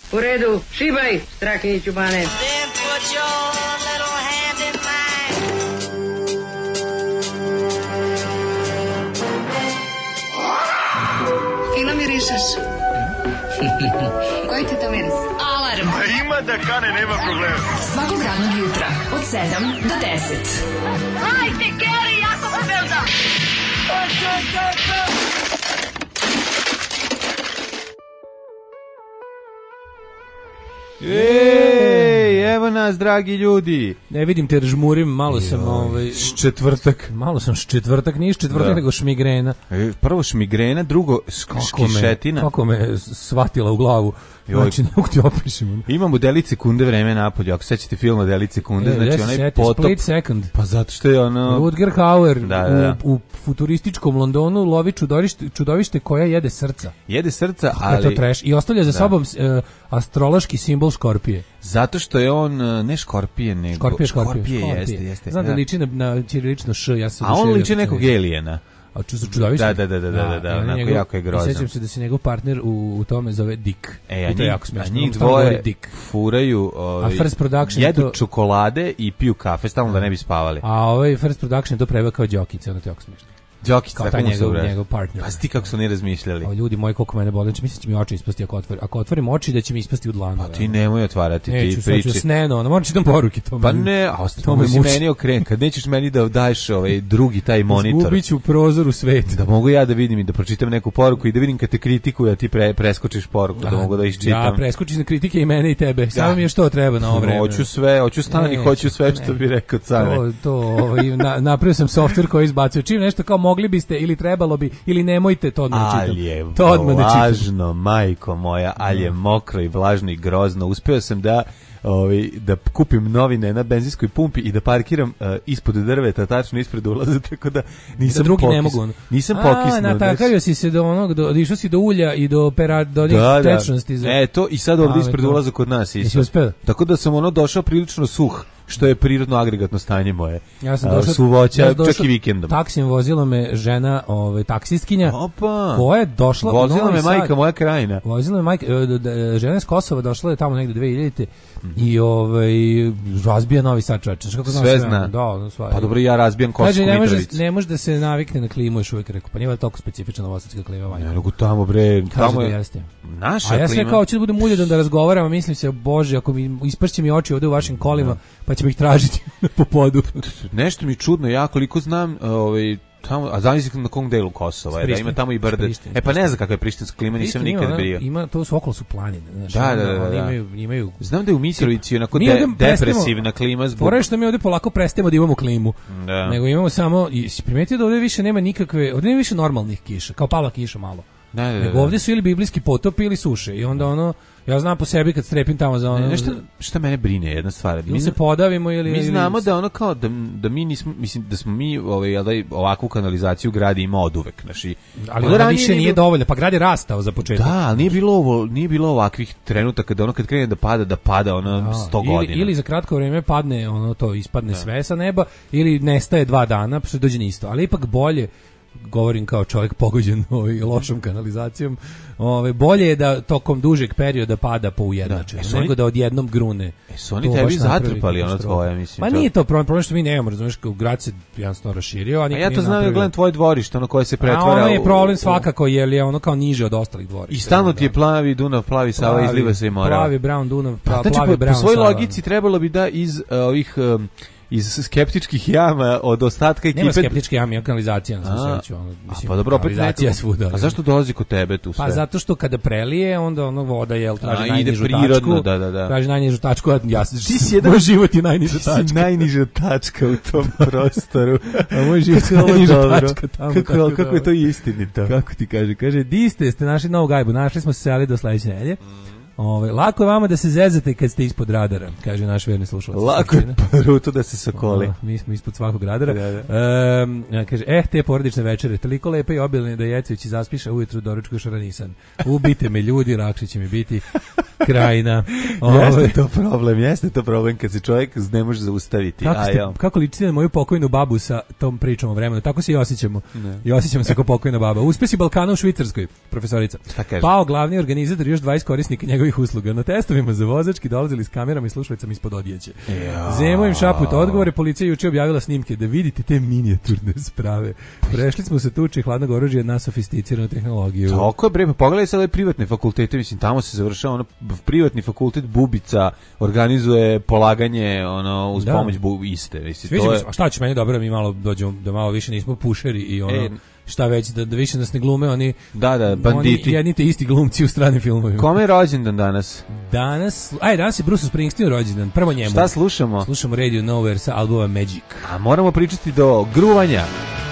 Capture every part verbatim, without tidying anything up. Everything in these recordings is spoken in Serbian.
U redu, šibaj, Strahinjiću bane. Fino mirišeš. Koji ti to miris? Alarm. A ima da kane, nema problema. Svakog radnog jutra od sedam do deset. Hajde, Geri, jako se velda. Ej, evo nas, dragi ljudi. Ne vidim te žmurim, malo sam ovaj četvrtak. Malo sam četvrtak, nije četvrtak da. Nego šmigrena. E, prvo šmigrena, drugo škišetina. Kako me shvatila u glavu. Znači, ne mogu ti opišem. Imamo delice kunde vreme napolju. Ako sećate film Delice kunde, e, znači onaj sjeti, potop. Split Second. Pa zato što je ono... Rutger Hauer da, da, da. U, u futurističkom Londonu lovi čudovište, čudovište koja jede srca. Jede srca, Kako ali... to trash. I ostavlja za da. sobom uh, astrološki simbol škorpije. Zato što je on, ne škorpije, nego... Škorpije, škorpije. Škorpije, škorpije. jeste, jeste. Znam da liči na, na ćirilično š, ja sam... A on liči nekog elijena. A ču su čudovište? Da, da, da, da, da, da, da, onako njegov, jako je grozan. Sjećam se da se njegov partner u, u tome zove Dick. E, a I to je jako smiješno. njih dvoje furaju, ovaj, a First Production jedu to... čokolade i piju kafe, stalno da ne bi spavali. A ovaj First Production to preveo kao Đokice, ono to je jako smiješno. Đokić, kao taj njegov, njegov partner. Pa sti kako su ne razmišljali. O, ljudi moji, koliko mene boli, znači mislim da će mi oči ispasti ako otvorim. Ako otvorim oči, da će mi ispasti u dlanu. Pa ti nemoj otvarati, neću, ti priči. Neću, sneno, ono, moram čitam poruke. To pa ne, a to me si meni okren, kad nećeš meni da daješ ovaj drugi taj monitor. Zgubit ću prozor u svet. Da mogu ja da vidim i da pročitam neku poruku i da vidim kad te kritikuju, a ti pre, preskočiš poruku, da, da mogu da iščitam. Ja preskočiš na kritike i mene i tebe. Samo mi je što treba na ovo vreme. Hoću sve, hoću stan i hoću sve što bi rekao Cane. To, to, ovaj, na, napravio sam softver koji izbacio. Čim nešto kao mogli biste ili trebalo bi ili nemojte, to odmah da čitam. Ali je to odmah da čitam. Vlažno, majko moja, ali je mokro i vlažno i grozno. Uspeo sam da ovaj da kupim novine na benzinskoj pumpi i da parkiram uh, ispod drveta, tačno ispred ulaza, tako da nisam da drugi pokis, ne mogu. Nisam pokisnuo. A, natakario si se do onog, do, išao si do ulja i do pera, do da, tečnosti. Da. E, to i sad ovdje ispred to... ulaza kod nas isto. Tako da sam ono došao prilično suh, što je prirodno agregatno stanje moje. Ja sam došao, suvoća, ja čak i vikendom. Taksim vozila me žena, ovaj taksistkinja. Opa. Koja je došla vozila me majka moja krajina. Vozila me majka, žena iz Kosova došla je tamo negde dve hiljadite mm-hmm. i ovaj razbija Novi Sad, čoveče. Kako sve zna. Da, sve. Pa dobro, ja razbijam Kosovsku Mitrovicu. Ne može da se navikne na klimu još uvijek, rekao. Pa nije toliko specifična novosadska klima, vanja. Ne, nego tamo bre, tamo je jeste. Naša klima. A ja sve kao hoću da budem uljedan da razgovaramo, mislim se, bože, ako mi ispršće mi oči ovde u vašim kolima, pa ćemo ih tražiti po podu. Nešto mi čudno, ja koliko znam, ovaj tamo, a zamislim na kom delu Kosova je, da ima tamo i brde. E pa ne znam kakva je prištinska klima, nisam nikad bio. Ima, to su okolo su planine, znači. Da, da, da, da. Imaju, imaju. Znam da je u Mitrovici onako de, depresivna klima zbog. Fora što mi ovde polako prestajemo da imamo klimu. Da. Nego imamo samo, i si primetio da ovde više nema nikakve, ovde nema više normalnih kiša, kao pala kiša malo. Da, da, da. Nego ovdje su ili biblijski potopi ili suše i onda ono, ja znam po sebi kad strepim tamo za ono. Ne, nešto šta mene brine jedna stvar. Mi se podavimo ili mi znamo ili... da ono kao da, da mi nismo, mislim da smo mi ovaj da ovakvu kanalizaciju gradi ima oduvek, znači. Ali ona više nije dovoljno, pa grad je rastao za početak. Da, ali nije bilo ovo, nije bilo ovakvih trenutaka da ono kad krene da pada da pada ono da, sto ili, godina. Ili za kratko vrijeme padne ono to ispadne da. Sve sa neba ili nestaje dva dana, pa dođe isto, ali ipak bolje. Govorim kao čovjek pogođen ovaj lošom kanalizacijom. Ovaj bolje je da tokom dužeg perioda pada po ujednačeno, da, nego da odjednom grune. E, su oni tebi zatrpali ono tvoje, mislim. Ma to... nije to problem, problem što mi nemamo, razumiješ, kao grad se jednostavno raširio, a, a ja to znam, ja gledam tvoje dvorište, ono koje se pretvara. A ono je problem u... svakako, jer je ono kao niže od ostalih dvorišta. I stalno ti je plavi Dunav, plavi Sava, plavi, izliva se i mora. Plavi Brown Dunav, plavi, znači, plavi po, Brown po svojoj Sava. logici trebalo bi da iz uh, ovih um, iz skeptičkih jama od ostatka ekipe. Nema skeptičke jame, je kanalizacija na svu sreću. Ono, mislim, a pa dobro, opet kanalizacija svuda. A zašto dolazi kod tebe tu sve? Pa zato što kada prelije, onda ono voda je traži a, najnižu ide prirodno, tačku. Da, da, da. Traži najnižu tačku, a ja ti si jedan moj život je najniža tačka. Ti si najniža tačka u tom prostoru. A moj život je najniža tačka tamo. Kako, kako, kako je to istinito? Kako ti kaže? Kaže, di ste, ste našli novu gajbu, našli smo se ali do sledeće nedelje. Ove, lako je vama da se zezate kad ste ispod radara, kaže naš verni slušalac. Lako je pruto da se sokoli. O, mi smo ispod svakog radara. Da, da. E, kaže, eh, te porodične večere, toliko lepe i obilne da Jecević zaspiša ujutru doručku šaranisan. Ubite me ljudi, lakše će mi biti. krajina. Jeste to problem, jeste to problem kad se čovjek ne može zaustaviti. Kako, A, ste, ja. kako ličite na moju pokojnu babu sa tom pričom o vremenu? Tako se i osjećamo. Ne. I osjećamo se kao pokojna baba. Uspesi Balkana u Švicarskoj, profesorica. Šta kaže? Pao glavni organizator i još dvadeset korisnika njegovih usluga. Na testovima za vozački dolazili s kamerama i slušalicama ispod odjeće. Ja. Zemo im šaput odgovore, policija juče objavila snimke da vidite te minijaturne sprave. Prešli smo se tuči hladnog oružja na sofisticiranu tehnologiju. Tako je, bre, pa pogledaj sad ove privatne fakultete, mislim, tamo se završava ono, privatni fakultet Bubica organizuje polaganje, ono, uz Da. pomoć bu, iste, mislim, Sviđa to mi je... se, a šta će meni dobro da mi malo dođemo, da malo više nismo pušeri i ono, E, šta već, da, da više nas ne glume oni, Da, da, banditi. oni jedni te isti glumci u stranim filmovima. Kome je rođendan danas? Danas, aj, danas je Bruce Springsteen rođendan, prvo njemu. Šta slušamo? Slušamo Radio Nowhere sa albuma Magic. A moramo pričati do gruvanja.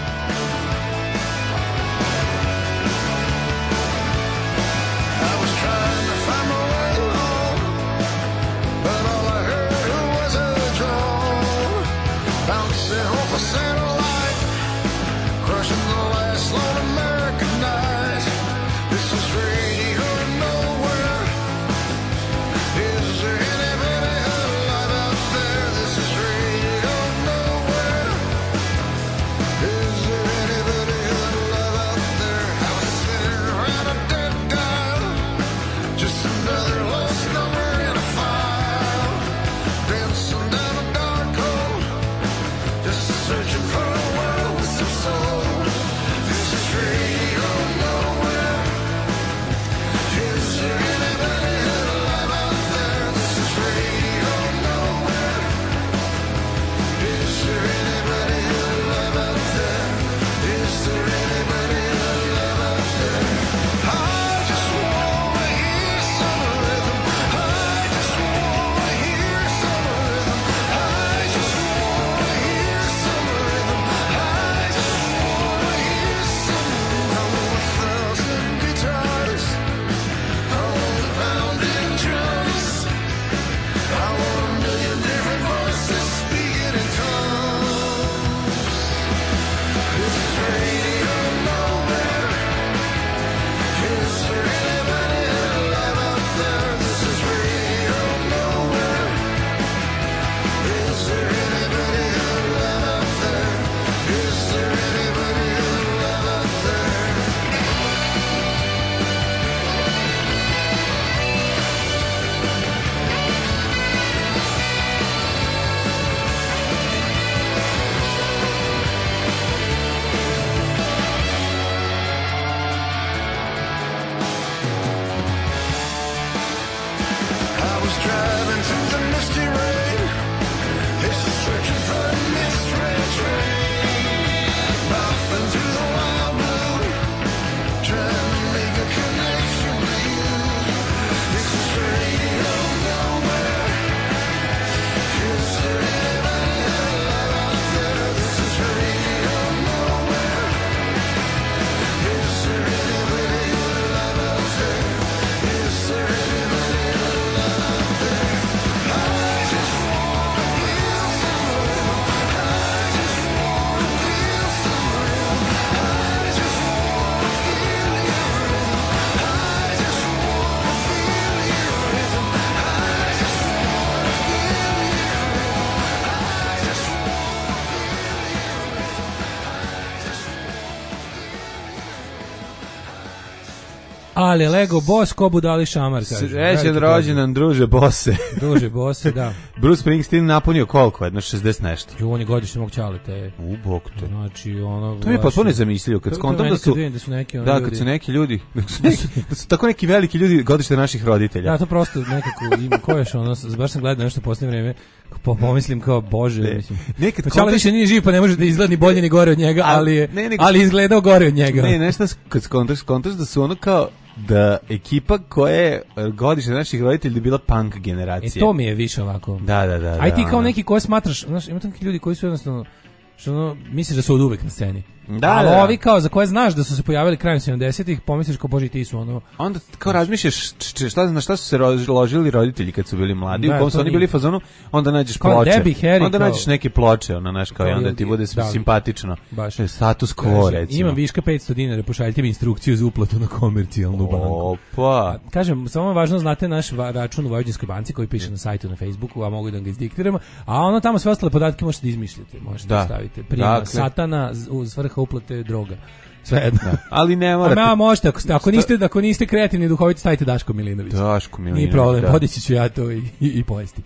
Ali Lego Boss, ko budali šamar, kaže. Srećan rođendan, druže Bose. Druže Bose, da. Bruce Springsteen napunio koliko? Jedno šezdeset nešto. Ju, on je godišnji mog čale, te. U, bok te. Znači, ono... To mi je potpuno nezamisljivo, kad skontam da su... Da su neki, ono, da, ljudi. kad su neki ljudi, da su, neki, da su tako neki veliki ljudi godište naših roditelja. Da, to prosto nekako, ima, ko još, ono, baš sam gledao nešto u posljednje vreme, po, pomislim kao, bože, ne. mislim. Nekad pa čale više nije živ, pa ne može da izgleda ni bolje ni gore od njega, A, ali je, ne, nek... ali izgledao gore od njega. Ne, nešto kad skontaš, skontaš da su ono kao da ekipa koja je godište naših roditelja je bila punk generacija. E to mi je više ovako. Da, da, da. Aj ti da, kao da. neki koji smatraš, znaš, ima neki ljudi koji su jednostavno Što ono, misliš da su od uvek na sceni. Da, ali da. ovi kao za koje znaš da su se pojavili krajem sedamdesetih, pomisliš kao bože ti su ono. Onda kao razmišljaš č- šta na šta su se ložili roditelji kad su bili mladi, Da, u kom su to oni nije. bili u fazonu, onda nađeš Kao ploče. Debbie Harry, onda kao- nađeš neke ploče, ona znaš kao i Kao onda ili- ti bude da. simpatično. Baš. Status quo Kaže, recimo. imam viška petsto dinara, pošaljite mi instrukciju za uplatu na komercijalnu banku. Opa. Kažem, samo je važno znate naš va- račun u Vojvođanskoj banci koji piše na sajtu na Facebooku, a mogu da ga izdiktiramo, a ono tamo sve ostale podatke možete da izmišljate, možete Da. da stavite. Prima Dakle. satana z- u svrha uplate droga. Sve jedno. Ali ne A morate. ma možete, ako, ste, ako, niste, ako niste kreativni i duhoviti, stavite Daško Milinović. Daško Milinović. Nije problem, da. podići ću ja to i, i, i pojesti.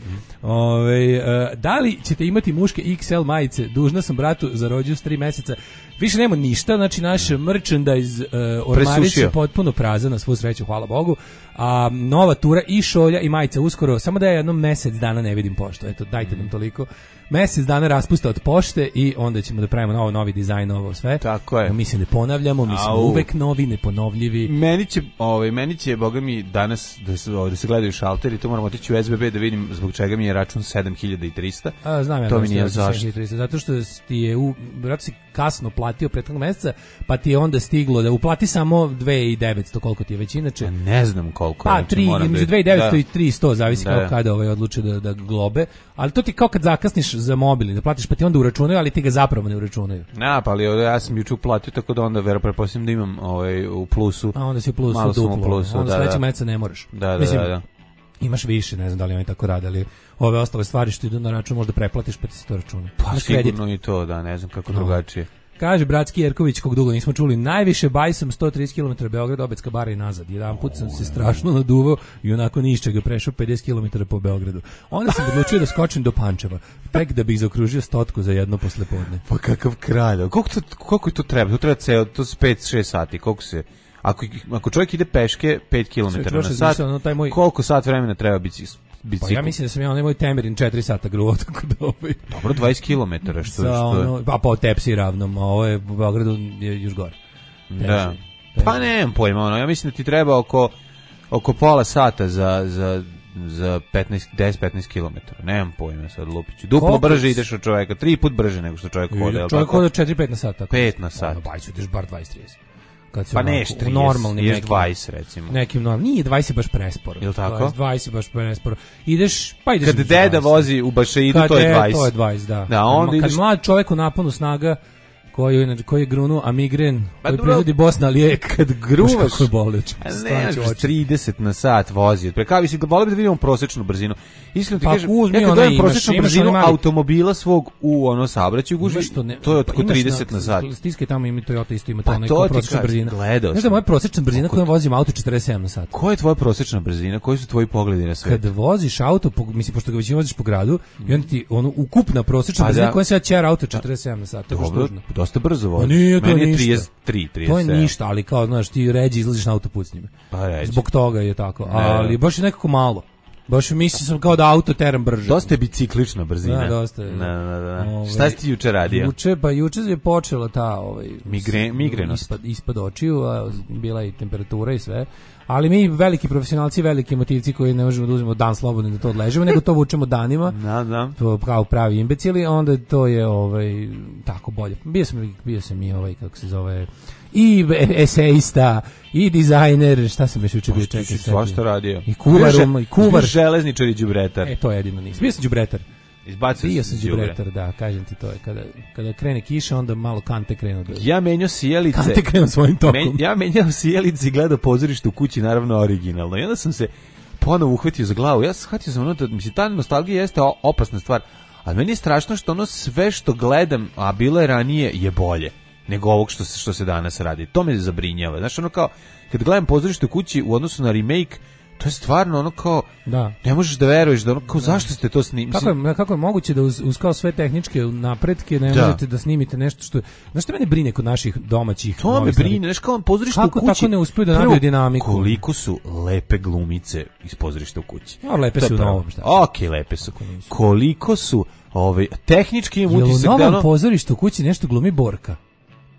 Ove, e, da li ćete imati muške iks el majice? Dužna sam bratu za rođu s tri meseca. Više nema ništa, znači naš merchandise uh, ormarić Presušio. je potpuno prazan, na svu sreću, hvala Bogu. A nova tura i šolja i majica uskoro, samo da ja jednom mesec dana ne vidim poštu. Eto, dajte nam toliko. Mesec dana raspusta od pošte i onda ćemo da pravimo novo, novi dizajn, ovo sve. Tako je. Mi se ne ponavljamo, mi smo Au. uvek novi, neponovljivi. Meni će, ovaj, meni će, boga mi, danas da se, da se gledaju šalteri, to moram otići u es be be da vidim zbog čega mi je račun sedam hiljada tristo. A, znam ja to da mi ste nije rođeni zašto. sedam hiljada tristo, zato što ti je u vjerojatno si kasno platio prethodnog meseca, pa ti je onda stiglo da uplati samo dve hiljade devetsto, koliko ti je već inače. Ne znam koliko. Pa znači, tri, moram između da- dve hiljade devetsto da. i tristo, zavisi Da. kao kada ovaj odluče da da globe, ali to ti kao kad zakasniš za mobil, da platiš pa ti onda uračunaju, ali ti ga zapravo ne uračunaju. Na, pa ali ovdje ja sam juče uplatio, tako da onda vero pretpostavljam da imam ovaj, u plusu. A onda si u plusu Malo sam u duplo. plusu, onda da, sledećeg da. meseca ne moraš. Da, da, Mislim, da, da. imaš više, ne znam da li oni tako rade, ali ove ostale stvari što idu na račun možda preplatiš pa ti se to računa. Pa Imaš kredit. sigurno i to, da, ne znam kako No. drugačije. Kaže Bratski Jerković, kog dugo nismo čuli, najviše bajsom sto trideset kilometara Beograd, Obecka bara i nazad. Jedan put sam se strašno naduvao i onako ni iz čega prešao pedeset kilometara po Beogradu. Onda sam odlučio da skočim do Pančeva, tek da bih zaokružio stotku za jedno poslepodne. Pa kakav kralj, koliko to, koliko to treba? To treba ceo, to je pet šest sati, koliko se... Ako, ako čovjek ide peške pet kilometara Sve na troši sat, više, ono, taj moj- koliko sat vremena treba biti bicikl? Pa ja mislim da sam ja onaj moj temerin četiri sata gruo, tako da ovaj... Dobro, dvadeset kilometara, što, Za što je... ono, pa po Tepsi ravnom, a ovo je u Beogradu je još gore. Da. Pa nemam pojma, ono, ja mislim da ti treba oko, oko pola sata za, za, za petnaest, deset petnaest kilometara. Nemam pojma sad, Lupiću. Duplo Koliko brže si- ideš od čoveka, tri put brže nego što čovjek hoda, je li Čovjek tako? hoda četiri pet na sat, tako. Pet na sat. Ono, bajsu ideš bar dvadeset trideset. Kad si Pa onako neš u trideset, normalnim ideš nekim- dvadeset recimo. Nekim normalnim, nije dvadeset je baš presporo. Jel tako? dvadeset, dvadeset je baš presporo. Ideš, pa ideš... Kad između deda dvadeset. vozi u Bašaidu, Kad to je de- dvadeset. To je dvadeset, da. Da, onda kad ideš- mlad čovjek u naponu snaga, koji, je- koji je grunuo Amigren, Pa koji dobro, proizvodi Bosna lijek. kad gruvaš- Znaš kako je boleč. A Stvarno ne, ću znaš, oči. trideset na sat vozi. Pre kao si volio bi da vidimo prosječnu brzinu. Iskreno ti Pa kažem, uzmi ja kad onaj, dojem imaš- prosječnu imaš brzinu onaj mali- automobila svog u ono saobraćaju gužvi, Imaš to, ne, to je pa oko imaš trideset na sat. Stiskaj tamo ima Toyota isto ima Pa to neka to ti prosječna kažem, brzina. gledao Znaš da sam. moja prosječna brzina Koliko- kojom vozim auto četrdeset sedam na sat. Koja je tvoja prosječna brzina? Koji su tvoji pogledi na svet? Kad voziš auto, po, mislim pošto ga većinom voziš po gradu, i onda ti ono ukupna prosječna Pa brzina da. kojom se ja ćer auto četrdeset sedam na sat. To je baš Dobro, tužno. dosta brzo voziš. Pa nije to Meni je ništa. trideset tri, trideset To je sedam. ništa, ali kao znaš, ti ređi izlaziš na autoput s njime. Pa reći. Zbog toga je tako. Ne. Ali baš je nekako malo. Baš mislim sam kao da auto teram brže. Dosta je biciklična brzina. Da, dosta je. Da, da, da. Ovaj, Šta si ti juče radio? Juče, pa juče je počela ta ovaj Migre- migrenost. Ispad, ispad očiju, a bila je i temperatura i sve. Ali mi veliki profesionalci, veliki motivci koji ne možemo da uzmemo dan slobodno da to odležemo, nego to vučemo danima. Da, da. To kao pravi imbecili, onda to je ovaj tako bolje. Bio sam bio sam i ovaj kako se zove i esejista i dizajner, šta sam još juče bio čekaj Ti si sad. svašta radio. I kuvarum, i kuvar. Bio železničar i đubretar. E to je jedino nisam. Bio sam đubretar. Izbacio Bio si sam đubre. đubretar, da, kažem ti to je kada kada krene kiša onda malo kante krenu da. Ja menjao sjelice. Kante krenu svojim tokom. Men, ja menjao sjelice i gledao pozorište u kući, naravno originalno. I onda sam se ponovo uhvatio za glavu. Ja shvatio sam ono da, mislim, ta nostalgija jeste o- opasna stvar. Ali meni je strašno što ono sve što gledam, a bilo je ranije, je bolje nego ovog što se, što se danas radi. To me zabrinjava. Znaš, ono kao, kad gledam pozorište u kući u odnosu na remake, to je stvarno ono kao, Da. ne možeš da veruješ da ono kao, zašto ste to snimili? Kako je, kako je moguće da uz, uz kao sve tehničke napretke ne Da. možete da snimite nešto što... Znaš što mene brine kod naših domaćih... To me novih stvari? brine, znaš kao pozorište u Kako kući. tako ne uspeju da Prvo, nabiju dinamiku? Koliko su lepe glumice iz pozorišta u kući. A, lepe To je su u prvo. novom, šta? Okej, lepe su. Koliko su, ovaj, tehnički imam Jel u utisak da novom ono... pozorištu u kući nešto glumi Borka?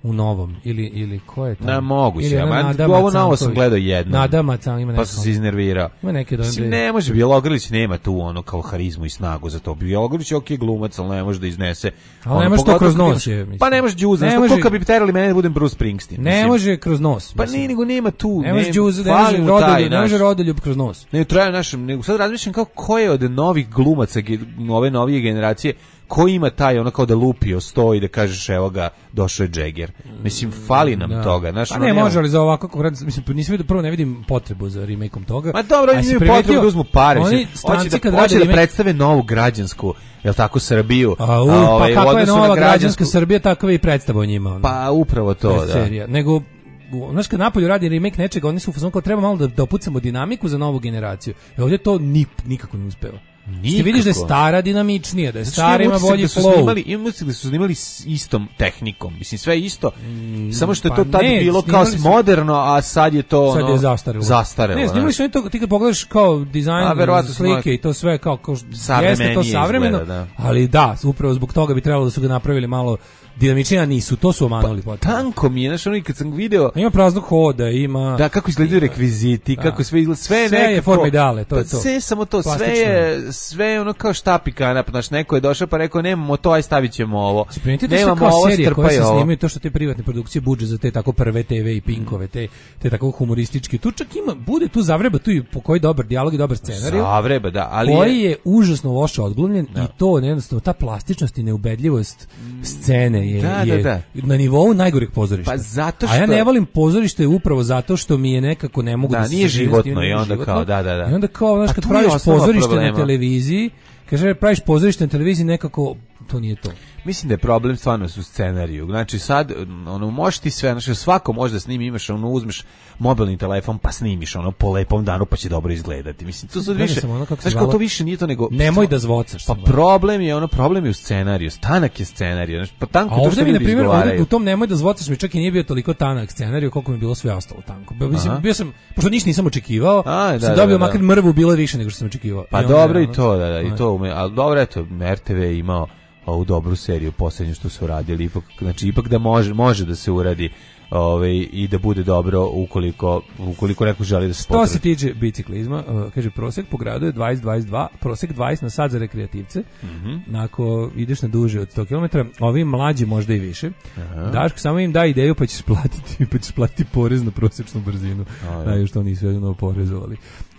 u novom ili ili ko je tamo? Na moguće, Ili ona ja Nada ovo novo sam Macanković. gledao jednom. Nada Macan ima Pa neko. sam se iznervirao. Ima neke dobre. Mislim, ne može, Bjelogrlić nema tu ono kao harizmu i snagu za to. Bjelogrlić je okej glumac, ali ne može da iznese. Ali ono, ne može to pogotovo kroz kad nos, imaš- je, mislim. Pa ne može džuza, Ne što može- ko kad bi terali mene da budem Bruce Springsteen. Ne mislim. može kroz nos. Pa mislim. ne, nego nema tu. Ne može džuz, ne fali može mu taj, rodoljub, ne znaš. može rodoljub kroz nos. Ne, treba našem, nego sad razmišljam kao ko je od novih glumaca ge- ove novije generacije ko ima taj ono kao da lupio sto i da kažeš evo ga došao je Jagger. Mislim fali nam Da. toga, znaš. Pa ono, ne nema- može, ali za ovako kako radi, mislim pa nisi vidio, prvo ne vidim potrebu za remake-om toga. Ma dobro, A oni si imaju primetio, potrebu da uzmu pare. Oni Mislim, stranci hoće kad da, rade hoće da remake- predstave novu građansku, jel tako, Srbiju. A, u, ovaj, pa u kakva je odnosu nova na građanska građansku- Srbija, takva je i predstava o njima. Ono. Pa upravo to, da. serija. Nego, u- znaš, kad napolju radi remake nečega, oni su u fazonu kao treba malo da, da opucamo dinamiku za novu generaciju. I ovdje to ni, nikako ne uspeva. Ti vidiš da je stara dinamičnija, da je Znači, stara, ima utisak bolji da su flow. Snimali, imam utisak da su snimali s istom tehnikom. Mislim, sve isto. Samo što je pa to tad ne, bilo kao snimali su- moderno, a sad je to Sad ono, je zastarelo. zastarelo. Ne, snimali znaš. su oni to, ti kad pogledaš kao dizajn, A, verovatno su slike malo- i to sve kao, kao Savremenije jeste to savremeno, izgleda, da. ali da, upravo zbog toga bi trebalo da su ga napravili malo dinamičnije, a nisu, to su omanuli potpuno. Tanko mi je, znaš, ono i kad sam video Ima praznog hoda, ima... da kako izgledaju rekviziti, kako sve izgleda, sve je Sve je nekako forma ideale, to je pa to. sve samo to, sve Plastično je sve je ono kao štap i kanap, znaš, neko je došao pa rekao nemamo to, aj stavit ćemo ovo. Primetite da sve Nemamo kao ovo, serije koje strpaj se ovo. snimaju, to što te privatne produkcije budžet za te tako prve te ve i Pinkove, te, te tako humorističke. Tu čak ima, bude tu zavreba, tu i po koji dobar dijalog i dobar scenarij. Zavreba, da, ali koji je, je užasno loše odglumljen i to jednostavno ta plastičnost i neubedljivost scene je, Da, da, je da. na nivou najgorih pozorišta. Pa zato A ja što- ne volim pozorište upravo zato što mi je nekako ne mogu da, Da, se nije saživim s životno tim, nije i onda životno. kao, da, da, da. I onda kao, znaš, A kad tu je praviš osnova pozorište na problema. televiziji, kaže, praviš pozorište na televiziji, nekako, to nije to. mislim da je problem stvarno su scenariju. Znači sad ono možeš ti sve, znači svako može da snimi, imaš ono uzmeš mobilni telefon pa snimiš ono po lepom danu pa će dobro izgledati. Mislim to sad Gledao više. sam ono kako se Znaš kao zvalo- to više nije to nego Nemoj da zvocaš. Pa sam gledao. problem je ono problem je u scenariju. Tanak je scenarij. Znači pa tanko A to što ovdje mi, na ljudi primjer, ovdje izgovaraju. u tom Nemoj da zvocaš mi čak i nije bio toliko tanak scenarij koliko mi je bilo sve ostalo tanko. Bio, mislim, Aha. bio sam, pošto ništa nisam očekivao, A, da, sam da, dobio da, da. makar mrvu bilo više nego što sam očekivao. Pa I onda dobro je i ono- to, da, da, i ono- to ume, ali dobro, eto, er te ve je imao ovu dobru seriju, posljednju što su radili, ipak, znači, ipak da može, može da se uradi ovaj, i da bude dobro ukoliko, ukoliko neko želi da se To potrudi. se tiče biciklizma, uh, kaže prosek po gradu je dvadeset dvadeset dva, prosek dvadeset na sat za rekreativce. Mhm. Ako ideš na duže od sto kilometara, ovi mlađi možda i više. Daško, samo im da ideju pa ćeš platiti, pa ćeš platiti porez na prosječnu brzinu. A, Da, još to nisu jedno oporezovali.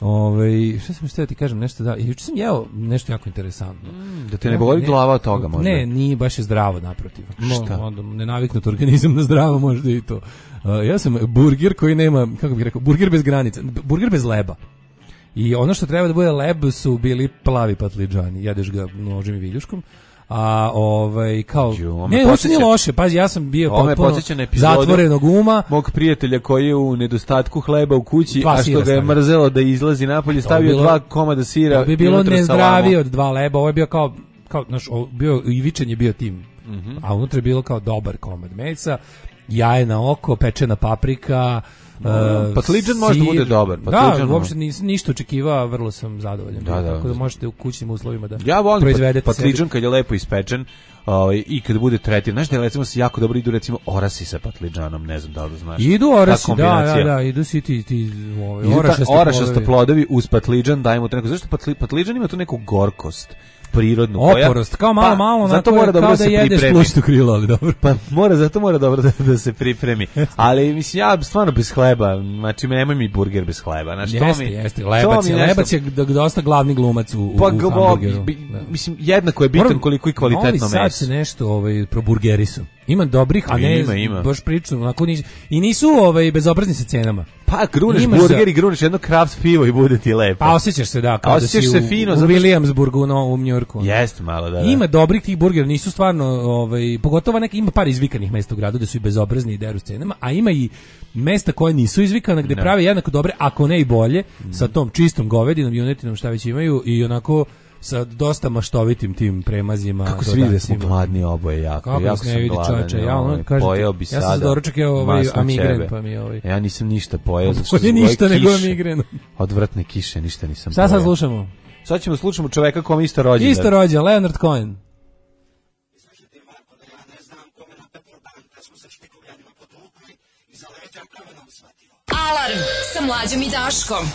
Ove, šta sam što ti kažem, nešto da, juče sam jeo nešto jako interesantno. Da te ne boli glava od toga možda? Ne, nije baš je zdravo naprotiv. Šta? Onda nenaviknut organizam na zdravo možda i to. Uh, ja sam burger koji nema, kako bih rekao, burger bez granica, burger bez leba. I ono što treba da bude leb su bili plavi patliđani. Jedeš ga nožem i viljuškom. A ovaj kao Ju, ovo me ne, uopšte nije podsjeća- loše. Pazi, ja sam bio Ovo me potpuno podsjeća na epizodu zatvorenog uma. Mog prijatelja koji je u nedostatku hleba u kući, Dva a što sira ga je stavio. mrzelo da izlazi napolje, stavio bilo- dva komada sira. To bi i bilo unutra nezdravije salamu. od dva leba. Ovo je bio kao kao znaš, ovo- bio ivičan je bio tim. Mhm. A unutra je bilo kao dobar komad mesa, jaje na oko, pečena paprika. Uh, patliđan može da bude dobar, Da, patliđan, uopšte nisam ništa očekivao, vrlo sam zadovoljan. Da, da. Tako da možete u kućnim uslovima da Ja volim proizvedete pat- sebi. patliđan kad je lepo ispečen, ovaj, i kad bude tretiran. Znaš da recimo se jako dobro idu recimo orasi sa patliđanom, ne znam da li da znaš. Idu Ta orasi, da, da, kombinacija. da, idu svi ti, ti ovaj, Idu ta- orašasti orašasta plodovi. plodovi uz patliđan, dajemo to neko. Zašto patli, patliđan ima tu neku gorkost prirodnu koja Oporost, kao malo, Pa, malo, zato onako, mora dobro kao da da se jedeš pripremi. plućno krilo, ali dobro. Pa mora, zato mora dobro da, da se pripremi. Ali mislim ja stvarno bez hleba, znači nemoj mi burger bez hleba. Znači to Jeste, mi jeste, to lebac mi je, nešto- lebac je d- dosta glavni glumac u, u, Pa u go- hamburgeru. bi- Da. mislim jednako je bitan Moram- koliko i kvalitetno Novi Sad meso. se nešto ovaj proburgerisu. Ima dobrih, a ne Ima, ima. baš priču, onako ni i nisu ovaj bezobrazni sa cenama. Pa gruneš Imaš burger za- i gruneš jedno kraft pivo i bude ti lepo. Pa osjećaš se da, kao da osjećaš si se u, fino, u zato što- Williamsburgu no, u Njujorku. Jeste malo, da, da. Ima dobrih tih burgera, nisu stvarno, ovaj, pogotovo neka, ima par izvikanih mesta u gradu gde su i bezobrazni i deru s cenama, a ima i mesta koje nisu izvikana gde prave jednako dobre, ako ne i bolje, sa tom čistom govedinom, junetinom, šta već imaju i onako sa dosta maštovitim tim premazima. Kako se vidi da smo dodacima. gladni oboje jako. Kako jako se ne sam vidi, gladan, čoveče, ja ovaj, ono, kažem ti, pojeo bi ja sam sada za doručak jeo ovaj masno amigren, ćebe. pa mi ovaj- Ja nisam ništa pojeo, zato što Bolje zbog ništa ove nego kiše, amigren. odvratne kiše, ništa nisam Šta sad pojeo. slušamo? Sad ćemo slušamo čoveka kom je isto rođendan. Isto rođen, Leonard Cohen. Alarm sa Mlađom i Daškom.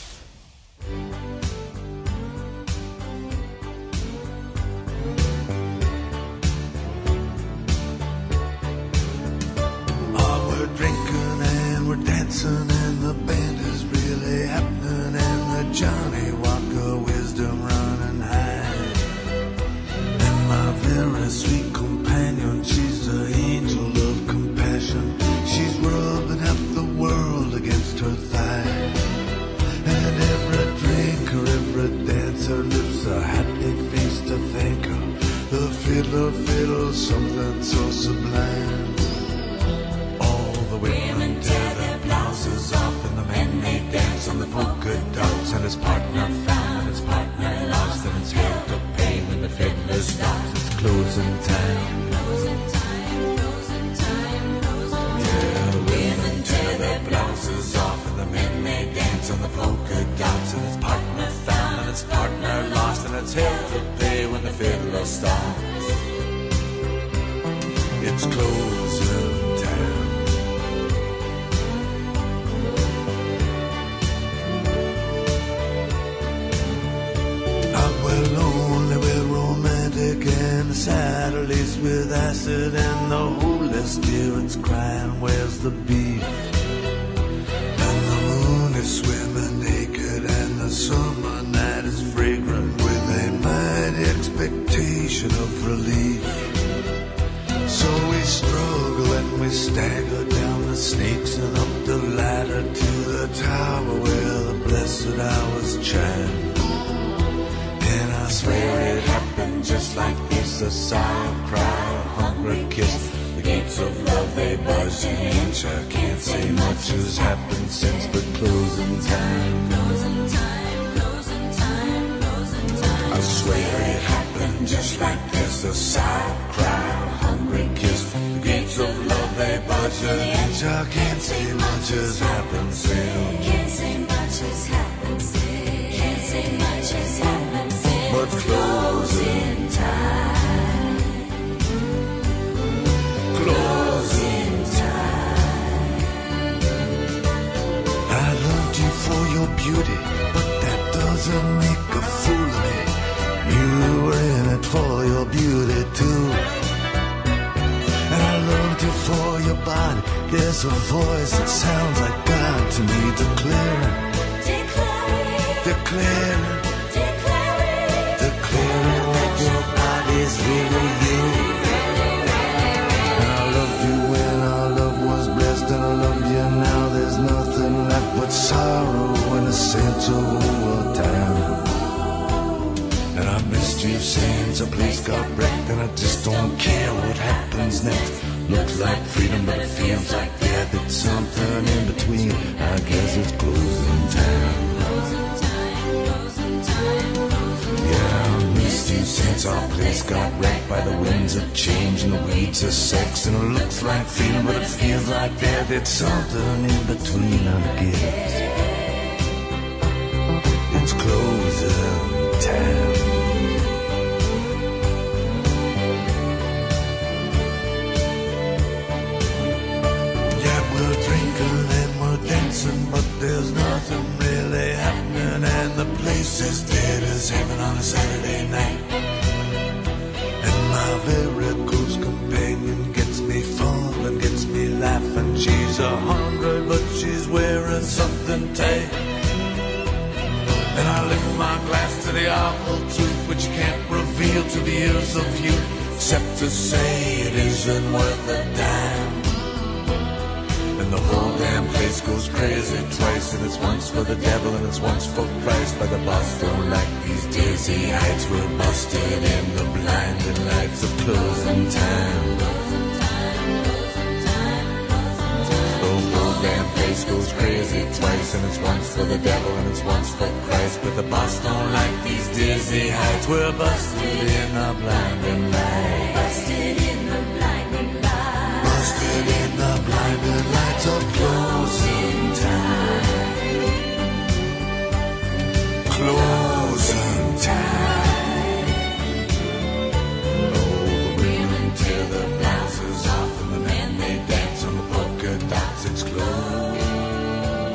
Dancing and the band is really happening and the Johnny Walker wisdom running high. And my very sweet companion, she's the angel of compassion. She's rubbing half the world against her thigh. And every drinker, every dancer lives a happy face to thank her. The fiddler fiddles something so sublime. All the women tear their blouses off and the men they dance on the polka dots. And his partner found and his partner lost and it's hell to pay when the fiddler stops. It's closing time. Closing time, closing time, closing time. Yeah, women tear their blouses off and the men they dance on the polka dots. And his partner found and his partner lost and it's hell to pay when the fiddler stops. It's closing time. We're lonely, we're romantic, and the Saturdays with acid, and the holy spirit's crying, where's the beef? And the moon is swimming naked, and the summer night is fragrant with a mighty expectation of relief. So we struggle and we stagger down the snakes and up the ladder to the tower where the blessed hours chime. And I swear it happened just like this. A sigh, a cry, a hungry kiss. The gates of love, they budge an inch. I can't say much has happened since the closing time. Closing time, closing time, closing time. I swear it happened just like this. A sigh, a cry, a hungry kiss. The gates of love, they budge an inch. I can't say much has happened since. Can't say much has happened since. Can't say much has happened since. But closing time, closing time. I loved you for your beauty, but that doesn't make a fool of me. You were in it for your beauty too. And I loved you for your body. There's a voice that sounds like God to me, declaring, declaring, declaring. Declaring that your body's really you. And I loved you when our love was blessed, and I love you now. There's nothing left but sorrow and a sense of overtime. And I missed you since a place got wrecked, and I just don't care what happens next. Looks like freedom, but it feels like death. It's something in between. I guess it's closing time. Closing time, closing time. Since our place got wrecked by the winds of change and the weeds of sex, and it looks like freedom, but it feels like death. It's something in between, I guess. It's closing time. Yeah, we're drinking and we're dancing, but there's nothing really happening, and the place is dead as heaven on a Saturday night. My very close companion gets me fumbling, gets me laughing. She's a hundred, but she's wearing something tight. And I lift my glass to the awful truth, which you can't reveal to the ears of youth, except to say it isn't worth a dime. And the whole damn place goes crazy twice, and it's once for the devil and it's once for Christ. But the boss don't like these dizzy heights. We're busted in the blinding lights of closing time. The whole damn place goes crazy twice, and it's once for the devil and it's once for Christ. But the boss don't like these dizzy heights. We're busted in the blinding lights. Busted in the blinding lights. Busted in the blinding lights of closing time. Closing time. Oh, the women tear their blouses off, and the men they dance on the polka dots. It's closing.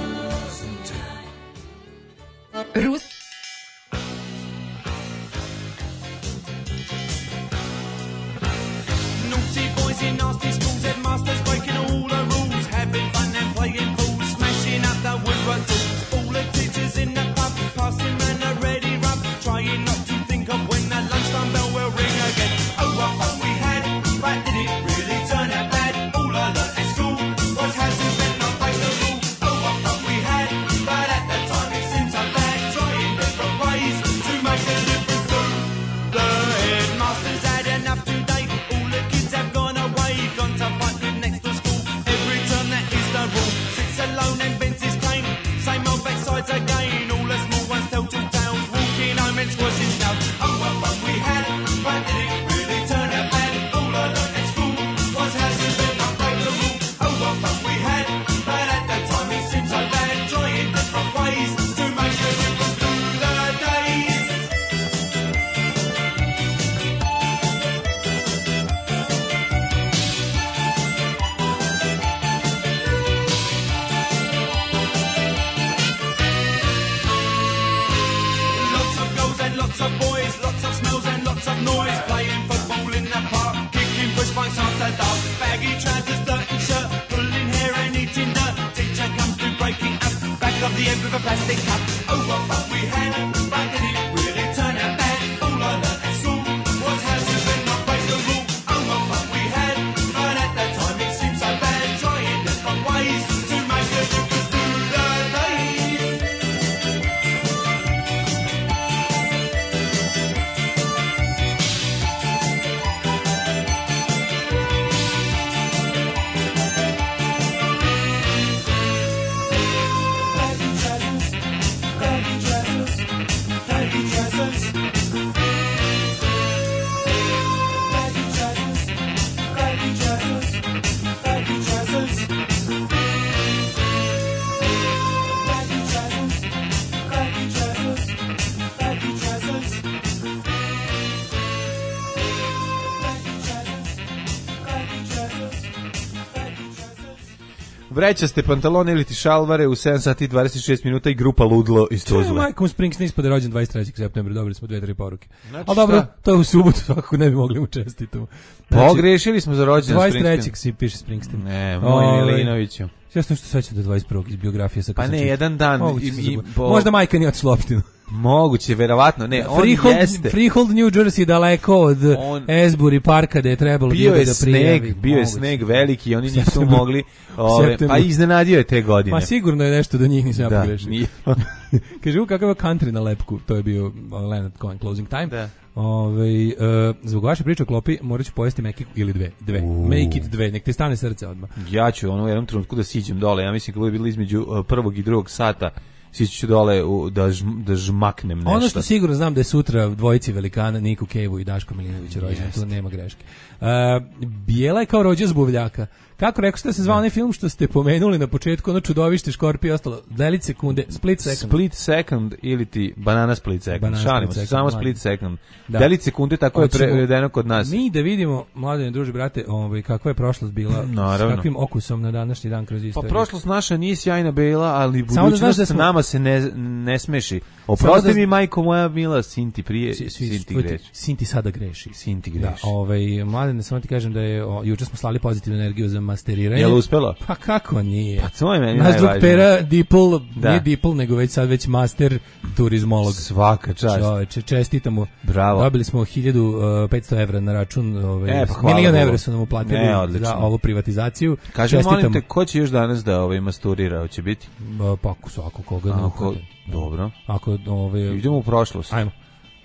squashing now. Oh, what fun we had, but did it really turn out bad? All I learned at school was how to live and break the rule. Oh, what fun we had, but at that time it seemed so bad. Trying different ways to make sure we could do the days. Lots of girls and lots of boys, lots of smells and lots of noise. Playing football in the park, kicking push bikes after dark. Baggy trousers, dirty shirt, pulling hair and eating dirt. Teacher comes to break it up, back of the end with a plastic cup. Oh, what fun we had, but did it really turn out bad? All I learned at school was how to live and break the rule. Oh, what fun we had, but at that time it seemed so bad. Trying different ways to make sure you could do the days. Baggy trousers, baggy trousers, baggy trousers. Baggy trousers, baggy trousers, baggy trousers. Baggy trousers, baggy trousers, baggy trousers. Baggy trousers, baggy trousers, baggy trousers. Vrećaste pantalone ili ti šalvare u sedam sati i dvadeset šest minuta i grupa Ludlo iz Tuzle. Michael Springsteen ispod je rođen dvadeset trećeg septembra, dobili smo dve, tri poruke. Znači, Ali dobro, šta? to je u subotu, svakako ne bi mogli mu čestitamo. Pogrešili smo za rođendan dvadeset Springsteen. trećeg si piše Springsteen. Ne, moj Ovaj, Milinoviću. Ja sam što sećam do dvadeset prvog iz biografije sa Pa ne, jedan dan. Moguće, i- sam i- zaboravio. po- Možda majka nije otišla u opštinu. Moguće, verovatno. Ne, on Freehold, jeste. Freehold, New Jersey, daleko od On- Asbury parka da je trebalo Bio ljude je da prijavi. sneg, bio je Moguće. sneg veliki, oni nisu Septembru. mogli, ove, Septembru. pa iznenadio je te godine. Ma sigurno je nešto do njih, nisam ja Da, pogrešio. nije. Kaže, u kakav je country na lepku, to je bio uh, Leonard Cohen, Closing Time. Da. Ove, uh, zbog vaše priče o klopi morat ću pojesti mekiku ili dve. Dve. U. Make it dve, nek ti stane srce odmah. Ja ću ono u jednom trenutku da siđem dole, ja mislim kad bude bilo između uh, prvog i drugog sata, sići ću dole u, da, žm, da žmaknem nešto. Ono što sigurno znam da je sutra dvojici velikana, Niku Kevu i Daško Milinović rođen, tu nema greške. Uh, Bijela je kao rođa zbuvljaka. Kako rekao ste da se zvao onaj film što ste pomenuli na početku, ono čudovište, škorpi i ostalo, delić sekunde, split second. Split second ili ti banana split second. Banana Šalimo split se, samo second, split second. Da. Delić sekunde, tako je Hoćemo prevedeno kod nas. Mi da vidimo, mladene druže, brate, ovaj, kakva je prošlost bila, Naravno. s kakvim okusom na današnji dan kroz Pa istoriju. prošlost naša nije sjajna bela, ali Samo da budućnost znaš da smo- nama se ne, ne smeši. Oprosti da- mi, majko moja mila, sin ti prije, Svi- svi- sin ti tvoj- greši. Sin ti sada greši. Sin ti Da, greši. ovaj, mladene, samo ti kažem da je, o, juče smo slali pozitivnu energiju za masteriranje. Jel uspelo? Pa kako nije? Pa to je meni Naš drug najvažnije. Pera Dipl, Da. nije Dipl, nego već sad već master turizmolog. Svaka čast. Čoveče, čestitamo. Bravo. Dobili smo hiljadu petsto evra na račun, ovaj, E, pa hvala milion Bogu. evra su nam uplatili Ne, odlično. za ovu privatizaciju. Kaži mi, molim Čestitamo. te, ko će još danas da ovaj masturira, hoće biti? Ba, pa ako svako koga ne Ako, uhvate. dobro. Ako, ovaj, Idemo u prošlost. ajmo.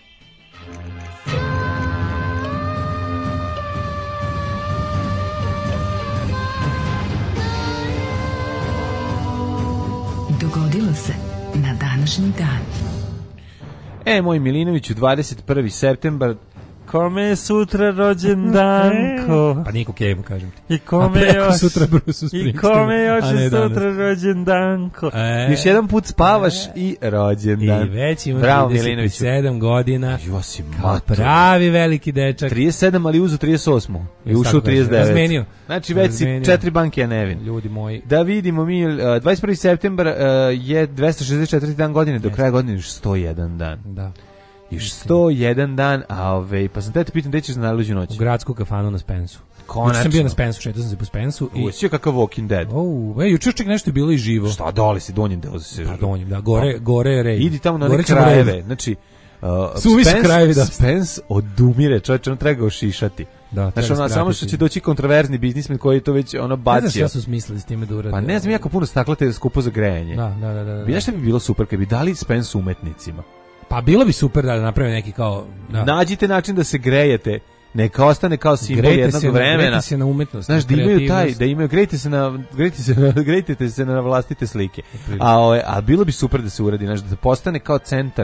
Dogodilo se na današnji dan. E, moj Milinoviću, dvadeset prvi septembar, kome je sutra rođendanko? Pa Niku Kevu, kažem ti. I A kome preko još, sutra Bruce i Springsteen, kome još a ne je danas. sutra rođendanko? E. Još jedan put spavaš i rođendan. I već ima Bravo, trideset Milinoviću. sedam godina. Jo si Kao mator. pravi veliki dečak. trideset sedam, ali uzu trideset osam. I Jesi ušao tako u trideset devet. razmenio? Znači već si Razmenio. četiri banke, ja nevin. Ljudi moji. Da vidimo mi, uh, dvadeset prvi septembar uh, je dvesta šezdeset četvrti dan godine, do kraja godine još sto jedan dan. Da. Još sto jedan dan, a ove, pa sam te te pitan gde ćeš na najluđu noć. U gradsku kafanu na Spensu. Konačno. Juče sam bio na Spensu, šetao sam se po Spensu i... Uosio kakav Walking Dead. Oh, ej, juče čak nešto je bilo i živo. Šta dole si, donjem deo se. Pa donjem, da, gore, gore je rej. Idi tamo na one Gore ćemo krajeve, rej. znači... Uh, Suvi su Spence- krajevi, da. Spence odumire, čovječe, on treba ga ošišati. Da, Znači, treba ono, samo što skratiti. će doći kontroverzni biznismen koji je to već ono Ne znam bacio. šta su smislili s time da urade. Pa ne znam, jako puno stakla te skupo za grejanje. Da, da, da, da, da. Znaš šta bi bilo super kad bi dali Spence umetnicima? Pa bilo bi super da naprave neki kao... Da. Nađite način da se grejete, neka ostane kao simbol Grejte jednog se, vremena. grejte se na umetnost. Znaš, na da imaju taj, kreativnost. da imaju, grejte se na, grejte se, grejte se na vlastite slike. A, ove, a bilo bi super da se uradi, znaš, da postane kao centar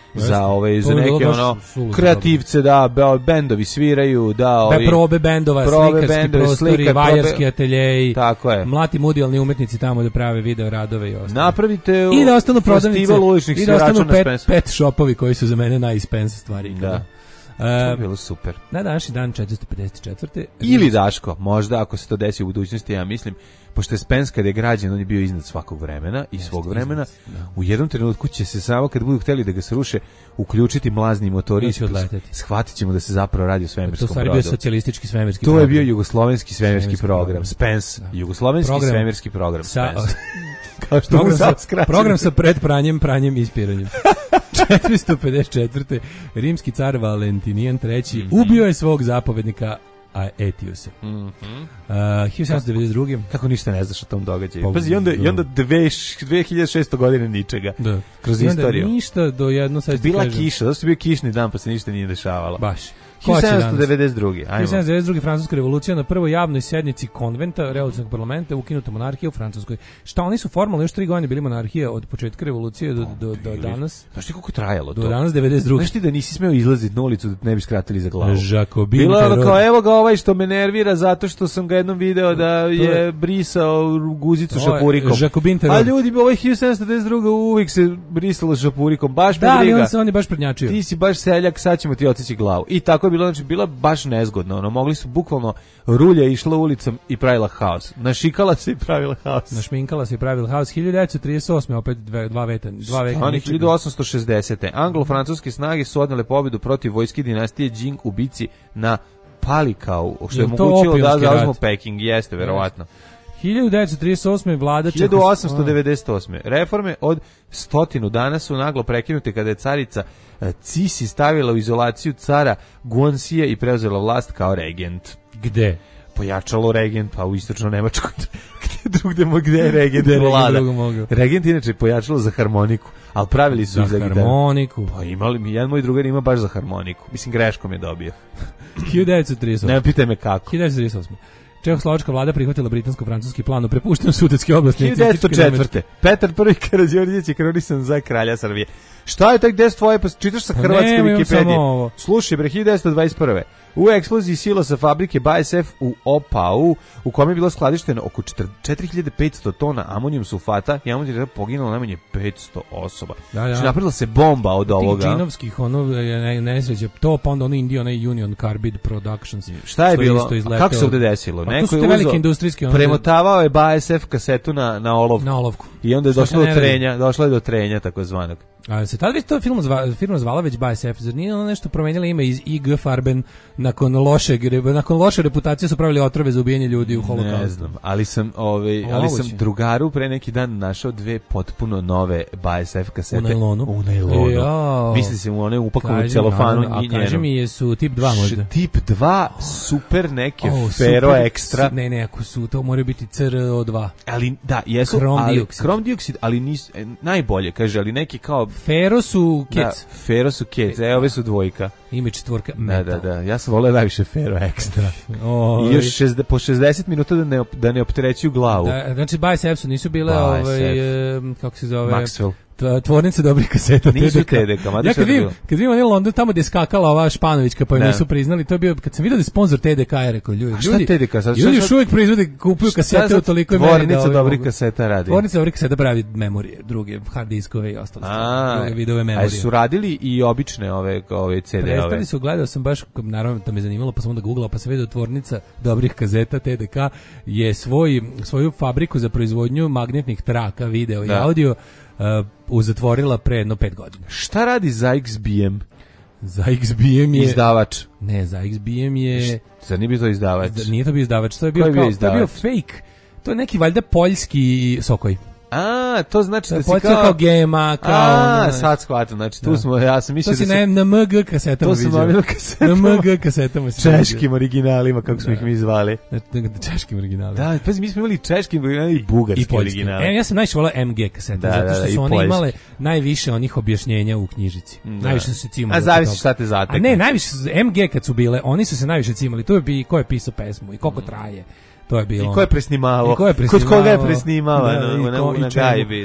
za ove, za To je bilo neke baš ono suludo kreativce, da, be- bendovi sviraju, da, Be, ovi probe bendova, probe slikarski bendovi, prostori, slika, valjarski probe- ateljeji, Tako je. mlati mudijalni umetnici tamo da prave video radove i ostalo. Napravite I da ostanu prodavnice, festival uličnih i da ostanu svirača na pet, Spensu. pet shopovi koji su za mene najspens stvari. Da. To je bilo super. Na današnji dan četiristo pedeset četvrte Ili Daško, možda ako se to desi u budućnosti, ja mislim, pošto je Spens kad je građen, on je bio iznad svakog vremena i svog vremena. U jednom trenutku će se samo kad budu hteli da ga sruše, uključiti mlazni motori i će odleteti. shvatit ćemo da se zapravo radi o To svemirskom stvari bio brodu. socijalistički svemirski To je program. bio jugoslovenski svemirski Svemirski program, program. Spens, Da. jugoslovenski Program svemirski program Sa, Spens. Kao što mu program, sad sa, skraćeno. program sa predpranjem, pranjem i ispiranjem. četiristo pedeset četvrte rimski car Valentinijan treći ubio je svog zapovednika a Etiusa. Mhm. Uh, hiljadu sedamsto devedeset druge Kako ništa ne znaš o tom događaju. Pa, Pazi, i onda, i onda dve, dve hiljade šesto godine ničega. Da. Kroz I onda istoriju. ništa do jedno sad ti Bila kažem, kiša, zato što je bio kišni dan, pa se ništa nije dešavalo. baš. Ko će hiljadu sedamsto danas? devedeset druge. Ajmo. hiljadu sedamsto devedeset druge francuska revolucija na prvoj javnoj sednici konventa revolucionarnog parlamenta ukinuta monarhija u Francuskoj. Šta oni su formalno još tri godine bili monarhija od početka revolucije do, do, do danas. Znaš ti koliko je trajalo Do to? danas devedeset druge. Znaš ti da nisi smeo izlaziti na ulicu da te ne bi skratili za glavu? Jacobin Bilo je ono teror. kao, evo ga ovaj što me nervira zato što sam ga jednom video da je brisao guzicu Ovo je šapurikom. Jacobin teror. A ljudi, ovaj hiljadu sedamsto devedeset druge uvijek se brisalo šapurikom, baš me Da, ali briga. on se on je baš prednjačio. Ti si baš seljak, sad ćemo ti otići glavu. I tako je bilo, znači, bila baš nezgodno. Ono, mogli su bukvalno, rulja išla ulicom i pravila haos. Našikala se i pravila haos. Našminkala se i pravila haos. hiljadu devetsto trideset osme opet dve, dva veta, dva veka. Oni ničega. hiljadu osamsto šezdesete. Anglo-francuske snage su odnele pobedu protiv vojske dinastije Jing u bici na Palikau, što je Jel to omogućilo da opijumski zauzmu rat? Peking. Jeste, verovatno. hiljadu devetsto trideset osme vlada hiljadu osamsto devedeset osme. Reforme od stotinu dana su naglo prekinute kada je carica e, Cisi stavila u izolaciju cara Guanxija i preuzela vlast kao regent. Gde? Pojačalo regent, pa u istočno Nemačkoj. Gde drugde, mo- gde je regent Gde je regent vlada? drugo mogao? Regent inače pojačalo za harmoniku, ali pravili su Za i za gitaru. harmoniku. Pa imali mi, jedan moj drugar ima baš za harmoniku. Mislim, greškom je dobio. hiljadu devetsto trideset osme. Ne pitaj me kako. hiljadu devetsto trideset osme. Čehoslovačka vlada prihvatila britansko-francuski plan o prepuštanju sudetske oblasti. hiljadu devetsto četvrte. Petar prvi Karađorđević je kronisan za kralja Srbije. Šta je tak gde tvoje, pa čitaš sa Pa hrvatske nema, imam Wikipedije. samo ovo. Slušaj, bre, hiljadu devetsto dvadeset prve. U eksploziji silosa fabrike B A S F u Opau, u kome je bilo skladišteno oko četiri hiljade petsto tona amonijum sulfata i amonijum je poginulo najmanje petsto osoba. Da, da. Znači, napravila se bomba od Tih ovoga. džinovskih, ono, ne, nesreće, to pa onda ono Indio, onaj Union Carbide Productions. Šta je što bilo? isto A izletelo. kako se ovde desilo? Pa to Neko su je te velike uzeo, industrijske, ono, premotavao je B A S F kasetu na, na olovku. na olovku. I onda je Što došlo se do ne radi. trenja, došlo je do trenja takozvanog. A se tada već to film zva, firma zvala već B A S F, zar nije ono nešto promenila ime iz I G Farben nakon lošeg, nakon loše reputacije su pravili otrove za ubijanje ljudi u holokaustu. Ne znam, ali sam, ovaj, ali Moguće. sam drugaru pre neki dan našao dve potpuno nove B A S F kasete. U najlonu? U najlonu. Jao. Misli se u one upakovane u Kaži mi, celofanu a i kaži njenom. mi jesu tip dva možda. Š- Tip dva, super neke O, Fero super. Extra. Ne, ne, ako su, to moraju biti C R O dva. Ali, da, jesu, Krom ali, dioksid. krom dioksid, ali nis, e, najbolje, kaže, ali neki kao, Fero su da, kec. Fero su kec, e, ove su dvojka. Ime četvorka Da, metal. da, da, ja sam voleo najviše Fero Extra. O, I još šezde, po šezdeset minuta da ne, op- da ne opterećuju glavu. da, znači B A S F su nisu bile B A S F. ovaj, em, kako se zove? Maxwell. Tv- Tvornice dobrih kaseta. Nisu T D K. T D K, mada Ja šta kad je vidim, bilo? kad vidim onaj London tamo gdje je skakala ova Španovićka pa je Da. nisu priznali, to je bio, kad sam vidio da je sponsor T D K, ja rekao, ljudi, A šta ljudi, T D K sad? ljudi Šta još sad- uvijek proizvode, kupuju kasete sad u toliko meri. Tvornica ovi dobrih mogu- kaseta radi? Tvornica dobrih kaseta pravi memorije, druge hard diskove i ostale stvari, A, druge vidove a memorije. su radili i obične ove, ove C D-ove? Prestali su, gledao sam baš, naravno da me zanimalo, pa sam onda googlao, pa sam vidio tvornica dobrih kazeta T D K je svoj, svoju fabriku za proizvodnju magnetnih traka, video i Da. audio uh, uzatvorila pre jedno pet godina. Šta radi za X B M? Za X B M je... Izdavač. Ne, za X B M je... Zar nije bio to izdavač? Da, nije to bio izdavač, to je bio, Ko je bio kao, to je bio izdavač? fake. To je neki valjda poljski Sokoj. A, to znači To da je si poljska kao... kao Gema, kao... A, ono, sad shvatam, znači tu Da. smo, ja sam To mislio si da se... na, na M G kasetama To sam vidio. navio kasetama. Na M G kasetama si Češkim originalima, kako smo Da. ih mi zvali. vidio. Na češkim originalima. Da, pazi, mi smo imali češki originali i bugarski I poljski. originali. E, ja sam najviše volao M G kasete, Da, zato da, što da, i su one poljski. imale najviše onih objašnjenja u knjižici. Da. Najviše su se cimali. A oko zavisi toga. šta te zatekne. A ne, najviše su, M G kad su bile, oni su se najviše cimali. To je bi ko je pisao pesmu i koliko traje. To je bilo. I ko je presnimavao? I ko je Kod koga je presnimavao? presnimao? Da, na, i na, ko- na, i na čemu? gajbi, da.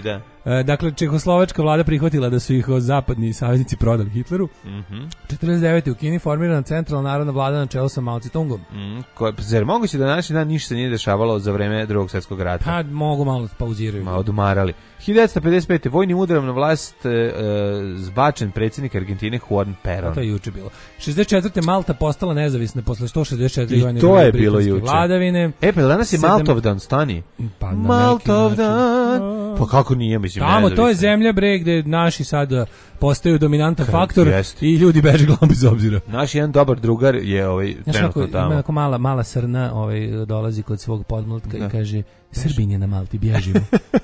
E, dakle, čehoslovačka vlada prihvatila da su ih zapadni saveznici prodali Hitleru. Mhm. četrdeset devete u Kini formirana centralna narodna vlada na čelu sa Mao Tse-tungom. Mm, ko, zar moguće da naši dan ništa se nije dešavalo za vreme Drugog svjetskog rata? Pa mogu malo pauziraju. Ma odumarali. hiljadu devetsto pedeset pete. vojnim udarom na vlast e, e, zbačen predsjednik Argentine Juan Perón. A to je juče bilo. šezdeset četvrte. Malta postala nezavisna posle sto šezdeset četiri I godine to je bilo britanske juče. vladavine. E, pa danas je Sedam- Maltovdan, stani. Pa na Maltovdan. Pa kako nije, mislim, Tamo, to je nezavisno. zemlja bre gde naši sad postaju dominantan Kad faktor jeste. i ljudi beže glavom bez obzira. Naš jedan dobar drugar je ovaj Znaš trenutno kako, tamo. ima ako mala, mala srna ovaj, dolazi kod svog podmlatka Da. i kaže Srbin je na Malti, bježimo.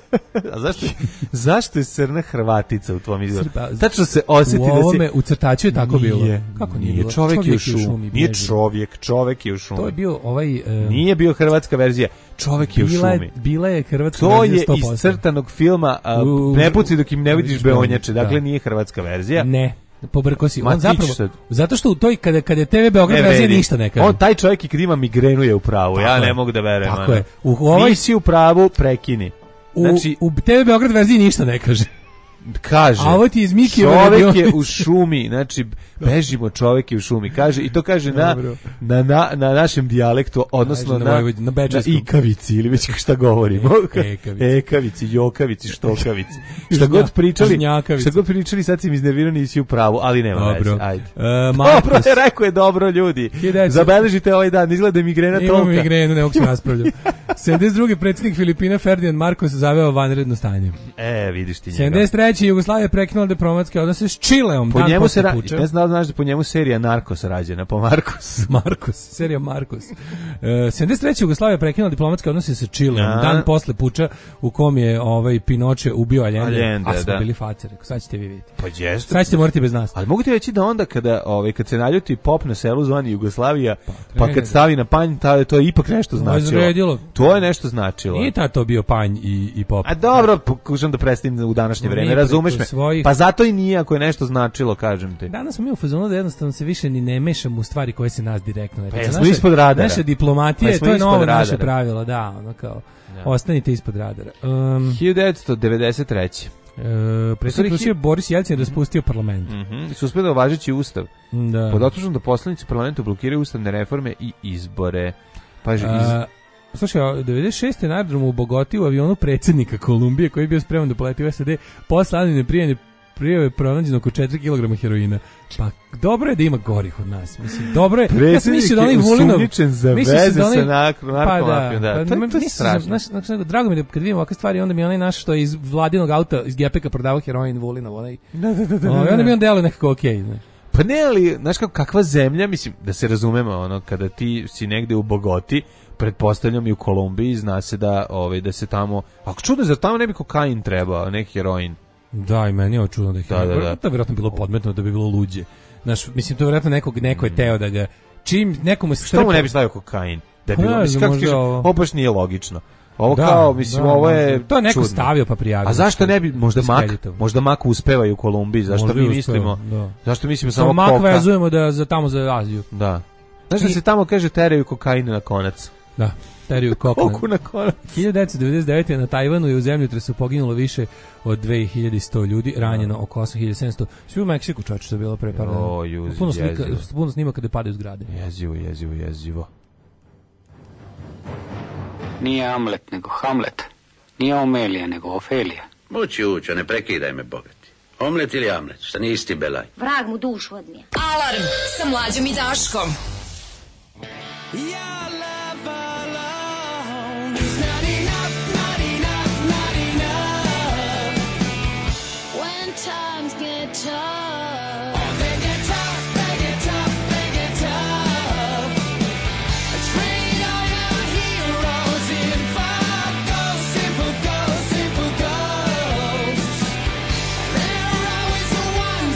A zašto, zašto je crna Hrvatica u tvom izgovoru? Srba- Tačno se osjeti U da si... ovome, u crtaču je tako bilo. Nije, Kako nije, nije bilo? čovjek, je u šumi. Nije bježi. čovjek, čovjek je u šumi. To je bio ovaj... e, Nije bio hrvatska verzija. Čovjek je u bila, šumi. je, bila je hrvatska To verzija je sto iz posto. crtanog filma a, U- Ne puci dok im ne vidiš vidiš beonjače. da. Dakle, nije hrvatska verzija. Ne, pobrko si. Ma On ti zapravo, ćeš sad. zato što u toj, kada, kada je te ve Beograd Ne verzija vredi. ništa ne kaže. On, taj čovjek i kad ima migrenu je u pravu. Ja Tako ne je. mogu da verujem. Tako ono. je. U ovoj- Nisi u pravu, prekini. U, Znači, u te ve Beograd verziji ništa ne kaže. kaže, A ovo ti iz Mikijeve čovjek je radionice. u šumi, znači bežimo, čovjek je u šumi, kaže, i to kaže na, Dobro. na, na, na našem dijalektu, odnosno Kaže na na, Vojvodini- na na bečarskom. ikavici, ili već šta govorimo. E- ekavici. Ekavici, jokavici, štokavici. Šta god Žnja- pričali, žnjakavici. šta god pričali, sad si mi iznervirani, nisi u pravu, ali nema Dobro. veze, ajde. E, Dobro Markus, je, rekao je dobro, ljudi. Hiljadu- Zabeležite ovaj dan, izgleda da je migrena imamo tolika. migrenu, ne mogu se raspravljati. sedamdeset druge predsjednik Filipina Ferdinand Marcos zaveo vanredno stanje. E, vidiš ti njega. sedamdeset treće Jugoslavija prekinula diplomatske odnose s Čileom. Po dan njemu posle se ra- puča. ne znam da li znaš da po njemu serija Narcos rađena, po Marcos. Marcos, serija Marcos. Uh, sedamdeset treće Jugoslavija prekinula diplomatske odnose sa Čileom, A. dan posle puča u kom je ovaj Pinoče ubio Allende, Allende, a smo da. bili face, rekao, sad ćete vi vidjeti. Pa jeste. Sad ćete morati bez nas. Ali mogu ti reći da onda kada ovaj kad se naljuti pop na selu zvani Jugoslavija, pa, krene. kad stavi na panj, ta, to je ipak nešto To je značilo. zavredilo. To je nešto značilo. Nije ta to bio panj i, i pop. A dobro, pokušam da predstavim u današnje No, vreme, nije razumeš preko me? svojih- Pa zato i nije ako je nešto značilo, kažem ti. Danas smo mi u fazonu da jednostavno se više ni ne mešamo u stvari koje se nas direktno ne Pa tiču. jesmo Naše- ispod radara. Naša diplomatija, Pa jesmo to je ispod novo naše radara. pravilo, da, ono kao, ostanite ispod radara. Um, hiljadu devetsto devedeset treće. e, predsjednik Rusije Boris Jelcin je raspustio parlament. Mhm. Suspendovao važeći ustav. Da. Pod optužbom da poslanici u parlamentu blokiraju ustavne reforme i izbore. Pa iz... A, slušaj, a devedeset šeste na aerodromu u Bogoti u avionu predsjednika Kolumbije koji je bio spreman da poleti u S A D posle anonimne prijave prijave pronađeno oko četiri kilograma heroina. Pa dobro je da ima gorih od nas. Mislim, dobro je. Ja sam mislio da onih Vulinov... osumnjičen za mislio sam veze da oni- sa narko- narkomafijom. Da, Pa, to, je- to je mislim, strašno. znaš, znaš, znaš, drago mi je da kad vidim ovakve stvari, onda mi onaj naš što je iz vladinog auta, iz Gepeka prodavao heroin Vulinov, onaj... Da, da, da, da, Ovaj, da. onda mi on deluje nekako okej. ne. Pa ne, ali, znaš kako, kakva zemlja, mislim, da se razumemo, ono, kada ti si negde u Bogoti, pretpostavljam i u Kolumbiji, zna se da, ovaj, da se tamo, ako čudno, zar tamo ne bi kokain trebao, neki heroin? Da, i meni je očudno da je Da, heroin. da, da. To je vjerojatno bilo podmetno da bi bilo luđe. Znaš, mislim, to je vjerojatno nekog, neko je teo da ga... Čim nekomu se Što mu ne bi stavio kokain? Da je Pa bilo, ne mislim, znam, kako ti možda kažem, ovo- ovo baš nije logično. Ovo Da, kao, mislim, da, ovo je možda. To je neko čudno. stavio pa prijavio. A zašto ne bi, možda mak, Diskreditovan. možda mak uspeva i u Kolumbiji, zašto Možda mi i mislimo, uspeva, da. zašto mislimo Samo samo mak koka? vezujemo da za tamo za Aziju. Da. Znaš da I- se tamo kaže teraju kokain na konac? Da, teriju kokna. Koku na konac? hiljadu devetsto devedeset devete na Tajvanu je u zemljotresu poginulo više od dve hiljade sto ljudi, ranjeno oko osam hiljada sedamsto. Svi u Meksiku, čoče, što je bilo pre par dana. O, juzi, Puno slika, jezivo. puno snima kada padaju zgrade. Jezivo, jezivo, jezivo. Nije Amlet, nego Hamlet. Nije Omelija, nego Ofelija. Moći učo, ne prekidaj me, bogati. Omlet ili Amlet, šta nije isti belaj. Vrag mu dušu odnije. Alarm sa Mlađom i Daškom. When times get tough.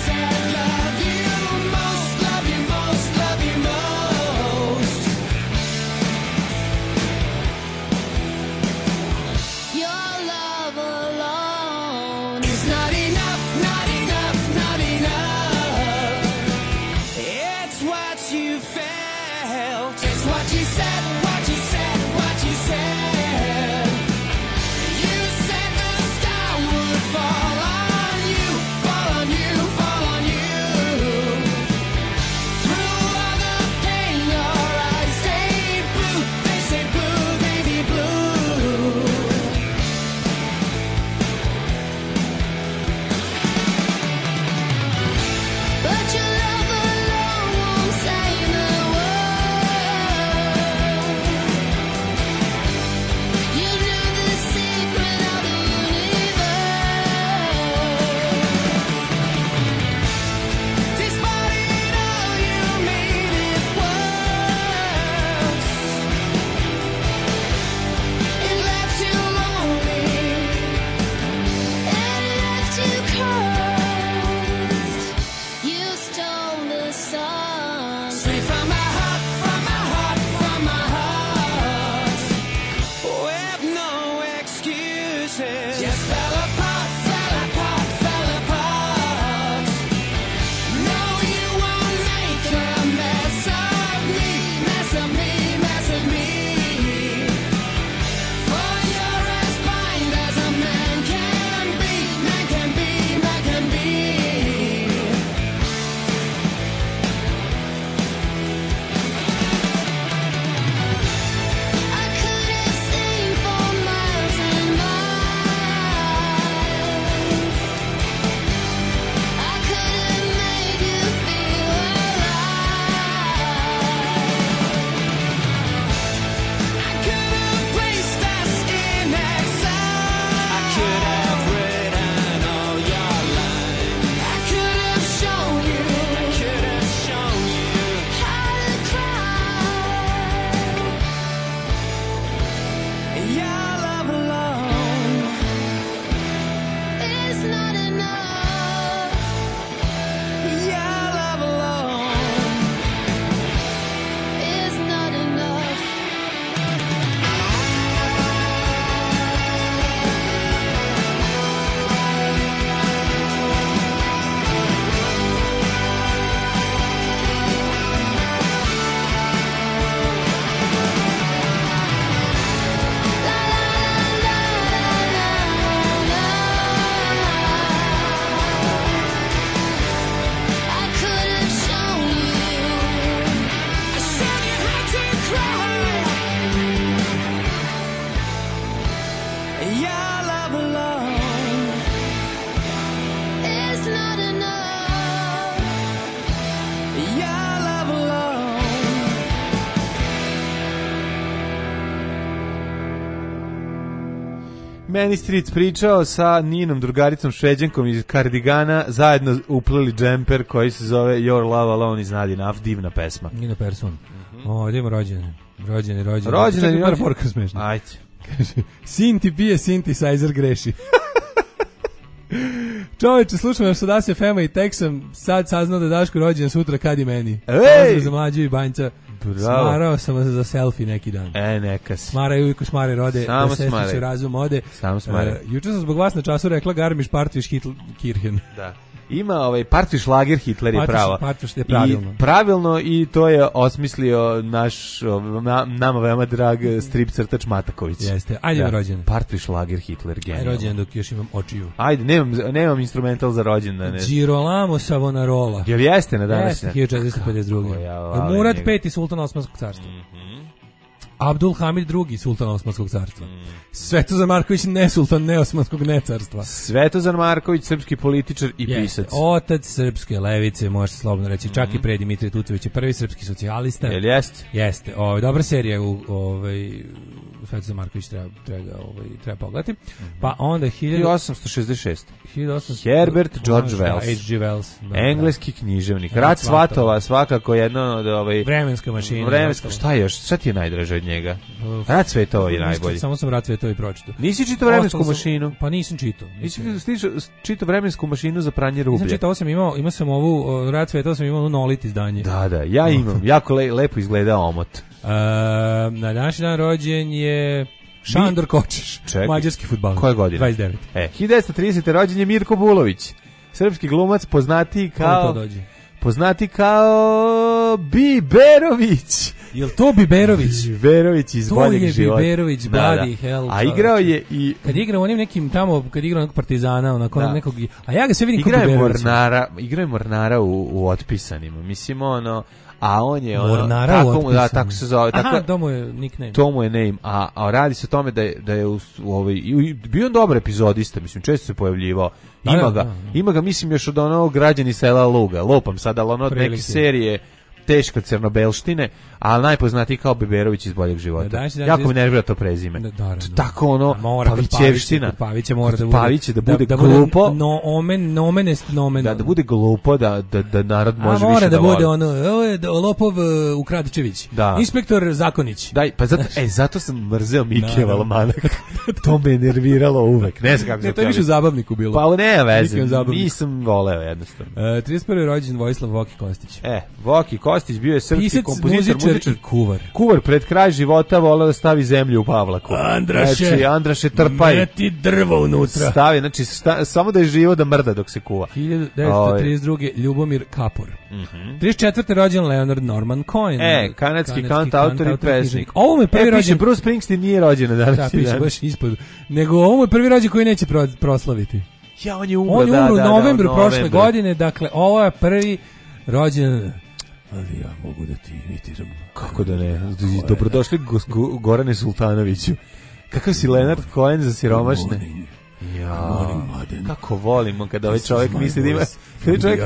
Most love you, most love you most. know the song. Straight from my heart, from my heart, from my heart. With no excuses. Just fell apart, fell apart, fell apart. No, you won't make a mess of me, mess of me, mess of me. For you're as blind as a man can be, man can be, man can be. I could have seen for miles and miles. I could have made you feel alive. I could have placed us in exile. I could have written all your lines. I could have shown you I could have shown you. how to cry. Your love alone. It's not enough. Your love alone. It's not enough. I could have shown you. I showed you how to cry. Your love alone. It's not enough. Your love alone. Meni Street pričao sa Ninom, drugaricom Šveđankom iz Kardigana, zajedno upleli džemper koji se zove Your Love Alone iz Not Enough, divna pesma. Nina Persson. O, idemo rođene. Rođene, rođene. Rođene, Čekaj, par rođene. poruka smešna. Ajde. Kaže, sin ti pije, synthesizer greši. Čoveče, slušam još Sodas F M-a i tek sam sad saznao da je Daško rođen sutra kad i meni. Ej! Pozdrav za Mlađu i Banjca. Bravo. Smarao sam vas za selfie neki dan. E, neka si. Smaraju uvijek u smare rode, Samo da smaraj. sestriću razum ode. Samo smaraj. E, juče sam zbog vas na času rekla Garmisch Partviš Hitl Kirchen. Da. Ima ovaj Partij šlager Hitler je Partij- pravo. Partij je pravilno. I pravilno i to je osmislio naš ov- na- nama veoma drag strip crtač Mataković. Jeste. Ajde na rođendan. Partij šlager Hitler Aj genijalno. rođendan dok još imam očiju. Ajde, nemam nemam instrumental za rođendan. Ne. Girolamo Savonarola. Jel jeste na danas? Jeste, hiljadu četiristo pedeset druge. Kako ja volim Murad njega. peti, sultan Osmanskog carstva. Abdul Hamid drugi, sultan Osmanskog carstva. Svetozar Marković, ne sultan, ne Osmanskog, ne carstva. Svetozar Marković, srpski političar i Jeste. pisac. Otac srpske levice, može se slobodno reći, čak i pre Dimitrije Tucović je prvi srpski socijalista. Jel jeste? Jeste. O, dobra serija u ovaj Svetozar Marković treba treba ga, ovaj treba pogledati. Pa onda hiljadu osamsto šezdeset šest. hiljadu osamsto Herbert George Da, Wells. H G. Wells. Da, Engleski književnik. Rat Rat svatova. svatova svakako jedno od ovaj Vremenska mašina. Vremenska, šta je još? Šta ti je najdraže od njega? Rat svetova je Ništa, najbolji. Samo sam Rat svetova i pročitao. Nisi čitao vremensku Ostalo sam- mašinu? Pa nisam čitao. Nisi čitao, čitao vremensku mašinu za pranje Nisam rublja? čitao, sam imao, imao sam ovu o, Rat svetova, sam imao ono Nolit izdanje. Da, da, ja imam. Jako le, lepo izgleda omot. E, na današnji dan rođen je Šandor Kočeš, Čekaj. mađarski fudbaler. Koje godine? dvadeset devet. E, hiljadu devetsto tridesete rođen je Mirko Bulović. Srpski glumac poznati Kako kao to dođe? poznati kao Biberović. Jel to Biberović? Biberović iz To boljeg je života. Biberović, Da, bloody da. hell, A igrao je i Kad je igrao onim nekim tamo, kad je igrao onog partizana, onako Da. nekog, a ja ga sve vidim kao igrao je Biberović. Mornara, igrao je Mornara u, u Otpisanima. Mislim ono, a on je ono, Mornara tako, u mu- da, Otpisanima. tako se zove, tako, Aha, to mu je nickname. to mu je name, a, a radi se o tome da je, da je u, u ovaj, i- i bio on dobar epizodista, mislim, često se pojavljivao. Ima Da, ga, da, da. ima ga, mislim, još od onog građani sela Luga, lopam sad, ali ono od neke Prilike. serije, teška crnobelštine, ali najpoznatiji kao Beberović iz Boljeg života. Da, danas- jako me nervira to prezime. Da, da, da. Tako ono, A mora kod Pavićevština. Pavića, kod Pavića mora Kod da bude Pavića da bude glupo. no omen nomen est nomen. Da, da bude glupo, da, da, da narod A može mora više da da bude voli. ono, ovo je da- Lopov uh, Ukradčević. Da. Inspektor Zakonić. Daj, pa zato, e, zato sam mrzeo Mikija Naravno. Valmanak. To me nerviralo uvek. Ne znam kako Ne, se to je više u zabavniku bilo. Pa ne veze, Mikijev zabavnik. nisam voleo jednostavno. Uh, trideset prvi rođen Vojislav Voki Kostić. E, Voki Kostić bio je srpski Pisac, kompozitor, muzičar muzičar. i kuvar. Kuvar pred kraj života voleo da stavi zemlju u Pavlaku. Andraše, Znači, Andraše trpaj. meti drvo unutra. Stavi, znači, sta, samo da je živo da mrda dok se kuva. hiljadu devetsto trideset druge Ljubomir Kapor. trideset četvrte rođen Leonard Norman Cohen. E, kanadski kantautor i pesnik. književnik. Ovo mu je prvi E, piše, rođen. Bruce Springsteen nije rođen na Da, današnji piše dan. baš ispod. Nego ovo mu je prvi rođen koji neće pro, proslaviti. Ja, on je umro, On je da, umro da, u da, novembru u prošle novembru. godine, dakle ovo je prvi rođen. Ali ja mogu da ti imitiram. Kako da ne? Dobrodošli gos- Go- Gorane Sultanoviću. Kakav si Leonard Cohen za siromašne? Ja, kako volimo kada ovaj čovjek misli da ima... Kada čovjek,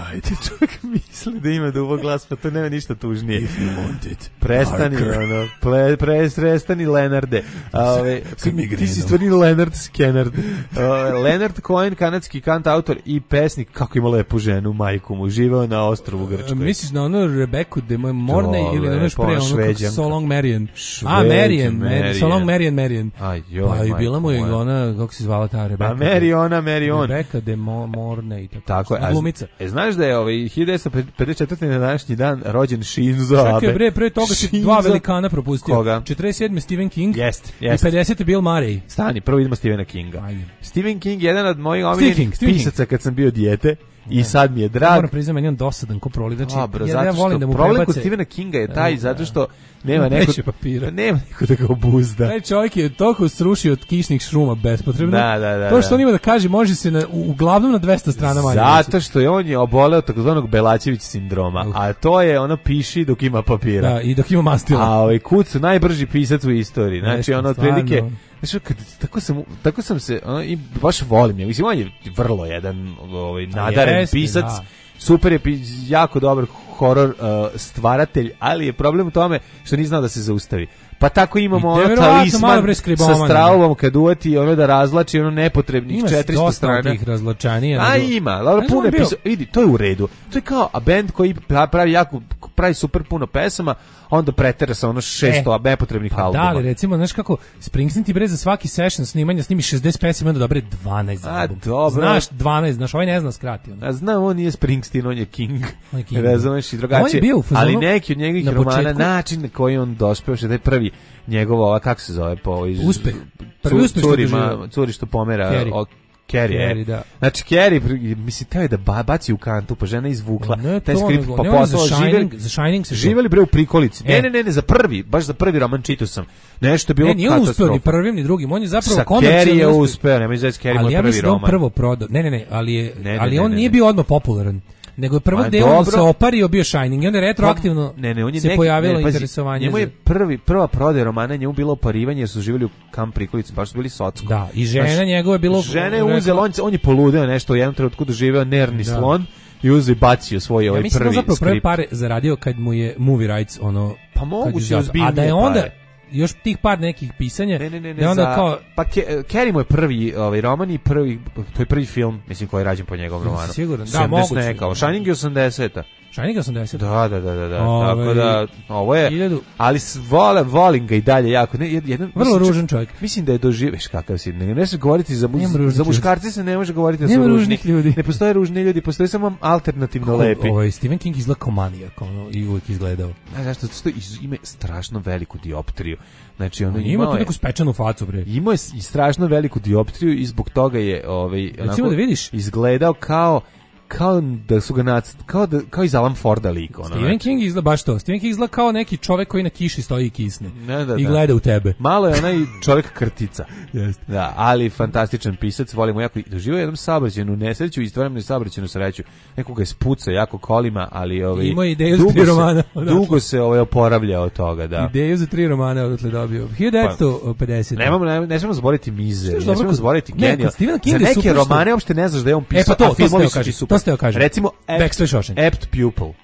čovjek misli da ima dubok glas, pa to nema ništa tužnije. Prestani, ono, ple, pre, prestani Lenarde. A, ove, ti si stvarni Leonard Skennard. Ove, Leonard Cohen, kanadski kantautor i pesnik, kako ima lepu ženu, majku mu, živeo na ostrvu Grčkoj. Misliš na ono Rebeku de Moje Morne To, ili na lepo, još pre ona ono kako Šveđanka. So Long Marian? A, Šveđan, Marian, Marian, Marian. So Long Marian, Marian. Aj, joj, Pa i bila mu je majko moja. ona, kako se zvala ta Rebeka? Pa Mariona, Marion. Rebeka de Mo, Morne i tako. Tako je. A a- glumica. E, znaš da je ovaj hiljadu devetsto pedeset četvrte na današnji dan rođen Shinzo Abe. Čekaj bre, pre toga si dva Shinzo- velikana propustio. Koga? četrdeset sedme Stephen King Jest, i jest. pedesete Bill Murray. Stani, prvo idemo Stephena Kinga. Ajde. Stephen King je jedan od mojih Stephen omiljenih King, Stephen King. pisaca kad sam bio dijete i sad mi je Ja drag. moram priznati, meni je on dosadan ko proli. Znači, Dobro, ja, zato ja što volim da mu problem kod prebace. Stephena Kinga je taj, Da, zato da. što nema Ima neko, previše papira. nema neko da ga obuzda. Taj čovjek je toliko srušio od kišnih šruma bespotrebno. Da, da, da, To što da. on ima da kaže može se na, u- uglavnom na dvesta strana manje. Zato što je on je oboleo takozvanog Belačević sindroma, Uh. a to je ono piši dok ima papira. Da, i dok ima mastila. A ovaj Kuc najbrži pisac u istoriji. Znači Jeste, ono otprilike, stvarno. znači kad tako sam tako sam se ono, i baš volim je. Mislim on je vrlo jedan ovaj nadaren jeste, pisac. da. Super je, pi- jako dobar horor uh, stvaratelj, ali je problem u tome što nije znao da se zaustavi. Pa tako imamo I ono nevjerovatno malo talisman bre sa skribomana. Straubom kad uvati ono da razlači ono nepotrebnih Ima četiristo dosta strana. tih razlačanija. A nego- ima, dobro, Znaš, puno on je bio- pisao, vidi, to je u redu. To je kao a bend koji pravi jako pravi super puno pesama, onda pretera sa ono šesto E, nepotrebnih Pa albuma. da, ali recimo, znaš kako, Springsteen ti bre za svaki session snimanja snimi šezdeset pesama i onda dobre dvanaest za A, album. dobro. Znaš, dvanaest, znaš, ovaj ne zna skrati. Ono. A znam, on nije Springsteen, on je King. On je King. Razumeš i drugačije. On je bio u fazonu ali neki od njegovih na romana, početku- način na koji on dospeo, što je taj prvi njegov, ova, kako se zove, po ovoj... Uspeh. Prvi Cu- uspeh što curi, doživio. ma- curi što pomera. Carrie. O, Carrie, Carrie, e. da. Znači, Carrie, pr- mislim, teo je da ba, baci u kantu, pa žena izvukla Ne, taj to skript, nego, pa ne, on je poslala, za živeli, Shining- za Shining se to- živeli bre u prikolici. Ne, E. ne, ne, ne, za prvi, baš za prvi roman čitao sam. Nešto je bilo Ne, nije on uspeo katastrofa. ni prvim ni drugim, on je zapravo Sa komercijalno Carrie je uspeo. uspeo, nemoj zać Carrie Ali moj ja prvi mislim da on roman. prvo prodao. Ne, ne, ne, ali je Ne, ne, ali ne, on ne, nije ne. bio odmah popularan. Nego je prvog Ma, dela on se dobro. opario, bio Shining i onda retroaktivno Ne, ne, on je se neki- pojavilo ne, pazi, interesovanje. Njemu je za- prvi, prva prodaja romana, njemu bilo oparivanje jer su živjeli u kamp prikolici, baš su bili socko. Da, i žena Znaš, njegova je bilo... Žena je uzela, on, on je poludeo nešto u jednom trenutku doživeo nervni Da. slon i uzeo i bacio svoj Ja ovaj mislim da prvi on zapravo prve skript. pare zaradio kad mu je movie rights ono... Pa kad moguće, je zato- ozbiljnije A da je onda pare. još tih par nekih pisanja, Ne, ne, ne, ne, da je onda za, kao... pa Ke, Carrie mu je prvi ovaj roman i prvi, to je prvi film, mislim, koji je rađen po njegovom Jesi romanu. siguran? Da, sedamdeset moguće. neka, Shining je osamdeseta. Shining osamdeset. Da, da, da, da, da. Ovaj, tako da, ovo je, hiljadu- ali s- volim, volim ga i dalje jako. Ne, jed- jedan, Vrlo mislim, čak- ružan čovjek. Mislim da je doživeš kakav si. Ne, ne se govoriti za, Nema za, ružnih za ljudi. muškarce se ne može govoriti da su Nema ružni. ružnih ljudi. Ne postoje ružni ljudi, postoje samo alternativno lepi. Ovaj Stephen King izgleda kao manijak, ono, i uvijek izgledao. Znaš zašto? Zato što iz- ima strašno veliku dioptriju. Znači, ono On ima imao tu je, neku spečanu facu, bre. imao je i strašno veliku dioptriju i zbog toga je ovaj, onako da vidiš. izgledao kao kao da su ga nac, kao da kao iz Alan Forda lik, ono. Stephen znači. King izgleda baš to. Stephen King izgleda kao neki čovek koji na kiši stoji i kisne. Ne, da, I da. gleda u tebe. Malo je onaj čovjek krtica. Jeste. Da, ali fantastičan pisac, volimo jako. Doživio je jednom saobraćajnu nesreću i istovremeno saobraćajnu sreću. Nekoga je spucao jako kolima, ali ovaj Imao je ideju za dugo tri se- romana, odatle. Dugo se ovaj oporavlja od toga, da. Ideju za tri romane odatle dobio. hiljadu devetsto pedeset. Nemamo, ne, ne smemo zaboraviti Mizer, Znaš, ne dobro, smemo kod- zaboraviti ne, genija. kod Stephena Za Kinga je neke super što- romane uopšte ne znaš da je on E pisao, pa to, a to filmovi ste su kažem, ti super. to ste joj kažem. Recimo, Back to the Shawshank. Apt Pupil.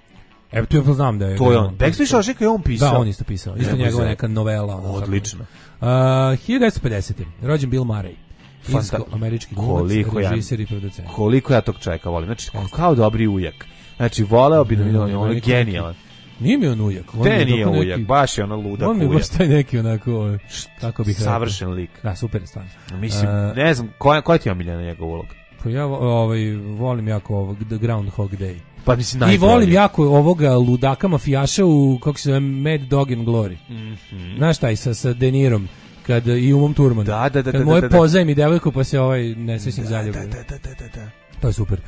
Evo, tu ja znam da je... To je on. Backstreet Šošika je on pisao. Da, on isto pisao. Isto Nebo njegova za- neka novela. ono, Odlično. Uh, hiljadu devetsto pedesetog. Rođen Bill Murray. Finsko-američki glumac, Koliko ja- režiser i producent. Koliko ja tog čovjeka volim. Znači, kao dobri ujak. Znači, voleo bi da mi on, on je genijalan. Nije mi on ujak. On Te je nije tako ujak, neki- baš je ono ludak On mi ujak. baš taj neki onako, kako bih rekao. Savršen lik. Da, super je stvarno. Mislim, Uh, ne znam, koja, koja ti je omiljena njegov ulog? Pa ja vo- ovaj, volim jako ovog The Groundhog Day. Pa mislim, I najbolji. volim jako ovoga ludaka mafijaša u, kako se zove, Mad Dog and Glory. Mhm. Znaš taj sa, sa De Nirom, kad i Umom Turman. Da, da, da, Kad da, moje da, da. pozajmi devojku pa se ovaj nesrećnik zaljubi. Da, da, da, da, da, da. To je super.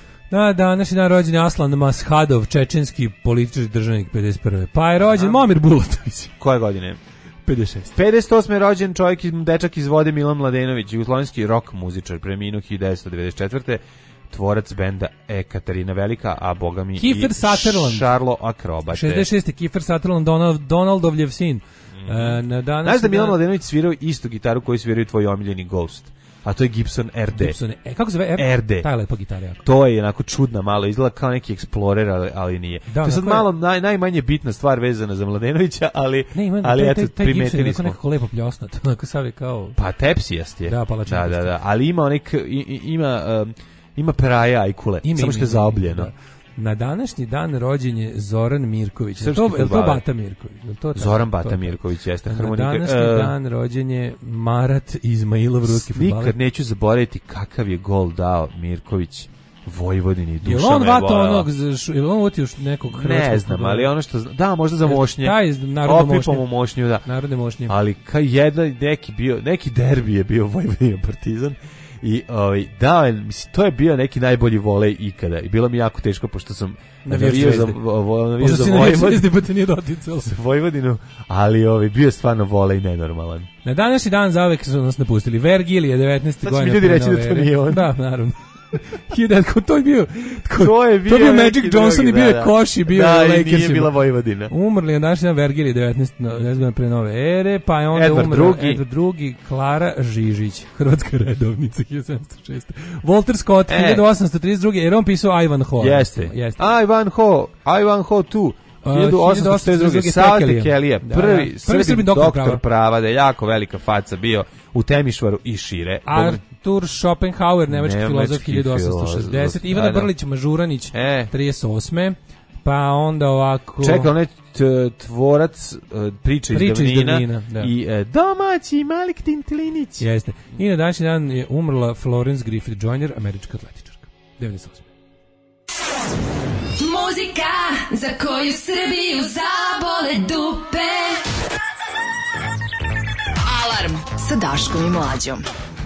Na današnji dan rođen je Aslan Mashadov, čečenski politički državnik pedeset prve. Pa je rođen Momir Bulatović, Koje godine? pedeset šeste. pedeset osme je rođen čovjek, iz- dečak iz Vode Milan Mladenović, jugoslovenski rock muzičar, preminuo hiljadu devetsto devedeset četvrte tvorac benda Ekaterina Velika, a boga mi Kiefer i Sutherland. Šarlo Akrobate. šezdeset šeste. Kiefer Sutherland, Donald, Donaldovljev sin. E, na današnji Znaš da Milan dan- Mladenović svirao istu gitaru koju sviraju tvoj omiljeni Ghost, a to je Gibson R D. Gibson, e, kako se zove? R? R D. Ta je lepa gitara jako. To je onako čudna malo, izgleda kao neki Explorer, ali, ali nije. Da, to je sad onako je- malo naj, najmanje bitna stvar vezana za Mladenovića, ali, Ne, ima, ali taj, eto, taj, taj Gibson je primetili onako smo. nekako lepo pljosnat. Onako sav je kao... Pa tepsijast je. Da, palačinkast. Da, da, da, ali ima onek, i- i- ima, um, ima peraja ajkule, Ima, samo ima, što je ima, zaobljeno. da. Na današnji dan rođen je Zoran Mirković. Je Srpski to, je to fudbaler. Bata Mirković? Je to taj? Zoran To Bata taj. Mirković jeste Na harmonika. današnji E, dan rođen je Marat Izmailov, ruski fudbaler. Nikad neću zaboraviti kakav je gol dao Mirković Vojvodini, duša Jel on me vato bolela. onog, za- jel on vatio nekog hrvatskog Ne znam, fudbalera? ali ono što zna- da, možda za mošnje. Taj iz narodne Opipao mošnje. mu mošnju, da. Narodne mošnje. Ali kao jedan neki bio, neki derbi je bio Vojvodina Partizan i ovaj dao je, mislim, to je bio neki najbolji volej ikada i bilo mi jako teško pošto sam Navijaš navijao za Zvezde. vo- vo- navijao Pošto za si navijao Vojvodinu, Zvezde, pa te nije doticalo. za Vojvodinu, ali ovaj bio je stvarno volej nenormalan. Na današnji dan zauvek su nas napustili. Vergilije, devetnaeste Sad će mi godine. ljudi pre reći da nove to ere. nije on. Da, naravno. Hiljadu, ko to je bio? Ko, To je bio, to je bio neki Magic Johnson drugi, i bio je da, da. Koš i bio da, je i Lakersima. nije bila Vojvodina. Umrli je današnji dan Vergilije, devetnaeste godina pre nove ere, pa je onda Edvard umro drugi. Edvard drugi, Klara Žižić, hrvatska redovnica, hiljadu sedamsto šeste. Walter Scott, E. hiljadu osamsto trideset druge, jer on pisao Ivan Ho. Jeste. Jeste. Ivan Ho, Ivan Ho tu. A, hiljadu osamsto četrdeset druge. hiljadu osamsto Sava Tekelija. Tekelija, Da, prvi, da. Prvi Srbin Srbin doktor doktor prava. prava, da je jako velika faca bio u Temišvaru i šire. Artur Schopenhauer, nemački Nemački filozof, hiljadu osamsto šezdeset. filozof, Ivana da, da. Brlić Mažuranić, E. trideset osme. Pa onda ovako... Čekaj, onaj t- tvorac uh, priče iz Priče iz davnina, davnina, da. i uh, domaći Malik Tintilinić. Jeste. I na današnji dan je umrla Florence Griffith Joyner, američka atletičarka. devedeset osme. Muzika za koju Srbiju zabole dupe. Alarm sa Daškom i Mlađom.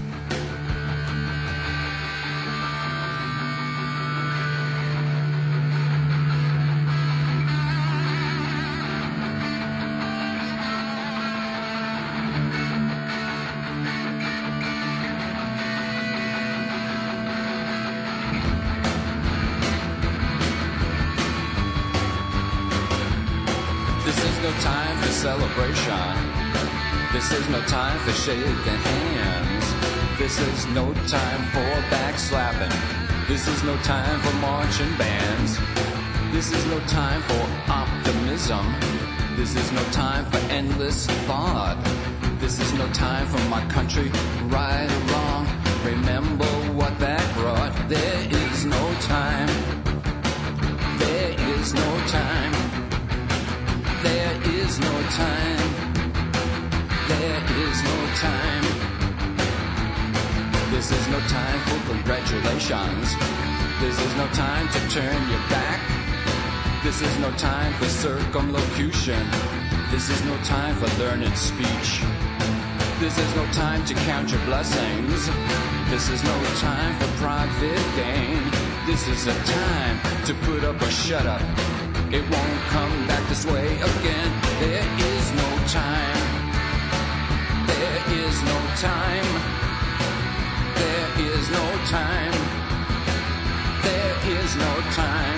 This is no time for celebration. This is no time for shaking hands. This is no time for backslapping. This is no time for marching bands. This is no time for optimism. This is no time for endless thought. This is no time for my country, right or wrong. Remember what that brought. There is no time. There is no time. There is no time. There is no time. This is no time for congratulations. This is no time to turn your back. This is no time for circumlocution. This is no time for learned speech. This is no time to count your blessings. This is no time for private gain. This is a time to put up or shut up. It won't come back this way again. There is no time. There is no time. There is no time. There is no time.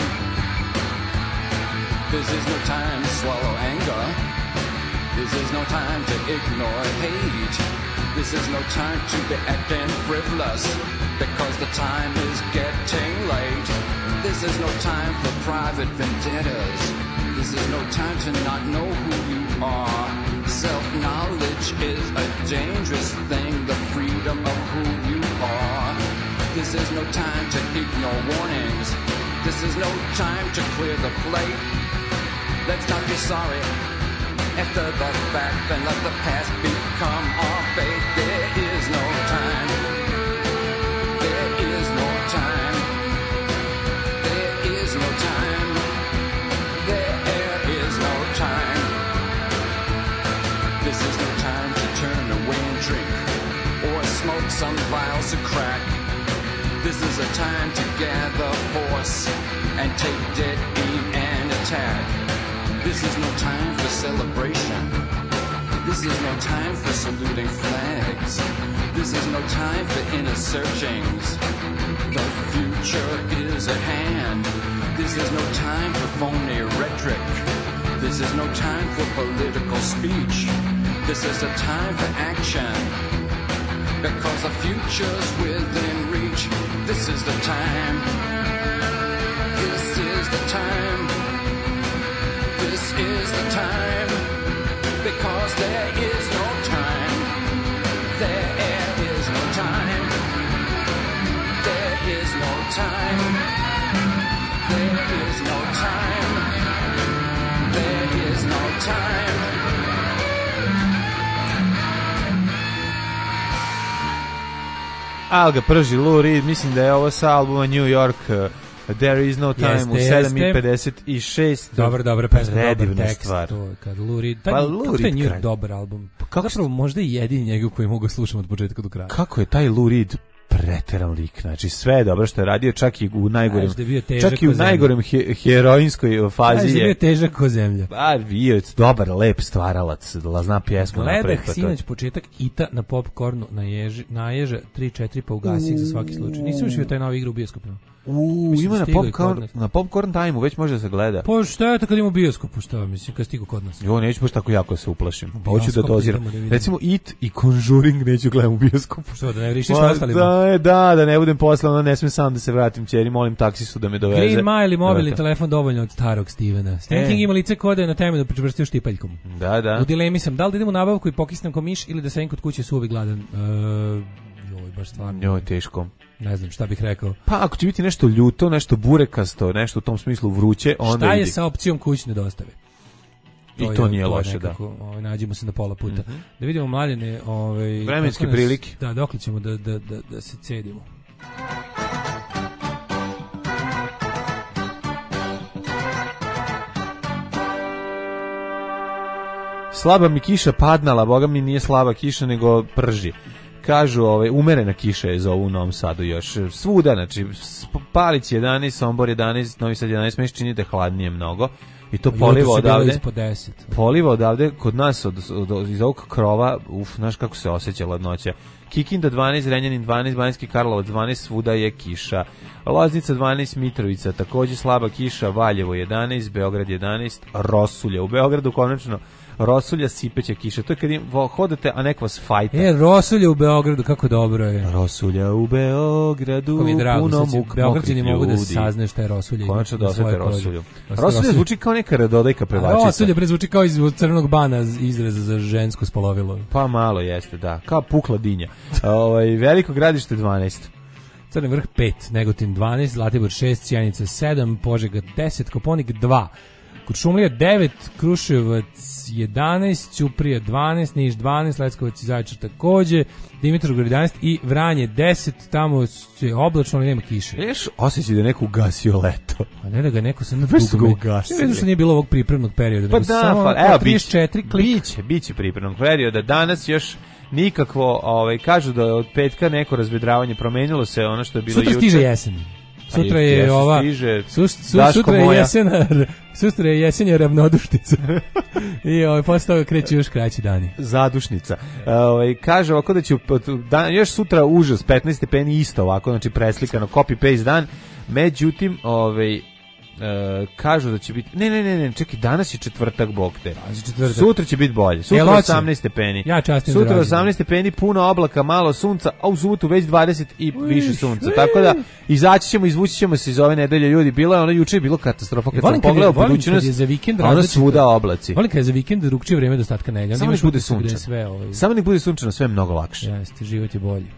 This is no time to swallow anger. This is no time to ignore hate. This is no time to be acting frivolous, because the time is getting late. This is no time for private vendettas. This is no time to not know who you are. Self-knowledge is a dangerous thing, the freedom of who you are. This is no time to ignore warnings. This is no time to clear the plate. Let's not be sorry after the fact and let the past become our fate. There is no time. There is no time. There is no time. There is no time. This is no time to turn away and drink or smoke some vials of crack. This is a time to gather force and take dead aim and attack. This is no time for celebration. This is no time for saluting flags. This is no time for inner searchings. The future is at hand. This is no time for phony rhetoric. This is no time for political speech. This is a time for action. Because the future's within reach. This is the time. This is the time. This is the time. Because there is no time. There is no time. There is no time. There is no time. There is no time. Al ga prži Lou Reed, mislim da je ovo sa albuma New York, uh, There is no time, Jeste, u sedam i jeste. pedeset šest. Dobro, dobro, pesma, dobar Predivna tekst. stvar. To, je kad Lou Reed, taj, Pa, kako Lou taj Reed New York kralj. dobar album. Kako Zapravo možda i jedini njegov koji mogu slušati od početka do kraja. Kako je taj Lou Reed preteran lik, znači sve je dobro što je radio, čak i u najgorem, Znaš da je bio težak čak i u ko zemlja. najgorem he, heroinskoj fazi Znaš da je bio je, težak ko zemlja. a bio je dobar, lep stvaralac, da zna pjesmu napraviti. Gledah pa to- sinoć početak Ita na Popcornu na ježi, na ježa tri četiri pa ugasi ih za svaki slučaj. Nisam još vidio taj novi igru u bioskopu. U, Mislim, ima na stigao i kod popcorn, nas. na popcorn time već može da se gleda. Pa šta je to kad ima u bioskopu, šta mislim, kad stigu kod nas? Jo, neću baš tako jako da se uplašim. Pa hoću da Bioskop doziram. idemo da vidimo. Recimo It i Conjuring neću gledam u bioskopu. Što, da ne vrištiš Ma, na ostalima? Da, da, da ne budem posle, onda ne smem sam da se vratim ćeri, molim taksistu da me doveze. Green Mile i mobilni Da, telefon dovoljno od starog Stevena. Stephen E. King ima lice kod da je na temenu pričvrstio štipaljkom. Da, da. U dilemi sam, da li da idem u nabavku i pokisnem ko miš ili da sedim kod kuće suvi gladan. E, joj, baš stvarno. Njoj, teško. Ne znam šta bih rekao. Pa ako će biti nešto ljuto, nešto burekasto, nešto u tom smislu vruće, onda Šta je idi. sa opcijom kućne dostave? I to je- nije je loše, nekako, ovaj, nađemo se na pola puta. Da vidimo mladine, ovaj Vremenske kako nas- prilike. Da, dokle ćemo da, da, da, da se cedimo. Slaba mi kiša padnala, boga mi nije slaba kiša, nego prži. Kažu, ovaj, umerena kiša je za ovu u Novom Sadu još. Svuda, znači, Palić jedanaest, Sombor jedanaest, Novi Sad jedanaest, meni se čini da je hladnije mnogo. I to poliva Jutros je bilo odavde. ispod deset. Poliva odavde kod nas od, od, od, iz ovog krova, uf, znaš kako se osjeća ladnoća. Kikinda dvanaest, Renjanin dvanaest, Banjski Karlovac dvanaest, svuda je kiša. Loznica dvanaest, Mitrovica takođe slaba kiša, Valjevo jedanaest, Beograd jedanaest, Rosulja. U Beogradu konačno Rosulja, sipeća kiša. To je kad im, vo- hodate, a neko vas fajta. E, Rosulje u Beogradu, kako dobro je. Rosulja u Beogradu, Kako mi je drago, puno sad će muk Beograđani mokrih mogu da ljudi. saznaju šta je Rosulje. Konačno na da osete svojoj koži. Rosulju. Rosulje- Rosulja zvuči kao neka redodajka pevačica. Rosulje bre zvuči kao iz Crvenog bana izraza za žensko spolovilo. Pa malo jeste, da. Kao pukla dinja. Ovaj, Veliko Gradište dvanaest. Crni vrh pet, Negotin dvanaest, Zlatibor šest, Sjenica sedam, Požega deset, Koponik dva, Kuršumlija devet, Kruševac jedanaest, Ćuprija dvanaest, Niš dvanaest, Leskovac i Zaječar takođe, Dimitrovgrad jedanaest i Vranje deset, tamo je oblačno, ali nema kiše. Još osjećaj da je neko ugasio leto. A ne da ga neko sam na Baš su ga dugme. ugasili. Ne vidim što nije bilo ovog pripremnog perioda. Pa nego da, samo pa, ono evo, kao biće, trideset četiri klik. biće, biće pripremnog perioda. Danas još nikakvo, ovaj, kažu da je od petka neko razvedravanje, promenilo se ono što je bilo Sutra juče. stiže jesen. Sutra je jesen ova stiže, su, su, Daško sutra je moja. jesena, sutra je jesenja ravnodušnica. I ovaj posle toga kreću još kraći dani. Zadušnica. Ovaj, kaže ovako da će u- dan, još sutra užas, petnaest stepeni isto ovako, znači preslikano, copy-paste dan. Međutim, ovaj, e, kažu da će biti... Ne, ne, ne, ne, čekaj, danas je četvrtak, bog te. Danas je četvrtak. Sutra će biti bolje. Sutra Jel hoće? osamnaest stepeni. Ja častim Sutra za osamnaest stepeni, puno oblaka, malo sunca, a u subotu već dvadeset i više sunca. Tako da izaći ćemo, izvući ćemo se iz ove nedelje, ljudi. Bilo je ono, juče je bilo katastrofa. Kad sam pogledao budućnost, ono svuda oblaci. Volim kad je za vikend drugčije vreme do ostatka nedelje. Samo nek bude sunčano. Sve, ovaj... Samo nek bude sunčano, sve je mnogo lakše. Jeste, život je bolji.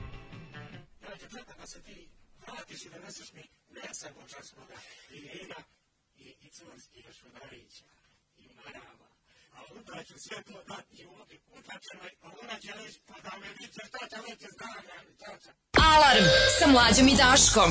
Alarm sa Mlađom i Daškom.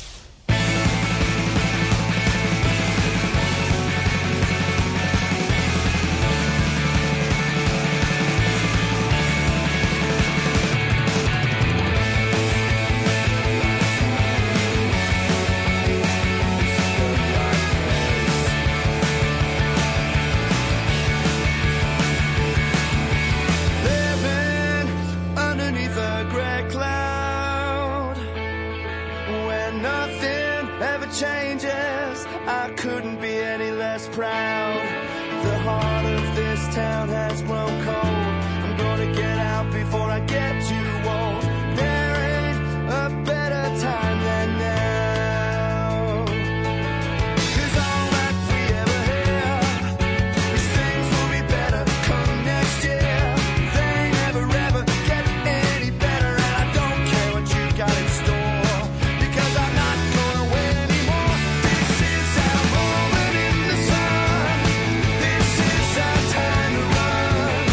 Changes, I couldn't be any less proud. The heart of this town has grown cold. I'm gonna get out before I get too old. There ain't a better time than now. 'Cause all that we ever hear is things will be better come next year. They never ever get any better, and I don't care what you got in store, because I'm not going away. This is our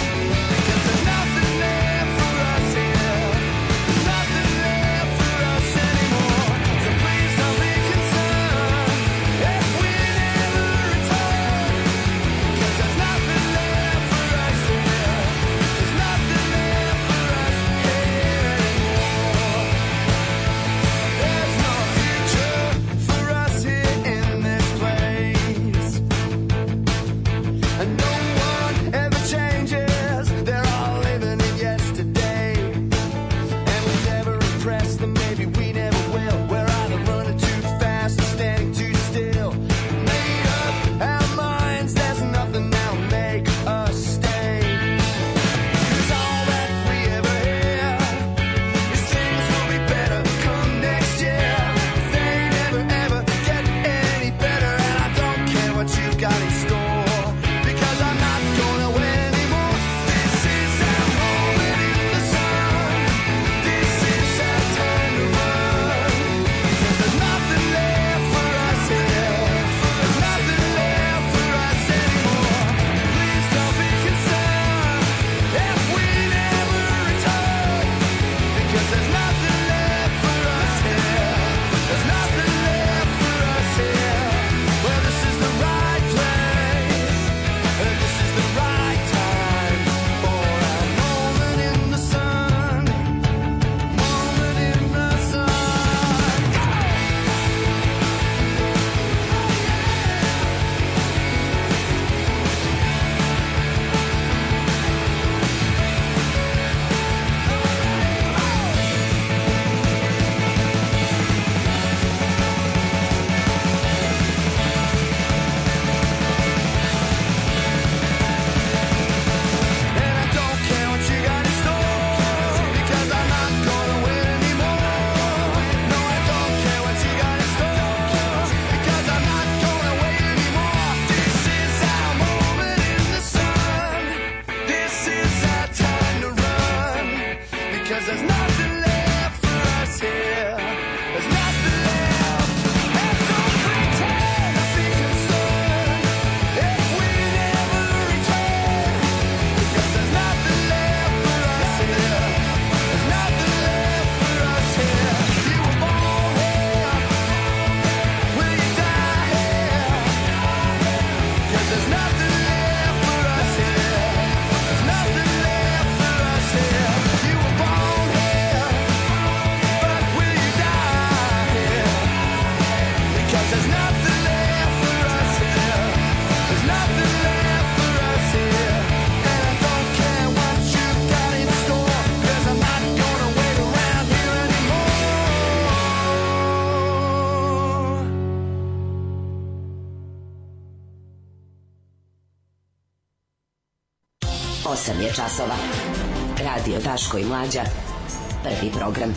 osam je časova. Radio Daško i Mlađa. Prvi program.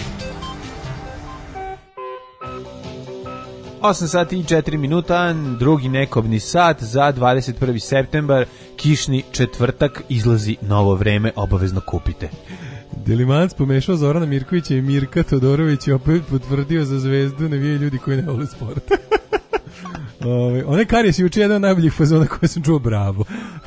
osam sati i četiri minuta, drugi nekobni sat za dvadeset prvi septembar, kišni četvrtak, izlazi novo vreme, obavezno kupite. Delimanac pomešao Zorana Mirkovića i Mirka Todorović i opet potvrdio za Zvezdu navijaju ljudi koji ne vole sport. Ove, onaj Karijes juče jedan od najboljih fazona koje sam čuo, bravo.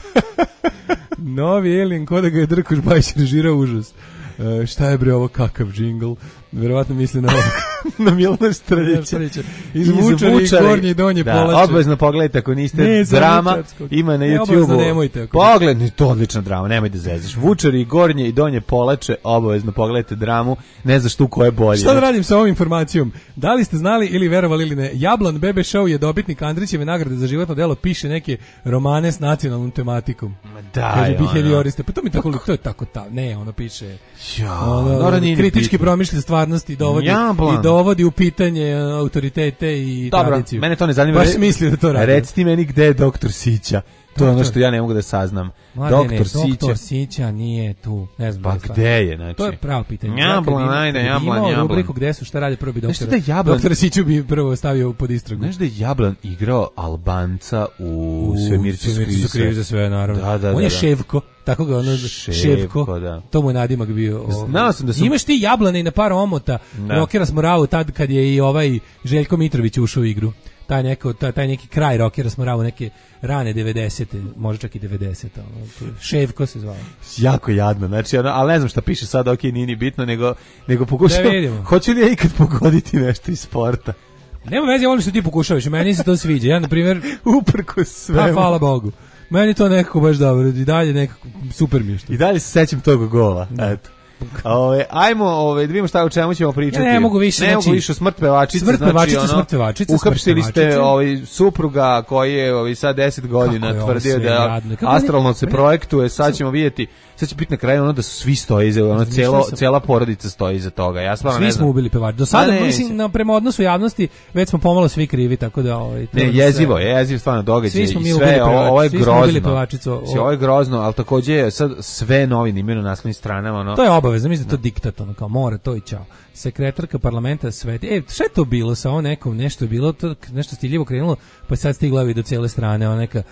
Novi Alien, ko da ga je Drkoš Bajić režirao, užas. E, šta je bre ovo, kakav džingl? Verovatno misli na ovo. Na Milana Strljića. Iz Vučari i Gornje i Donje da, Polače. Obavezno pogledajte ako niste. Ne, drama ima na ne, YouTubeu. Nemojte. Pogledajte, to je odlična drama, nemoj da zezaš. Vučari i Gornje i Donje Polače, obavezno pogledajte dramu. Ne znaš tu ko je bolje. Šta da radim sa ovom informacijom? Da li ste znali ili verovali ili ne? Jablan Bebe Show je dobitnik Andrićeve nagrade za životno delo, piše neke romane s nacionalnom tematikom. Da, kaže behavioriste. Pa to mi tako, to je tako ta. Ne, ono piše. Ja, ono, kritički promišlja stvarnosti, dovodi Jablan. i dovodi u pitanje autoritete i dobro, tradiciju. Mene to ne zanima. Baš misli da to radi. Reci ti meni gde je doktor Sića. To je ono što ja ne mogu da saznam. Doktor Sića. Doktor Sića nije tu. Ne znam. Pa gde je, znači? To je pravo pitanje. Jablan, ajde, Jablan, Jablan. Imao rubriku gde su, šta radi, prvo bi doktora. Da Jablan, doktora Siću bi prvo stavio pod istragu. Znaš da je Jablan igrao Albanca u Svemirci su krivi za sve, naravno. Da, da, on je da, da. Ševko, tako ga ono Ševko, Ševko. Da. To mu je nadimak bio. Znao sam da sam... Imaš ti Jablane i na par omota. Rokera smo ravu tad kad je i ovaj Željko Mitrović ušao u igru. Taj, neko, taj, taj neki kraj Rokera smo ravu, neke rane devedesete, možda čak i devedesete. Ono, Ševko se zvao. Jako jadno, znači, ono, ali ne znam šta piše sad, ok, nije ni bitno, nego, nego pokušam, da hoću li ja ikad pogoditi nešto iz sporta? Nema veze, volim što ti pokušavaš, meni se to sviđa. Ja, na primjer, uprko sve. Pa, hvala Bogu. Meni to nekako baš dobro, i dalje nekako super mi je što. I dalje se sećam tog gola, da. Eto. Ove, ajmo, ove, da vidimo šta o čemu ćemo pričati. Ja ne mogu više, ne znači, mogu više o smrt pevačice, smrt pevačice, znači, ono, smrt pevačice, uhapsili ste ovaj supruga koji je ovaj sad deset godina tvrdio da astralno se projektuje, sad ćemo vidjeti, sad će biti na kraju ono da su svi stoje iza, ono celo cela porodica stoji iza toga. Ja stvarno ne znam. Svi smo ubili pevačicu. Do sada mislim na prema odnosu javnosti već smo pomalo svi krivi, tako da ovaj ne, jezivo je, jeziv stvarno događaj i sve, ovo je grozno. Ovo je grozno, al takođe je sad sve novine imaju na naslovnim stranama, ono. To je obavezno, mislim da to diktat, ono kao mora to i ćao. Sekretarka parlamenta sveti. E, šta je to bilo sa ovom nekom, nešto je bilo, to, nešto stiljivo krenulo, pa sad stigla i do cijele strane, ona neka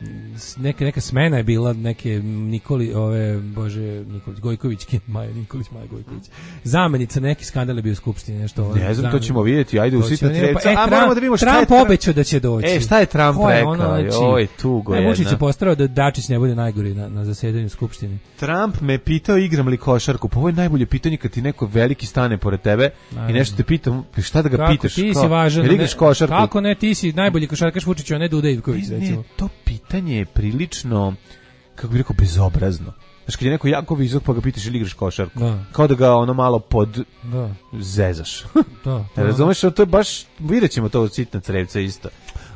neka neka smena je bila, neke Nikoli, ove bože Nikolić Gojkovićke, Maja Nikolić, Maja Gojković. Zamenica, neki skandal je bio u skupštini, nešto. Ne znam, to ćemo vidjeti. Ajde u sitna treca. E, a moramo da vidimo šta Trump je Trump obećao da će doći. E, šta je Trump rekao? Znači, Oj, tugo je. Vučić je postarao da Dačić ne bude najgori na, na zasedanju skupštine. Trump me pitao igram li košarku. Pa ovo je najbolje pitanje kad ti neko veliki stane pored tebe i nešto te pita, šta da ga kako, pitaš? Ti si važan. Ne, košarku? Kako ne, ti si najbolji košarkaš Vučić, a ne Duda Ivković, recimo. Ne, to pitanje je prilično, kako bih rekao, bezobrazno. Znaš, kad je neko jako visok pa ga pitaš ili igraš košarku. Da. Kao da ga ono malo pod da. zezaš. Da, da. Razumeš, to je baš, vidjet ćemo to od sitna crevca isto.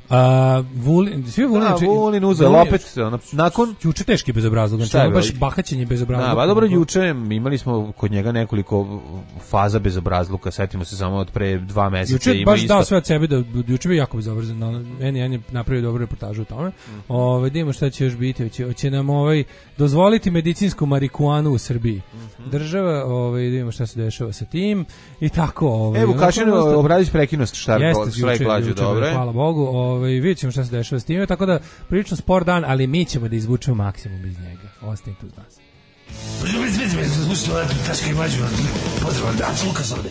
A Vulin, svi Vulin, da, Vulin uzeo opet ono, nakon juče teški bezobrazluk, znači baš bahaćenje bezobrazluka. Da, ba dobro, juče imali smo kod njega nekoliko faza bezobrazluka, setimo se samo od pre dva meseca. Juče baš dao sve od sebe, da juče bio jako bezobrazan, N jedan je napravio dobru reportažu o tome. Mm. Ovaj vidimo šta će još biti, hoće, hoće nam ovaj dozvoliti medicinsku marihuanu u Srbiji. Mm -hmm. Država, ovaj vidimo šta se dešava sa tim i tako, ovaj. Evo Vukašin Obradović prekinuo šta sve glađu, dobro. Hvala Bogu. Ovaj vidjet ćemo šta se dešava s time, tako da prilično spor dan, ali mi ćemo da izvučemo maksimum iz njega. Ostanite uz nas. Ljubi zvizme, slušajte ovaj Daško i Mlađu, potreban da, Lukas ovde.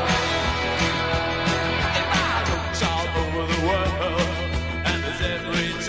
Every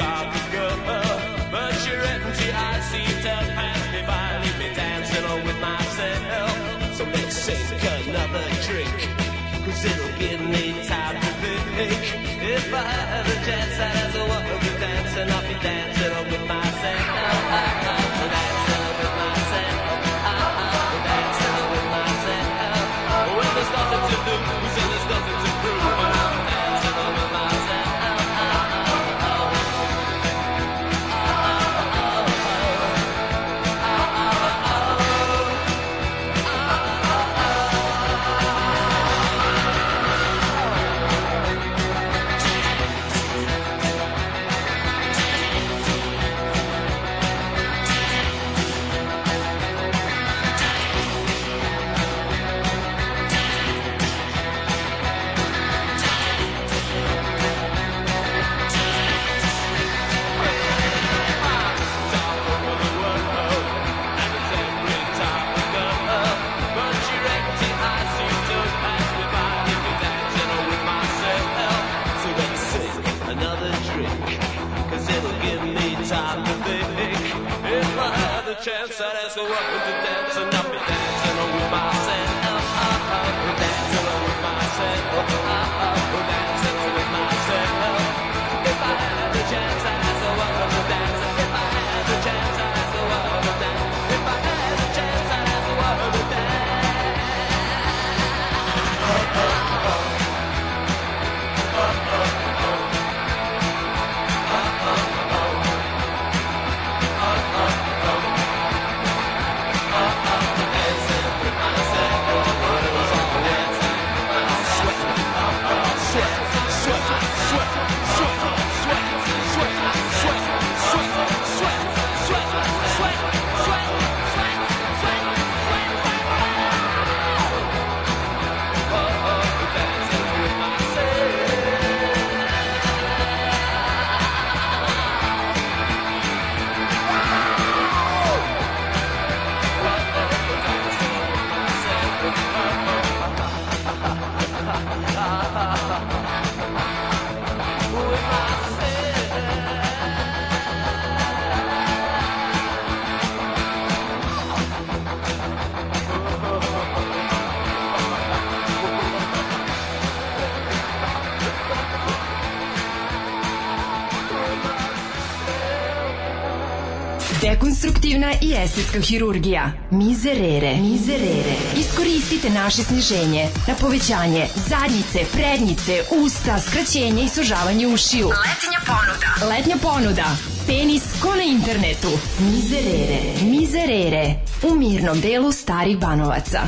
chance, I'd ask the world to dance, and I'll be dancing with myself. Dancing with myself. Dancing with myself. If I had the chance, I'd ask the world to dance. If I had the chance, I'd ask the world to dance. If I had the chance, I'd ask the world to dance. Dekonstruktivna i estetska hirurgija. Mizerere. Mizerere. Iskoristite naše sniženje na povećanje zadnjice, prednjice, usta, skraćenje i sužavanje ušiju. Letnja ponuda. Letnja ponuda. Penis ko na internetu. Mizerere. Mizerere. U mirnom delu Starih Banovaca.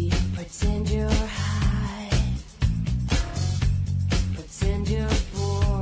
Pretend you're high, pretend you're bored.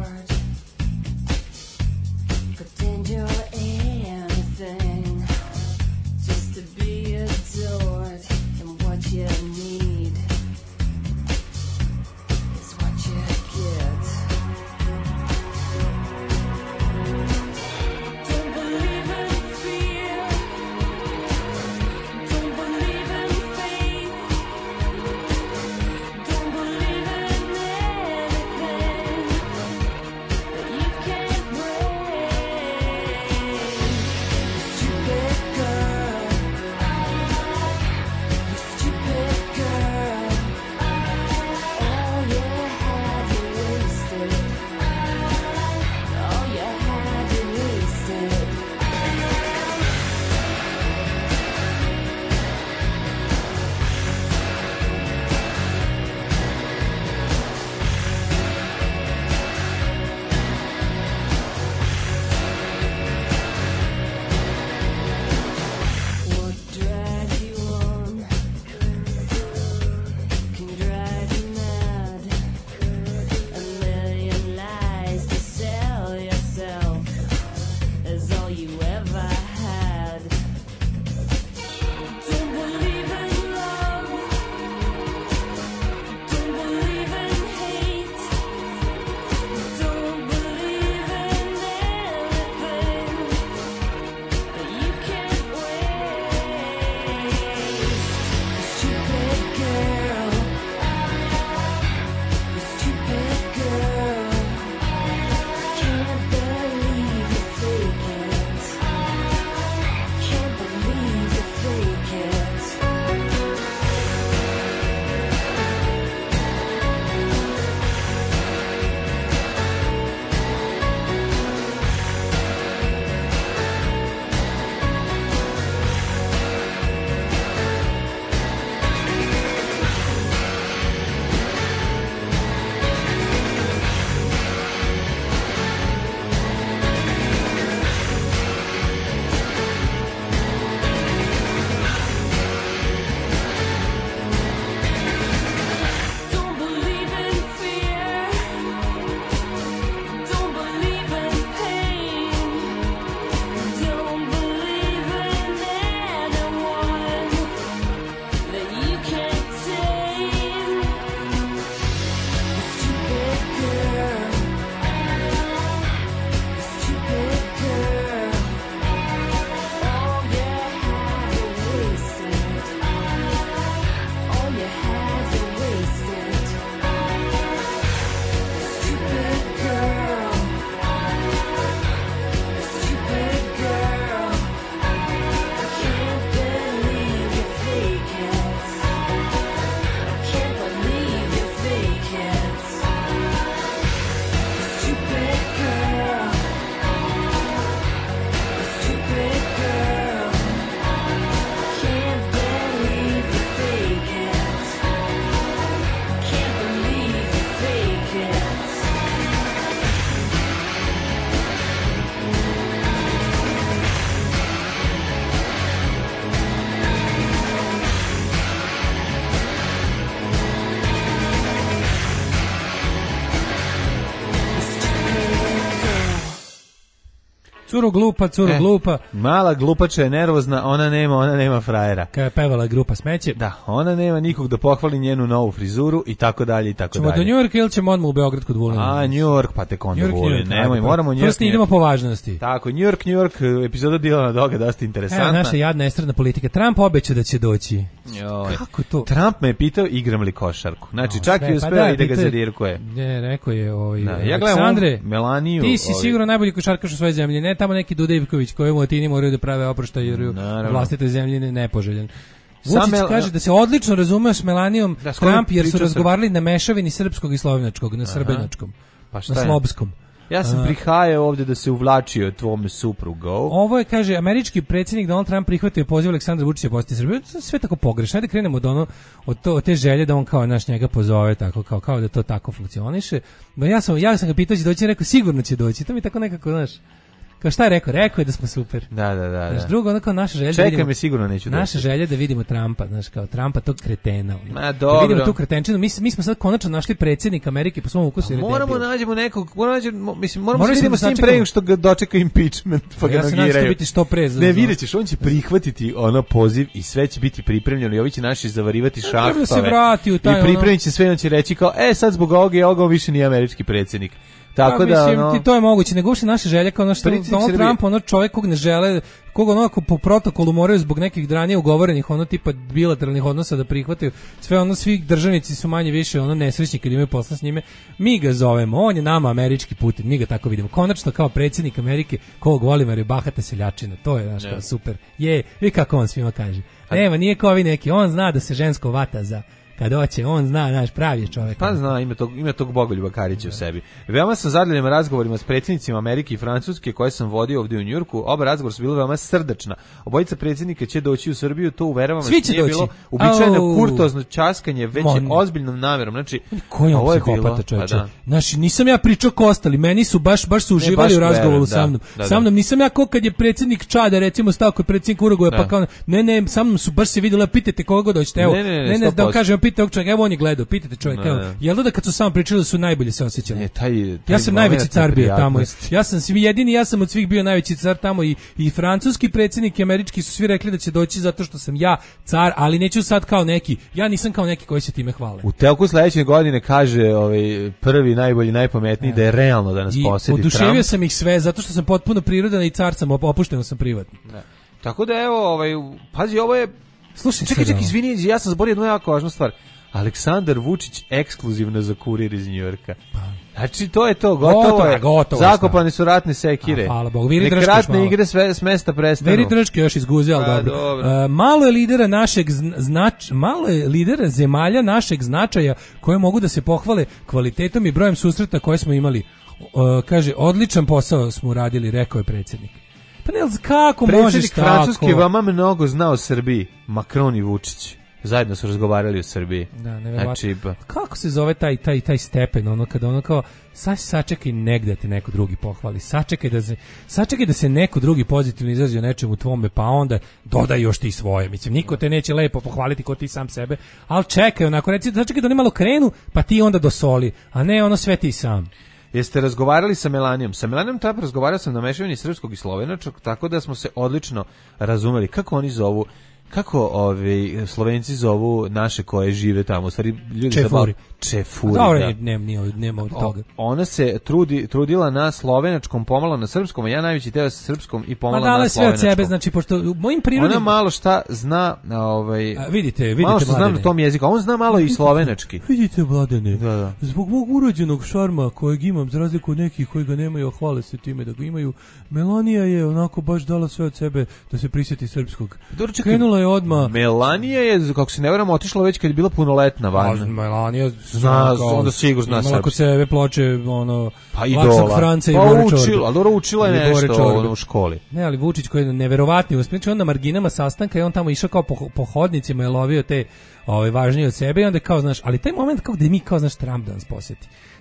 Curo glupa, curo E, glupa. Mala glupača je nervozna, ona nema, ona nema frajera. Kada je pevala grupa Smeće. Da, ona nema nikog da pohvali njenu novu frizuru i tako dalje i tako Ćemo dalje. do Njujorka ili ćemo odmah u Beograd kod Vulina? A, New York, pa tek onda Vulin. Nemoj, moramo New York. Prosto idemo po važnosti. Tako, New York, New York, epizoda Dilana Doga, dosta interesantna. Evo, naša jadna estradna politika. Trump obeća da će doći. Joj. Kako to? Trump me je pitao igram li košarku. Znači, No, čak sve, i pa uspeo da, i da ga pitao je- zadirkuje. Ne, rekao je ovaj, Da, ja gledam Aleksandre, ovu Melaniju, ti si ovaj- sigurno najbolji košarkaš u svojoj zemlji, ne tamo neki Dudevković kojemu Atini moraju da prave oproštaj jer u Naravno. vlastitoj zemlji ne nepoželjen. Sam Vučić Mel- kaže da se odlično razumeo s Melanijom Da, s kojom Trump jer su priča razgovarali na mešavini srpskog i slovenačkog, na srbenačkom, Pa šta na je? slobskom. Ja sam A, prihajao ovdje da se uvlačio tvome suprugo. Ovo je, kaže, američki predsjednik Donald Trump prihvatio poziv Aleksandra Vučića posjetiti Srbiju. To je sve tako pogrešno. Ajde krenemo od ono, od, to, od te želje da on kao naš njega pozove, tako, kao, kao da to tako funkcioniše. No, ja sam, ja sam ga pitao će doći, rekao sigurno će doći. To mi je tako nekako, znaš, kao šta je rekao? Rekao je da smo super. Da, da, da. Znaš, da. drugo, ono kao naša želja da Čekaj vidimo, me, sigurno neću doći. naša želja da vidimo Trumpa, znaš, kao Trumpa, tog kretena. ono. Ma, Da dobro. vidimo tu kretenčinu. Mi, mi smo sad konačno našli predsjednika Amerike po svom ukusu. jer je Moramo debil. nađemo nekog, moramo nađemo, mislim, moramo Morali se smo vidimo da s tim sačekamo. pre nego što ga dočeka impeachment, pa ga Ja se nadam da će nogiraju. biti što pre za- Ne, za- vidjet ćeš, on će prihvatiti ono poziv i sve će biti pripremljeno i ovi će naši zavarivati treba da se šahtove. vrati u taj I pripremit će sve, on će reći kao, e, sad zbog ovoga i ovoga on više nije američki predsjednik. Tako Pa, da, mislim, ono, ti to je moguće, nego uopšte naša želja kao ono što Predsjednik Donald Srbije. Trump, ono čovjek kog ne žele, koga ono ako po protokolu moraju zbog nekih ranije ugovorenih ono tipa bilateralnih odnosa da prihvataju, sve ono svi državnici su manje više ono nesrećni kad imaju posla s njime, mi ga zovemo, on je nama američki Putin, mi ga tako vidimo, konačno kao predsjednik Amerike, kog volimo jer je bahata seljačina, to je naš kao super, je, vi kako on svima kaže, nema, nije kao ovi neki, on zna da se žensko vata za kad hoće, on zna, naš pravi je čovjek. Pa zna, ima tog, ima tog Bogoljuba Karića u sebi. Veoma sam zadovoljan razgovorima s predsjednicima Amerike i Francuske koje sam vodio ovdje u Njujorku. Oba razgovora su bila veoma srdačna. Obojica predsjednika će doći u Srbiju, to uveravam vas, Svi će nije doći. bilo uobičajeno Au. kurtozno časkanje, već je Mon. ozbiljnom namjerom. Znači, Ko je on ovo je psihopata, bilo, čovječe? pa da. Znači, nisam ja pričao ko ostali, meni su baš baš su Ne, uživali baš u razgovoru verujem, sa da, mnom. da, Sa da. mnom nisam ja ko kad je predsjednik Čada, recimo, stao kod predsjednik Uruguaja, Da. pa kao, ne, ne, sa mnom su baš se vidjeli, pitajte koga god hoćete, evo, Ne, ne, ne, ne, ne, sto da vam posto. kažem, pitajte ovog čovjeka, evo on je gledao, pitajte čovjeka, Ne, evo, ne. jel da kad su samo pričali da su najbolje se osjećali? Ne, taj, taj Ja sam moment najveći car bio tamo. neprijatnosti. Ja sam svi jedini, ja sam od svih bio najveći car tamo i i francuski predsjednik i američki su svi rekli da će doći zato što sam ja car, ali neću sad kao neki. Ja nisam kao neki koji se time hvale. U toku sledeće godine kaže ovaj prvi najbolji najpametniji da je realno da nas I posjeti oduševio Trump. sam ih sve zato što sam potpuno prirodan i car sam, op- opušteno sam privatno. Da. Tako da evo, ovaj pazi, ovo je Slušaj, čekaj, sad čekaj, ovo. izvini, ja sam zaboravio jednu jako važnu stvar. Aleksandar Vučić ekskluzivno za kurir iz Njujorka. Znači, to je to, gotovo, Gotovo je, je. gotovo je, Zakopane su ratne sekire. A, hvala Bogu. Viri Nek Drška još ratne malo. igre sve s mesta prestanu. Veri Drčke još izguze, ali Pa, dobro. dobro. E, malo je lidera našeg zn- znač, malo je lidera zemalja našeg značaja koje mogu da se pohvale kvalitetom i brojem susreta koje smo imali. E, kaže, odličan posao smo uradili, rekao je predsjednik. Pa ne, ali kako možeš Predsjednik tako? Francuske vama mnogo zna o Srbiji. Macron i Vučić. Zajedno su razgovarali o Srbiji. Da, neverovatno. Znači, pa, Kako se zove taj taj taj stepen, ono kada ono kao sa sačekaj negde te neko drugi pohvali. Sačekaj da se sačekaj da se neko drugi pozitivno izrazi o nečemu tvome, pa onda dodaj još ti svoje. Mislim niko te neće lepo pohvaliti ko ti sam sebe, al čekaj, onako reci sačekaj da oni malo krenu, pa ti onda dosoli, a ne ono sve ti sam. jeste razgovarali sa Melanijom? Sa Melanijom Trump razgovarao sam na mešavini srpskog i slovenačkog, tako da smo se odlično razumeli. Kako oni zovu, kako ovi Slovenci zovu naše koje žive tamo, u stvari ljudi Čefuri. zabav- Čefuri, Dobro, da. ne, nema, nije, nema od toga. Ona se trudi, trudila na slovenačkom, pomalo na srpskom, a ja najveći teo sa srpskom i Ma pomalo dala na je sve od slovenačkom. sebe, znači pošto u mojim prirodnim Ona malo šta zna, a, ovaj, A, vidite, vidite, malo što znam Mladene. na tom jeziku, a on zna malo i slovenački. Vidite, Mladene, Da, da. zbog mog urođenog šarma kojeg imam, za razliku od nekih koji ga nemaju, a hvale se time da ga imaju, Melanija je onako baš dala sve od sebe da se prisjeti srpskog. Dobro, čekaj, Krenula je odmah. Melanija je, kako se ne varam, otišla već kad je bila punoletna van. Melanija Zna, onda sigurno zna imala kod srpski. sebe ploče, ono, Pa Laksog idola. Franca i Pa Bore učila, Čorbe. ali dobro učila je I Bore nešto Čorbe. ono, u školi. Ne, ali Vučić koji je neverovatni uspjeh, znači on na marginama sastanka i on tamo išao kao po, po hodnicima je lovio te ove važnije od sebe i onda kao znaš, ali taj moment kao da mi kao znaš Trump da nas posjeti.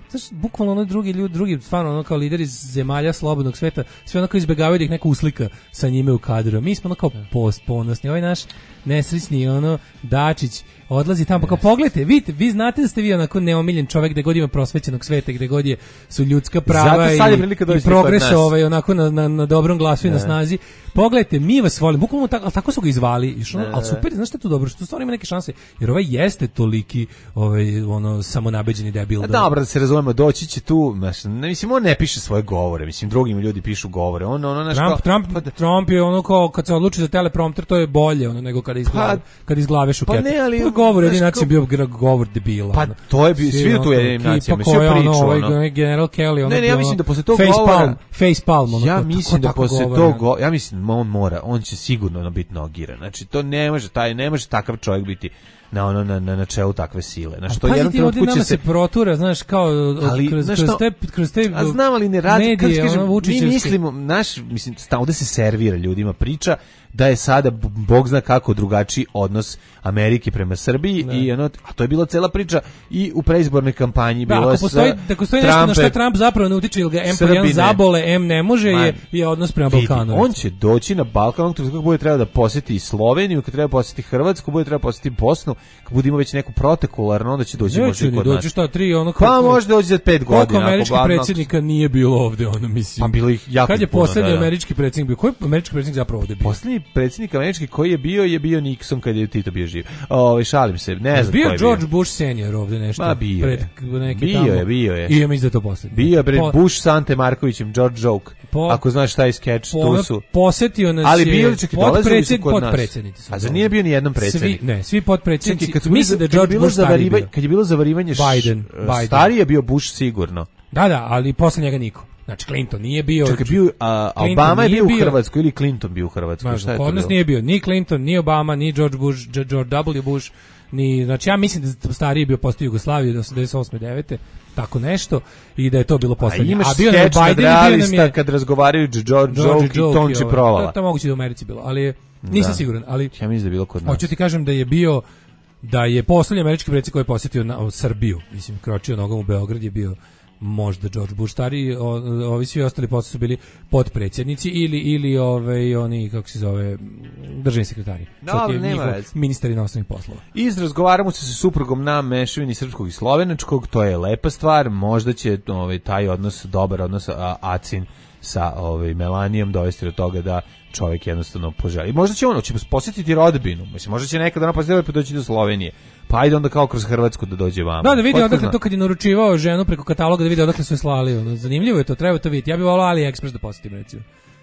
znaš, bukvalno ono drugi ljudi, drugi stvarno ono kao lideri zemalja slobodnog sveta, sve ono kao izbegavaju da ih neko uslika sa njime u kadru. Mi smo ono kao post ponosni. Ovaj naš nesrećni ono Dačić odlazi tamo, pa kao pogledajte, vidite, vi znate da ste vi onako neomiljen čovjek gde god ima prosvećenog sveta, gde god je su ljudska prava i, i progres ovaj, onako na, na, na dobrom glasu i na snazi. Pogledajte, mi vas volimo, bukvalno tako, ali tako su ga izvali, išlo, ali super, znaš šta je to dobro, što stvarno ima neke šanse, jer ovaj jeste toliki ovaj, ono, samonabeđeni debil. Da, dobro, da se razumemo, doći će tu, znaš, ne, mislim, on ne piše svoje govore, mislim, drugim ljudi pišu govore, on, ono, znaš, Trump, kao, Trump, pa, Trump je ono kao, kad se odluči za teleprompter, to je bolje, ono, nego kada izglave, pa, kad izglave šuketa. Pa ne, ali... To je govor, jedin nacija bio govor debila. Pa ono. to je bio, svi tu je nacija, mi svi priču, ovaj, ono. General Kelly, ono, ne, ne, ja mislim da posle tog face govora... Palm, face palm, ono, ja ko, mislim ko da posle govora, tog govora, ja mislim, on mora, on će sigurno biti nogiran. Znači, to ne može, taj, ne može takav čovjek biti na ono na na načelu takve sile. Znači to jednom trenutku će se protura, znaš, kao ali, kroz, znaš kroz što, te kroz te a znam ali ne radi, medije, kažem, ono, mi mislimo, naš, mislim, ovde se servira ljudima priča da je sada bog zna kako drugačiji odnos Amerike prema Srbiji ne. I ono, a to je bila cela priča i u preizbornoj kampanji da, bilo ako postoji, da postoji nešto na što Trump zapravo ne utiče, ili ga em jedan zabole, em ne može, man, je, je odnos prema vidi, Balkanu. On će doći na Balkan, kako bude treba da posjeti Sloveniju, kad treba posjeti Hrvatsku, bude treba posjeti Bosnu, kad bude imao već neku protekularnu, onda će doći možda i kod nas. Doći šta, tri, ono, pa možda doći za pet godina. Koliko američkih predsjednika nije bilo ovde, ono, mislim. Pa bilo ih jako kad je puno, poslednji da, da. američki predsjednik bio? Koji američki predsjednik zapravo ovde bio? Poslednji predsjednik američki koji je bio je bio Nixon kad je Tito bio živ. Ovaj šalim se, ne znam bio ko je George bio. Bush senior ovde nešto. Ma bio pred je. Neke bio tamo. je, bio je. I ja mislim da to poslednji. Bio je pred po, Bush sa Ante Markovićem, George Joke. Po, ako znaš šta je skeč, tu su. Posetio nas ali je. Ali bili čak i dolazili su kod nas. Potpredsjednici. A za nije bio ni jedan predsjednik. Svi, ne, svi potpredsjednici. Kad mislim da George Bush stariji bio. Kad je bilo zavarivanje Biden, Biden. Stariji je bio Bush sigurno. Da, da, ali posle njega niko. Znači Clinton nije bio. Čekaj, bio a, Obama je bio u Hrvatskoj ili Clinton bio u Hrvatskoj, Mažno, šta je to? Kod nas nije bio ni Clinton, ni Obama, ni George Bush, George W. Bush, ni, znači ja mislim da stariji bio postao Jugoslaviju do osamdeset osme devete tako nešto, i da je to bilo poslednje. A imaš a bio nam skeč Biden i bio nam je kad razgovaraju George Joke i Tonči Provala. To, to moguće da u Americi bilo, ali nisam da. siguran, ali ja mislim da je bilo kod nas. Hoću ti kažem da je bio da je poslednji američki predsjednik koji je posjetio na, Srbiju, mislim, kročio nogom u Beograd je bio možda George Bush stariji, ovi svi ostali posle su bili potpredsjednici ili ili ove oni kako se zove državni sekretari. Dobro, nema veze. Ministar inostranih poslova. Izrazgovaramo se sa suprugom na mešavini srpskog i slovenačkog, to je lepa stvar, možda će ovaj taj odnos, dobar odnos a, Acin sa ovaj Melanijom dovesti do toga da čovjek jednostavno poželi. Možda će ono, će posjetiti rodbinu, mislim, možda će nekada ona posjetiti pa doći do Slovenije. Pa ajde onda kao kroz Hrvatsku da dođe vamo. Da, da vidi odakle to kad je naručivao ženu preko kataloga, da vidi odakle su je slali. Ono, zanimljivo je to, treba to vidjeti. Ja bih volao AliExpress da posjetim, recimo.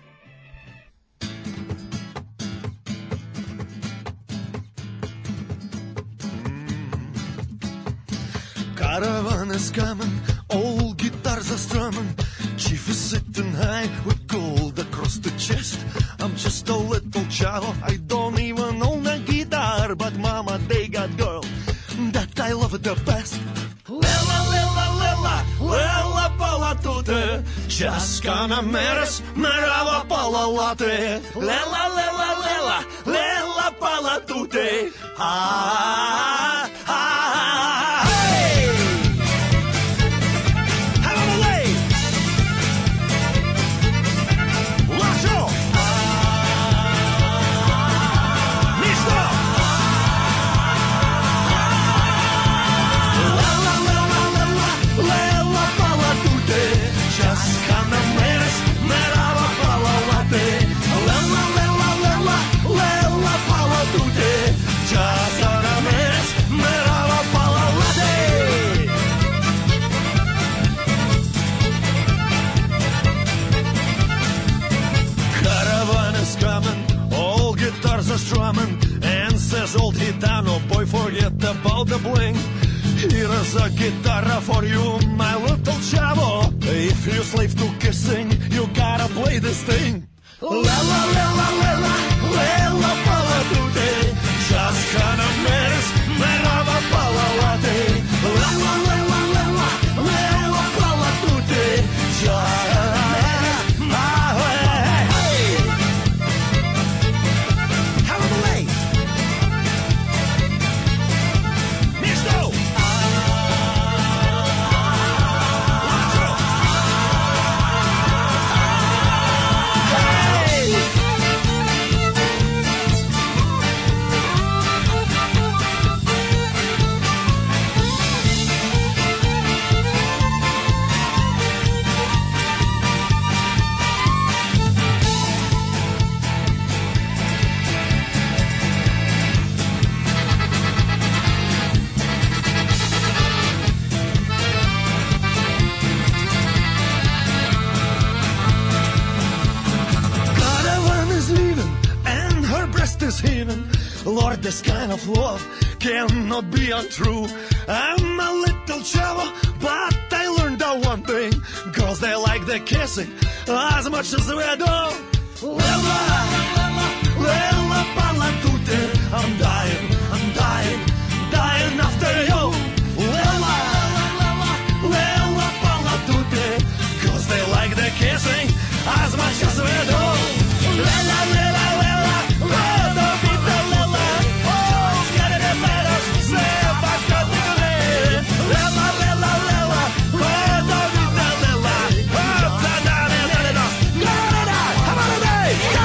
Caravan is coming, old guitars are strumming. Chief is sitting high with gold across the chest. I'm just a little child, I don't even own a guitar, but mama, they got girl that I love the best. Lela, lela, lela, lela pala tute, časkana meres, merava pala late. Lela, lela, lela, lela pala tute, ah, ah, ah. Are strumming and says old Gitano, boy, forget about the bling. Here's a guitar for you, my little chavo. If you slave to kissing, you gotta play this thing. Lela, lela, lela, lela, pala tute, časkana meres, merava pala late. Lela, lela, lela, lela, pala tute, časkana meres, But this kind of love cannot be untrue. I'm a little chavo, but I learned that one thing. Girls, they like the kissing as much as we do. Lella, Lella, parla tutte. I'm dying, I'm dying, dying after you. Lella, Lella, parla tutte. Girls, they like the kissing as much as we do. Lella, Lella, Lella, Lella, vita, Lella. Oh, get it, let us say, back up to me. Lella, Lella, Lella, Lella, vita, Lella. Oh, da, da, da, da, da, da. Da, da, da. How about a day? Go!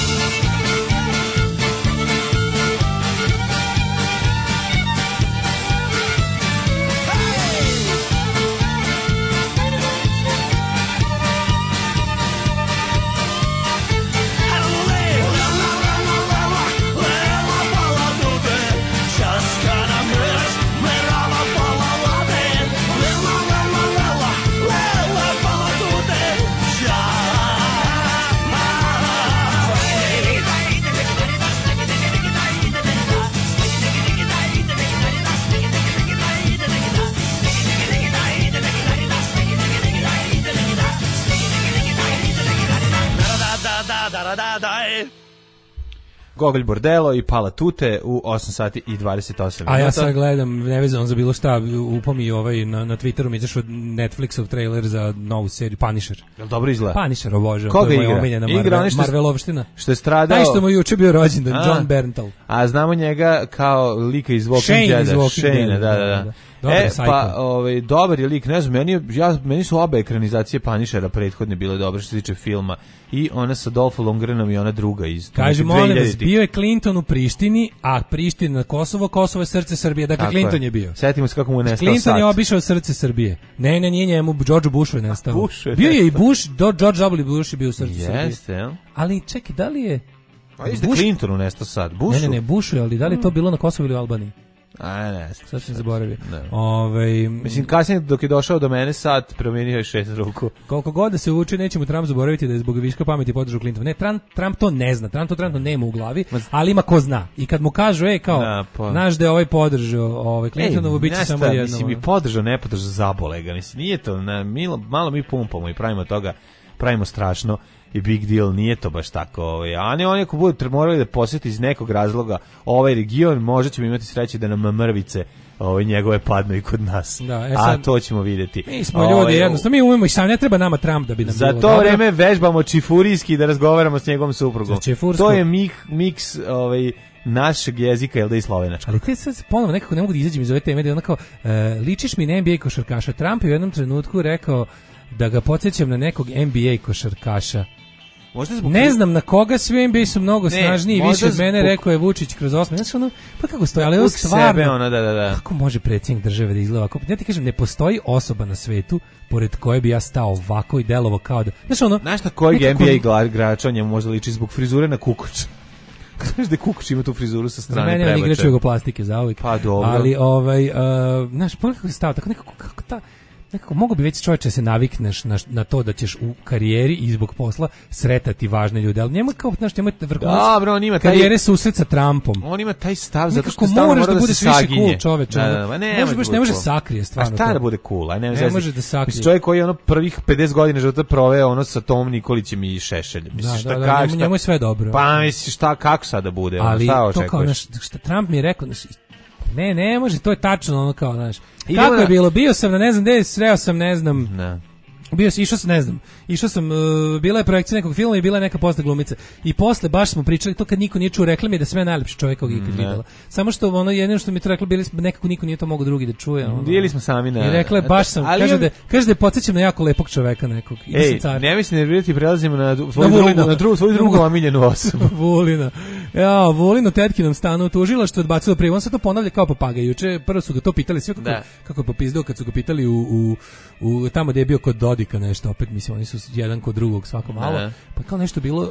Gogolj Bordelo i Pala Tute u osam sati i dvadeset osam minuta. A ja sad gledam, nevezano za bilo šta, upam i ovaj, na, na Twitteru mi izašao Netflixov trailer za novu seriju Punisher. Jel dobro izgleda? Punisher, obožavam. Koga to je moja igra? omiljena Igra Marvel, što, Marvelovština. Što je stradao... Taj što mu juče bio rođendan, A, John Berntal. A znamo njega kao lika iz Walking Shane Deada. iz Walking Shane, Deada, da, da, da, da. da. Dobar E, psycho. pa, ovaj, dobar je lik, ne znam, meni, je- ja, meni su obe ekranizacije Punishera prethodne bile dobre što se tiče filma. I ona sa Dolph Lundgrenom i ona druga iz... Kaže, nekih molim vas, dvehiljaditih. bio je Clinton u Prištini, a Priština na Kosovo, Kosovo je srce Srbije. Dakle, Tako Clinton je. je bio. Setimo se kako mu je nestao Clinton sat. je obišao srce Srbije. Ne, ne, nije njemu, George Bushu je nestao. Bush je bio je i nestao. Bush, do George W. Bush je bio u srcu Srbije. Jeste, jel? Ali čekaj, da li je... A jeste Bush- Clintonu nestao sad. Bushu? Ne, ne, ne, Bushu je, ali da li je to bilo na Kosovu ili u Albaniji? A, ne, ne. Sad sam zaboravio. Ne. Ovaj, Mislim, kasnije dok je došao do mene sad, promijenio je šest ruku. koliko god da se uči, nećemo Trump zaboraviti da je zbog viška pameti podržao Clinton. Ne, Trump, Trump to ne zna, Trump to trenutno nema u glavi, ali ima ko zna. I kad mu kažu, ej, kao, Da, pa. znaš da je ovaj podržao ovaj Clintonovu, bit će znaš samo šta, jedno. Mislim, i podržao, ne podržao, zabole ga. Mislim, nije to, na, milo, malo mi pumpamo i pravimo toga, pravimo strašno i big deal, nije to baš tako. Ovaj. A ne oni ako budu morali da posjeti iz nekog razloga ovaj region, možda ćemo imati sreće da nam mrvice ovaj, njegove padnu i kod nas. Da, e A sad- to ćemo vidjeti. Mi smo ljudi, Ovaj, jednostavno, mi umemo i sam, ne treba nama Trump da bi nam Za bilo to dobro. vreme vežbamo čifurijski da razgovaramo s njegovom suprugom. Za čifursku- To je mik, miks ovaj, našeg jezika, jel da i slovenačkog. Ali te sad ponovo nekako ne mogu da izađem iz ove teme, da je onako, e, ličiš mi na N B A košarkaša. Trump je u jednom trenutku rekao da ga podsjećam na nekog N B A košarkaša. Možda zbog Ne znam na koga, svi u N B A su mnogo Ne, snažniji i možda više od mene, zbog- rekao je Vučić kroz osme. Znači ono, pa kako stoji, ali ovo zbog stvarno... sebe, ono, da, da, da. Kako može predsjednik države da izgleda ovako? Ja ti kažem, ne postoji osoba na svetu pored koje bi ja stao ovako i delovo kao da... Znaš ono... Znaš na kojeg nekako- N B A igla- igrača njemu možda liči zbog frizure na Kukuč? Znaš da je Kukuč ima tu frizuru sa Za strane mene on igrač prebačaja? jugoplastike zauvijek. Pa dobro. Ali, ovaj, uh, znaš, pogledaj kako se stao, tako nekako, kako ta, nekako, mogu bi već čovječe se navikneš na, na to da ćeš u karijeri i zbog posla sretati važne ljude, ali njemu je kao, znaš, njemu je vrhunac Dobro, on ima taj- karijere susret sa Trumpom. On ima taj stav zato što Nekako stalno moraš mora da da, budeš se više saginje. cool, čoveče, Da, ono. da, ma Ne ne, može može baš- da ne može bude sakrije cool. stvarno A šta to. da bude cool? A ne, Ne zezaj. može da sakrije. Mislim, čovjek koji je ono prvih pedeset godina života proveo ono sa Tomom Nikolićem i Šešeljem. Mislim, Da, šta da, da, kažeš, njemu- šta- njemu je sve dobro. Pa misliš šta, kako sada bude? ono, Ali šta to kao, očekuješ? znaš, šta Trump mi je rekao, znaš, ne, ne može, to je tačno, ono kao, znaš, Idemo kako je na- bilo, bio sam na ne znam gde, sreo sam, ne znam, Ne. bio sam, išao sam, ne znam, išao sam, uh, bila je projekcija nekog filma i bila je neka posle glumica. I posle baš smo pričali to kad niko nije čuo, rekla mi je da sam ja najlepši čovjek kog je ikad Ne. videla. Samo što ono jedino što mi je to rekla, bili smo, nekako niko nije to mogao drugi da čuje. Ono. Bili smo sami na... I rekla je baš sam, Ali kaže on- da, kaže da je podsjećam na jako lepog čoveka nekog. I da sam Ej, car. ne mislim nervirati, prelazimo na du- svoju Na drugu, Vulina. na drugu, svoju drugu omiljenu osobu. Vulina. Ja, Vulin u tetkinom stanu tužila što je odbacilo prijavu. On se to ponavlja kao papagaj. Juče prvo su ga to pitali sve kako, Da. kako je popizdao kad su ga pitali u, u, u tamo gde je bio kod Dodika nešto. Opet mislim oni su jedan kod drugog svako malo. Da. Pa kao nešto bilo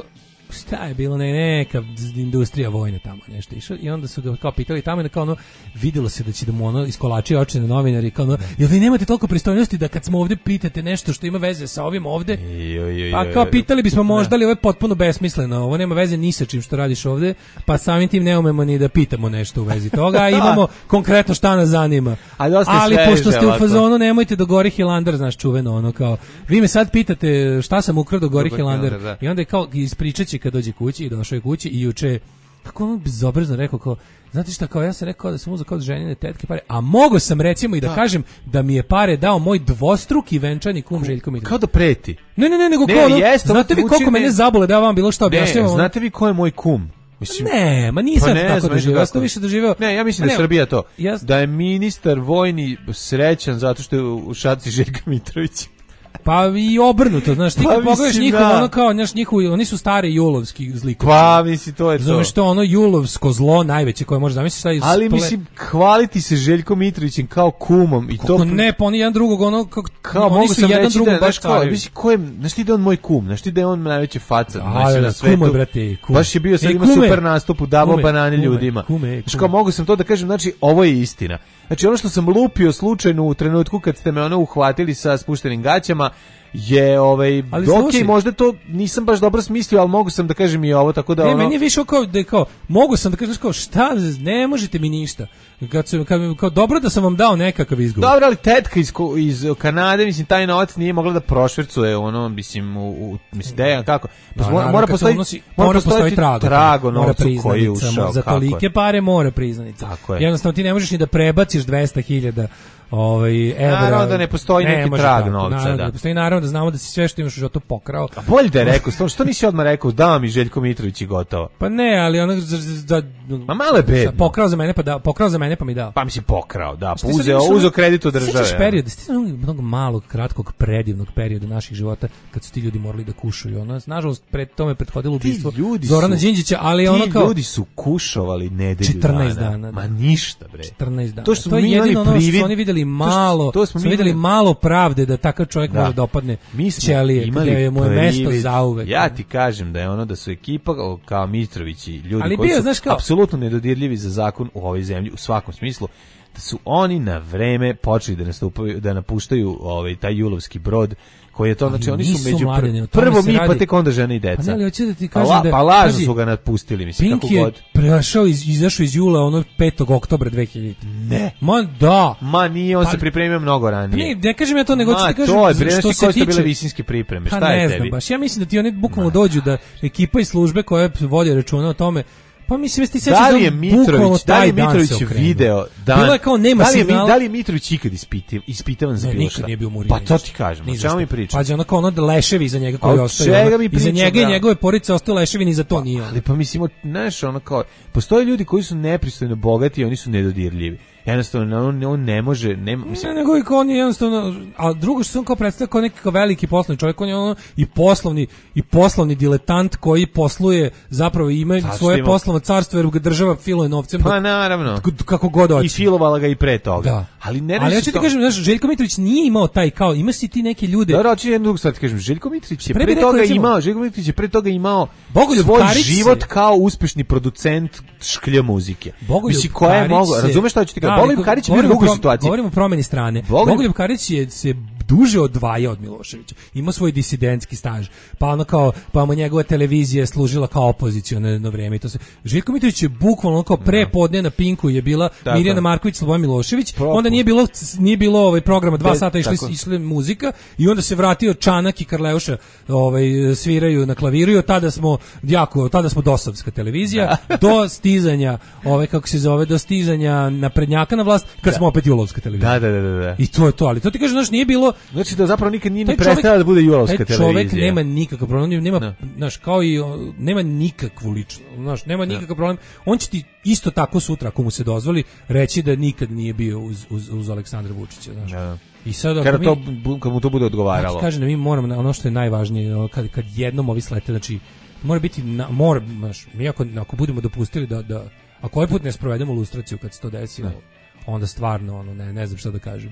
šta je bilo, ne, neka industrija vojna tamo nešto išao i onda su ga kao pitali tamo i kao ono, videlo se da će da mu ono iskolači oči na novinari, kao ono, jel vi nemate toliko pristojnosti da kad smo ovdje pitate nešto što ima veze sa ovim ovdje, pa kao pitali bismo možda li ovo je potpuno besmisleno, ovo nema veze ni sa čim što radiš ovdje, pa samim tim ne umemo ni da pitamo nešto u vezi toga, a imamo konkretno šta nas zanima. Ali pošto ste u fazonu, nemojte do Gori Hilandar, znaš, čuveno ono kao, vi me sad pitate šta sam ukrao do Gori Hilandar, i onda je kao ispričat će kad dođe kući i došao je kući i juče, kako ono bezobrazno rekao, kao, znate šta, kao ja sam rekao da sam uzeo kao ženine tetke pare, a mogo sam recimo i da, da kažem da mi je pare dao moj dvostruki venčani kum Željko Mitrović. Kao da preti. Ne, ne, ne, nego ne, kao ono, jest, znate vi koliko mene zabole da ja vam bilo šta objašnjavam? Ne, znate vi ko je moj kum? Mislim, ne, ma nisam pa tako doživio, ja sam više doživio. Ne, ja mislim da je Srbija to, ja... da je ministar vojni srećan zato što je u šaci Željka Mitrovića. Pa i obrnuto, znaš, ti kad pa, pogledaš njihovo, da. ono kao, znaš, njihovi, oni su stari julovski zlikovci. Pa, misli, to je to. Znaš što, ono julovsko zlo najveće koje možeš zamisliti šta je... Ali, spole... mislim, hvaliti se Željkom Mitrovićem kao kumom i kako to... ne, pa oni jedan drugog, ono, kao, kao oni su jedan drugog baš carevi. Mislim, ko je, znaš ti da on moj kum, znaš ti da je on najveće faca, znaš na svetu. Kume, brate, kume. Baš je bio, sad ima super nastup, davao banane ljudima. Znaš, kao mogu sam to da kažem, znači, ovo je istina. Znači, ono što sam lupio slučajno u trenutku kad ste me ono uhvatili sa spuštenim gaćama, je ovaj okej, možda to nisam baš dobro smislio, ali mogu sam da kažem i ovo, tako da ne, ono... meni je više kao da kao mogu sam da kažem kao šta, ne možete mi ništa. Kad se kad kao dobro da sam vam dao nekakav izgovor. Dobro, ali tetka iz iz Kanade, mislim taj novac nije mogla da prošvercuje ono, mislim u, u mislim da kako. Pa da, mora, mora postoji unosi, mora postojiti trag, trago novca koji je ušao. Za tolike pare mora priznanica. Jednostavno ti ne možeš ni da prebaciš dvesta hiljada ovaj evra. Naravno da ne postoji ne neki trag novca, naravno, da. Ne postoji, naravno da znamo da si sve što imaš u životu pokrao. A bolje da je rekao, što, što nisi odmah rekao, da mi Željko Mitrović i gotovo. Pa ne, ali ono za, za ma malo je bedno. Pokrao za mene pa da, pokrao za mene pa mi dao. Pa mi si pokrao, da, pa uzeo, uzeo kredit od države. Sećaš period, stiže mnogo malog, kratkog, predivnog perioda naših života kad su ti ljudi morali da kušaju. Ono, nažalost, pred tome prethodilo ubistvo Zorana Đinđića, ali ono kao ti ljudi su kušovali nedelju četrnaest dana. Ma ništa, bre. četrnaest dana. To, to je jedino ono što oni videli malo, to smo videli malo pravde da takav čovjek da. može da opadne ćelije, gdje je mu mesto zauvek. Ja ti kažem da je ono da su ekipa kao Mitrović i ljudi ali koji bio, su znaš, kao... apsolutno nedodirljivi za zakon u ovoj zemlji u svakom smislu, da su oni na vreme počeli da nastupaju, da napuštaju ovaj taj julovski brod koji je to, znači oni su među pr... prvo mi pa tek onda žene i deca. Pa ne, ali hoću da ti kažem pa, da... Pa lažno su ga napustili, mislim, Pink kako god. Pink je prešao, iz, izašao iz jula, ono petog oktobra dve hiljadite. Ne. Ma da. Ma nije, on pa, se pripremio mnogo ranije. Ne, ne kažem ja to, nego Ma, ti kažem to je, što se tiče... bile visinske pripreme, šta pa, je ne tebi? Znam, baš, ja mislim da ti oni bukvalno dođu da ekipa iz službe koja vodi računa o tome. Pa mislim da da li je Mitrović, da li je Mitrović video dan, bilo je kao nema da li je, signala, da li je Mitrović ikad ispitivan, ispitavan za bilo šta? Nije bio Murinić. Pa to ti kažem, o čemu mi pričamo? Pa ono kao ono leševi iza njega koji ostaju, iza njega i njegove porodice ostaju leševi, ni za to nije. Ali pa mislimo, znaš, ono kao, postoje ljudi koji su nepristojno bogati i oni su nedodirljivi. Jednostavno, on, on ne može, ne, mislim... Ne, nego i kao on je jednostavno, a drugo što se on kao predstavlja kao neki kao veliki poslovni čovjek, on je ono i poslovni, i poslovni diletant koji posluje, zapravo ima Zašto svoje ima... poslovno carstvo jer ga država filuje novcem. Pa naravno. Kako god hoće. I filovala ga i pre toga. Da. Ali ne Ali ja ću ti to... kažem, znaš, Željko Mitrović nije imao taj kao, ima si ti neke ljude... Dobro, hoću jednu drugu stvar ti kažem, Željko Mitrović je pre, pre toga recimo, imao, Željko Mitrović je pre toga imao Bogoljub svoj Karić život se... kao uspešni producent šklje muzike. Bogoljub koja je mogla, razumeš šta ću ti kažem? Bogoljub Karić je bio u drugoj situaciji. Govorimo o promeni strane. Bogoljub, Bogoljub Karić je se duže odvaja od Miloševića. Ima svoj disidentski staž. Pa ono kao, pa mu njegova televizija je služila kao opoziciona na vrijeme. To se Željko Mitrović je bukvalno kao pre podne na Pinku je bila tako. Mirjana Marković, Slobodan Milošević. Propo. Onda nije bilo nije bilo ovaj programa dva Be, sata išli išli muzika i onda se vratio Čanak i Karleuša, ovaj sviraju na klaviru i od tada smo jako, tada smo dosovska televizija do stizanja, ovaj kako se zove, do stizanja naprednjaka na vlast kad da. smo opet julovska televizija. Da, da, da, da. I to je to, ali to ti kažeš, znači nije bilo. Znači da zapravo nikad nije ni prestala da bude julovska televizija. Čovjek nema nikakav problem, nema, no. znaš, kao i nema nikakvu lično, znaš, nema nikakav no. problem. On će ti isto tako sutra, ako mu se dozvoli, reći da nikad nije bio uz, uz, uz Aleksandra Vučića, znaš. No. I sad kada mi, to kad mu to bude odgovaralo. Ja kažem da mi moramo, ono što je najvažnije, kad kad jednom ovi slete, znači mora biti na, mora, znaš, mi ako ako budemo dopustili da da ako ovaj put ne sprovedemo lustraciju kad se to desi, no. onda stvarno ono ne ne znam šta da kažem.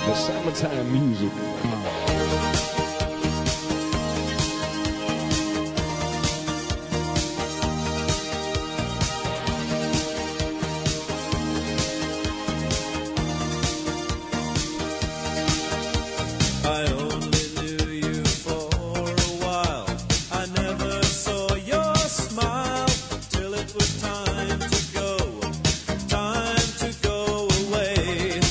The summertime music. I only knew you for a while. I never saw your smile till it was time to go, time to go away.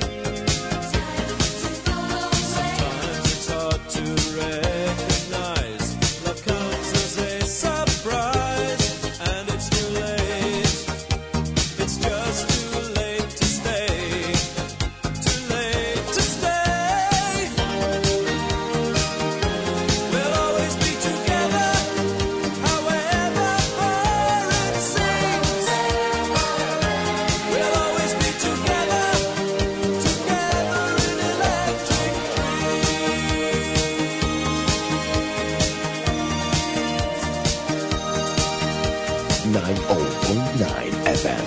Sometimes it's hard to recognize love comes as a surprise, and it's too late. It's just too late to stay, too late to stay. We'll always be together, however far it seems. We'll always be together, together in electric ninety point nine F M.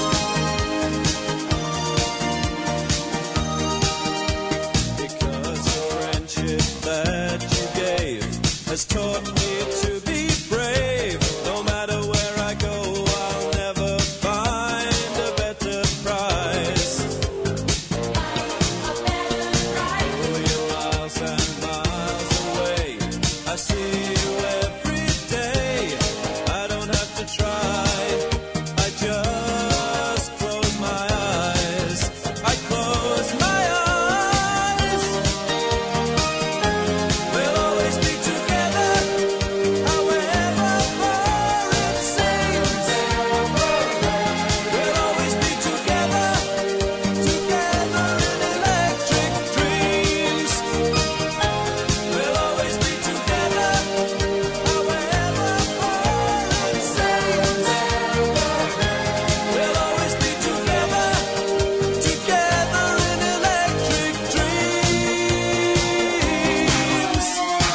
Because the friendship that you gave has taught me to be brave. No matter where I go, I'll never find a better prize. Oh, you're miles and miles away. I see you every day. I don't have to try. I just close my eyes. I close my eyes. We'll always be together, however far it seems. We'll always be together, together in electric dreams. We'll always be together, however far it seems. We'll always be together, together in electric dreams.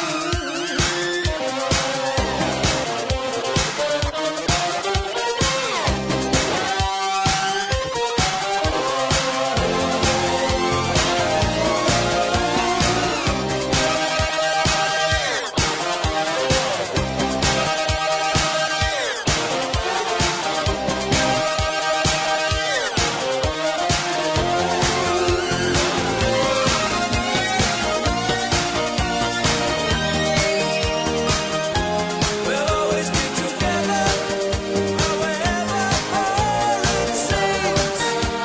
We'll always be together, however far it seems.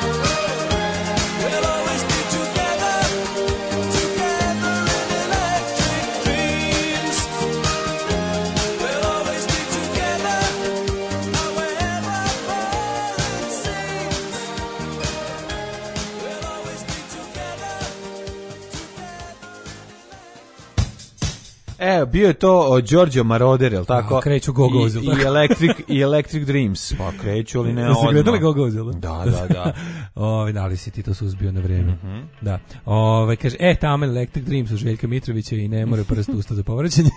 We'll always be together, together in electric dreams. We'll always be together, however far it seems. We'll always be together. E, bio je to o, Giorgio Moroder, jel tako? A, kreću Go-Go's, jel I, tako? i, Electric, I Electric Dreams. Pa kreću, ali ne Jeste odmah. gledali Go-Go's, jel? Da, da, da. Ove, da li si ti to suzbio na vreme? Mhm. Da. Ove, kaže, e, tamo Electric Dreams u Željka Mitrovića i ne more prst usta za povraćanje.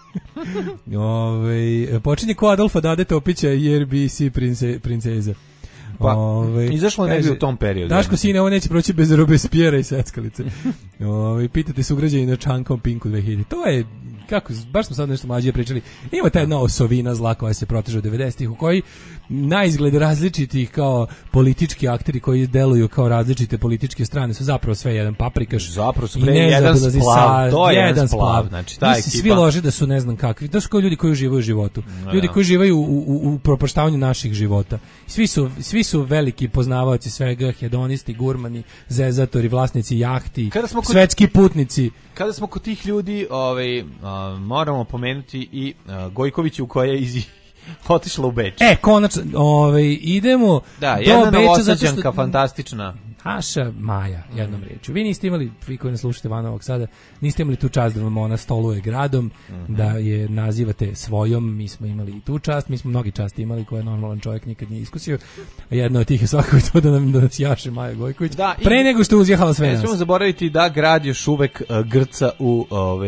Ove, počinje ko Adolfa Dade Topića i R B C prince, princeza. Pa, Ove, izašlo je negdje kaže, u tom periodu. Daško, sine, ovo neće proći bez Robespierre i Seckalice. Ove, pitate se ugrađeni na Čankom Pinku dve hiljade. To je, kako, baš smo sad nešto mlađije pričali, ima ta jedna osovina zla koja se proteže od devedesetih u koji na izgled različitih kao politički akteri koji deluju kao različite političke strane su zapravo sve jedan paprikaš. Zapravo su i pre ne jedan zaobilazi splav, to je jedan jedan splav. splav, znači ta Mislim, svi ekipa. lože da su ne znam kakvi. To su kao ljudi koji uživaju u životu. Ljudi koji uživaju u, u, u propaštavanju naših života. Svi su, svi su veliki poznavaoci svega, hedonisti, gurmani, zezatori, vlasnici jahti, Kada smo kod- svetski putnici. Kada smo kod tih ljudi, ovaj, a, moramo pomenuti i a, Gojkoviću koja je iz otišla u Beč. E, konačno, ovaj, idemo Da, do jedna Beča zato što... novosađanka fantastična. Naša Maja, jednom riječju. Vi niste imali, vi koji ne slušate Van Novog Sada, niste imali tu čast da vam ona stoluje gradom, Mhm. da je nazivate svojom, mi smo imali i tu čast, mi smo mnogi časti imali koje normalan čovjek nikad nije iskusio, a jedna od tih je svakako to da nam da nas jaše Maja Gojković, Da, i- pre nego što je uzjehala sve Ne nas. smemo zaboraviti da grad još uvek uh, grca u ovaj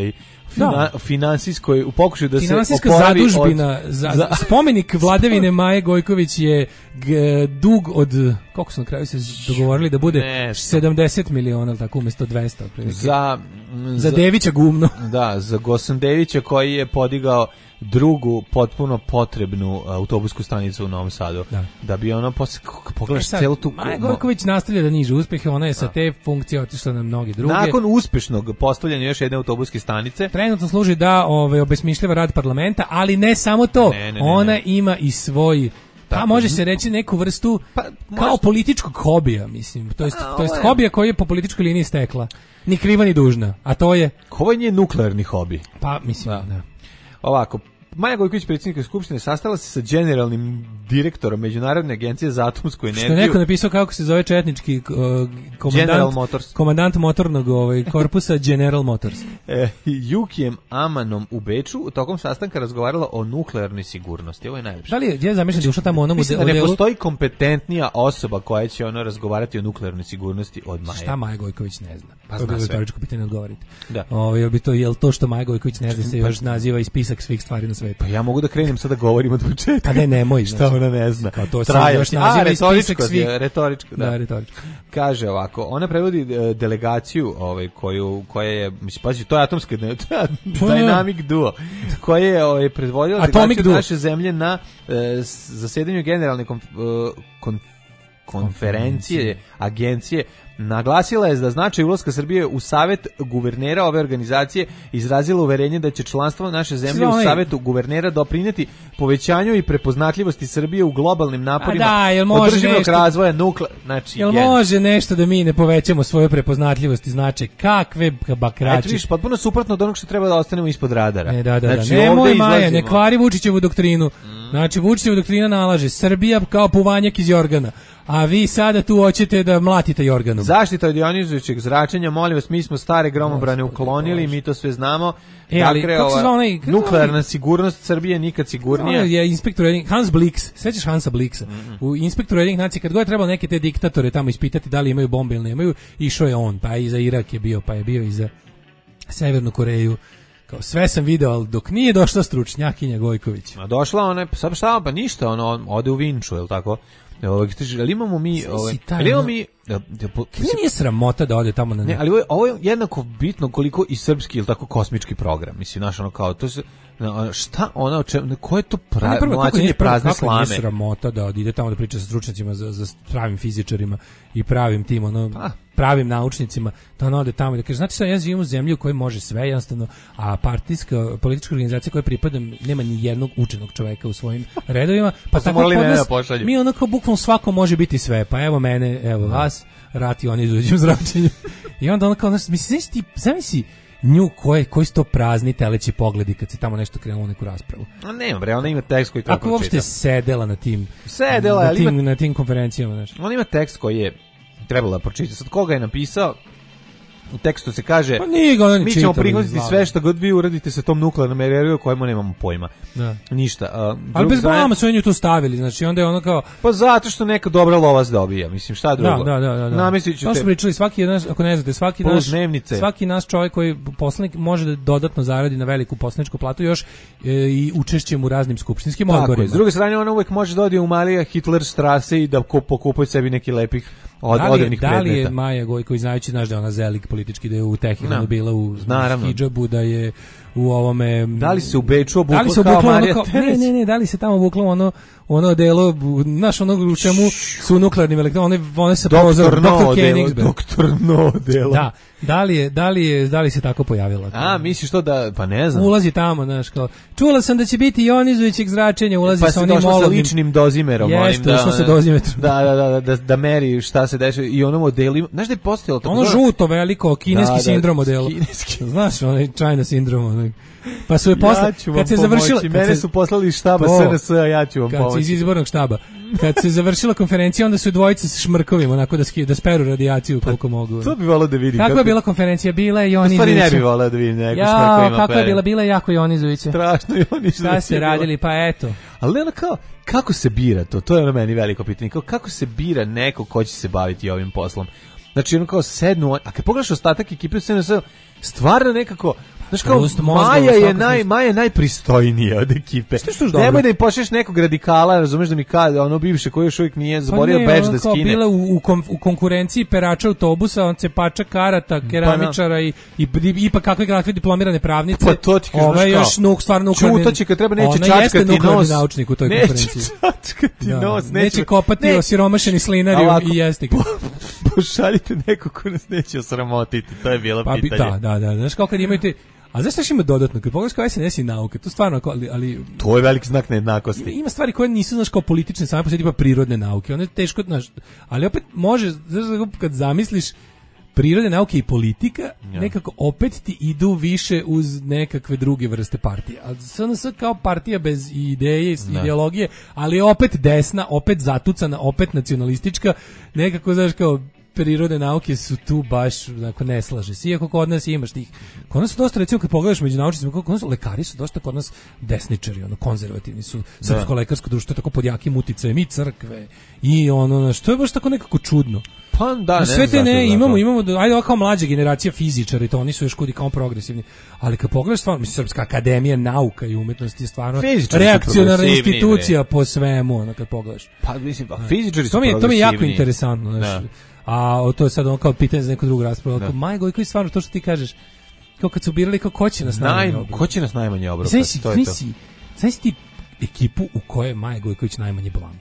fina, Da. finansijskoj, u pokušaju da Finansijska se oporavi zadužbina, od, za, za- spomenik vladavine Maje Gojković je g, dug od, koliko su na kraju se dogovorili da bude Ne znam. sedamdeset miliona, ali tako umjesto dvesta. otprilike. za, za Devića gumno. Da, za Gosandevića koji je podigao drugu potpuno potrebnu autobusku stanicu u Novom Sadu. Da, da bi ono posle kako pogledaš E sad, celu tu Maja Gojković nastavlja da niže uspehe, ona je sa te funkcije otišla na mnoge druge. nakon uspešnog postavljanja još jedne autobuske stanice. Trenutno služi da ove, obesmišljava rad parlamenta, ali ne samo to. Ne, ne, ne, ona ne. ima i svoj, pa Tako. može se reći neku vrstu kao možda- političkog hobija, mislim. To jest, A, to jest ovo je- hobija koji je po političkoj liniji stekla. Ni kriva ni dužna. A to je, Ovo je njen nuklearni hobi. pa mislim, Da. da. Ovako, Maja Gojković, predsjednika Skupštine, sastala se sa generalnim direktorom Međunarodne agencije za atomsku Što je energiju. neko napisao kako se zove četnički uh, komandant, General Motors. komandant motornog ovaj, korpusa General Motors. E, Jukijem Amanom u Beču tokom sastanka razgovarala o nuklearnoj sigurnosti. Ovo je najlepše. Da li je, ja zamišljam da je ušla tamo onom Mislim da ne modelu, postoji kompetentnija osoba koja će ono razgovarati o nuklearnoj sigurnosti od Maje. šta Maja Gojković ne zna. Pa to zna bi sve. retoričko pitanje odgovorite. Da. Ovaj, jel bi to, jel to što Maja Gojković ne zna se još naziva i spisak svih stvari na svetu? Pa ja mogu da krenem sada govorim od početka. Pa ne, nemoj. Šta znači. ona ne zna. Kao to se Traje. još A, naziva i spisak retoričko, svih. je, retoričko, da. Da, retoričko. Kaže ovako, ona prevodi e, delegaciju ovaj, koju, koja je, mislim, pazi, to je atomska, ne, to je Dynamic Duo, koja je ovaj, predvodila Atomic delegaciju Duo. naše zemlje na e, s- zasedanju generalne konf, e, kon- konferencije, agencije, naglasila je da značaj ulaska Srbije u savet guvernera ove organizacije, izrazila uverenje da će članstvo naše zemlje Sve u onaj- savetu guvernera doprineti povećanju i prepoznatljivosti Srbije u globalnim naporima A da, jel može održivog nešto- razvoja nukle... Znači, Jel jedan. može nešto da mi ne povećamo svoju prepoznatljivost i značaj? Kakve Eto bakrači? viš, potpuno suprotno od onog što treba da ostanemo ispod radara. E, da, da, znači, da. Nemoj ovde Maja, izlazimo. ne kvari Vučićevu doktrinu. Znači, Vučićeva doktrina nalaže Srbija kao puvanjak iz jorgana, a vi sada tu hoćete da mlatite jorganom. Zaštita od ionizujućeg zračenja, molim vas, mi smo stare gromobrane uklonili, mi to sve znamo. E, ali Dakle, kako se ova zove onaj- kako se nuklearna sigurnost Srbije nikad sigurnija. Ono je inspektor jednih, Hans Blix, sećaš Hansa Blixa? U inspektoru jednih nacija, kad god je trebalo neke te diktatore tamo ispitati da li imaju bombe ili nemaju, išao je on, pa i za Irak je bio, pa je bio i za Severnu Koreju. Kao sve sam video, ali dok nije došla stručnjakinja Gojković. A došla ona, pa sad šta, pa ništa, ono, ode u Vinču, je li tako? Ovaj, ali imamo mi, Sve ovaj, si taj, ali imamo ono- mi, da, da, po- Meni nije sramota da ode tamo na ne, ali ovo je, ovo je jednako bitno koliko i srpski, ili tako, kosmički program, mislim, znaš, ono kao, to se, na- šta ona, o čemu, ko je to Pa pra, ne, prvo, kako mlačenje nije- prvo, prazne kako nije slame? sramota da ide tamo da priča sa stručnjacima za, za pravim fizičarima i pravim tim, ono, Pa. pravim naučnicima, da ona ode tamo i da kaže, znate šta, ja živim u zemlji u kojoj može sve, jednostavno, a partijska, politička organizacija koja pripadam nema ni jednog učenog čoveka u svojim redovima, pa Pa su tako morali kod mene nas, da pošalju. mi onako bukvalno svako može biti sve, pa evo mene, evo vas, rat i oni izuđu zračenju. I onda ono kao, znaš, mislim, znaš ti, zamisli nju koje, koji su to prazni teleći pogledi kad se tamo nešto krenulo u neku raspravu. A nema, bre, ona ima tekst koji treba Ako uopšte pročitati. sedela na tim Sedela je, na ali tim, ima- na tim konferencijama, znaš. On ima tekst koji je trebalo da pročita. Sad koga je napisao? U tekstu se kaže Pa nije ga on mi čitao, ćemo prihvatiti znamo. sve što god vi uradite sa tom nuklearnom energijom o kojemu nemamo pojma. Da. Ništa. A, Ali druga bez strana- blama su oni tu stavili, znači onda je ono kao Pa zato što neka dobra lovac dobija. Mislim, šta drugo? Da, da, da, da. da. Namestit ću To te- smo pričali, svaki od nas, ako ne znate, svaki Plus naš dnevnice. svaki naš čovjek koji poslanik može da dodatno zaradi na veliku poslaničku platu još e, i učešćem u raznim skupštinskim Tako je. odborima. S druge strane, ona uvek može da ode u Malija Hitler strase i da ko- pokupuje sebi neki lepih od, da li, je- odevnih da li je predmeta. Maja Gojković, znajući, znaš da je ona zelig politički, da je u Teheranu Da. bila u Naravno. hidžabu, da je u ovome... Da li se u Beču obukla Da li se kao obukla ono Marija kao, ne, Terez? ne, ne, da li se tamo obukla ono, ono delo, znaš, ono u čemu su nuklearnim elektronom, one, one sa prozorom, Doktor No doktor delo, Koenigsberg. doktor No delo. Da, da li je, da li je, da li se tako pojavila? A, misliš to da, pa ne znam. Ulazi tamo, znaš, kao, čula sam da će biti ionizujućeg zračenja, ulazi Pa sa se onim došla sa olovnim. ličnim dozimerom, Jeste, onim da, došla sa dozimetrom. Da, da, da, da, da meri šta se dešava i ono modelu. ima- Znaš da je postojalo tako Ono žuto veliko kineski Da, da, sindrom modelo. kineski. Znaš, onaj China sindrom, onaj. Pa su je posle, Ja ću vam kad se pomoći. završila, kad Mene se- su poslali iz štaba To. S N S, a ja ću vam kad se iz pomoći. izbornog štaba. Kad se završila konferencija, onda su dvojice sa šmrkovima, onako da, ski, da speru radijaciju koliko mogu. To bi volao da vidim. Kako je bila konferencija? Bila je U stvari ionizujuća. ne bi volao da vidim neku Ja, smrkovima. kako je bila? Bila je jako ionizujuća. Strašno ionizujuća. Šta ste radili? Pa eto. Ali ono kao, kako se bira to? To je ono meni veliko pitanje. Kao, kako se bira neko ko će se baviti ovim poslom? Znači, ono kao sednu, a kad pogledaš ostatak ekipe u S N S, stvarno nekako, Znaš kao, Trust mozga Maja u je, svakom naj, smislu. Maja je najpristojnija od ekipe. Što je što je dobro? Nemoj da mi pošleš nekog radikala, razumeš da mi kaže, ono bivše koji još uvijek nije zaborio ne, bedž ono da kao skine. bila u, u, kom- u konkurenciji perača autobusa, on cepača karata, keramičara i, i, i ipak kakve kakve diplomirane pravnice. Pa to ti kažeš, Ova je znaš još kao, nuk, stvarno nuklearni. Ćuta će kad treba, neće Ona čačkati jeste nuklearni nos. naučnik u toj Neće konferenciji. čačkati Da, nos. neće kopati ne, osiromašeni slinari ovako, i jesti ga. Pošaljite neko ko nas neće osramotiti, to je bilo Pa bi, pitanje. da, da, da. Znaš kao kad imate... A znaš šta još ima dodatno? Kad pogledaš kao S N S i nauke, to stvarno, ako- ali, ali To je veliki znak nejednakosti. ima stvari koje nisu, znaš, kao politične, same po sebi, tipa prirodne nauke. One je teško, znaš, ali opet može, znaš, kad zamisliš prirodne nauke i politika, Ja. nekako opet ti idu više uz nekakve druge vrste partije. A S N S kao partija bez ideje, Da. ideologije, ali opet desna, opet zatucana, opet nacionalistička, nekako, znaš, kao prirodne nauke su tu baš onako ne slaže se. Iako kod nas imaš tih. Kod nas su dosta, recimo kad pogledaš među naučnicima, kod nas lekari su dosta kod nas desničari, ono konzervativni su. Srpsko lekarsko društvo je tako pod jakim uticajem i crkve i ono, znaš, to je baš tako nekako čudno. Pa da, Na ne sve znam te zašto ne, je imamo, tako. imamo, da- ajde ovako kao mlađa generacija fizičara i to, oni su još kudi kao progresivni. Ali kad pogledaš stvarno, mislim, Srpska akademija nauka i umetnosti je stvarno Fizičari su reakcionarna progresivni, institucija po svemu, ono kad pogledaš. Pa mislim, a fizičari su To mi je, to mi je jako progresivniji. interesantno, znaš. Da. A o, to je sad ono kao pitanje za neku drugu raspravu. Da. Ako Maja Gojković stvarno to što ti kažeš, kao kad su birali kao ko će nas Naj, najmanje obrukati. ko će nas najmanje obrukati? Znaš si, To je znaš to. si, znaš si ti ekipu u kojoj je Maja Gojković najmanje blam.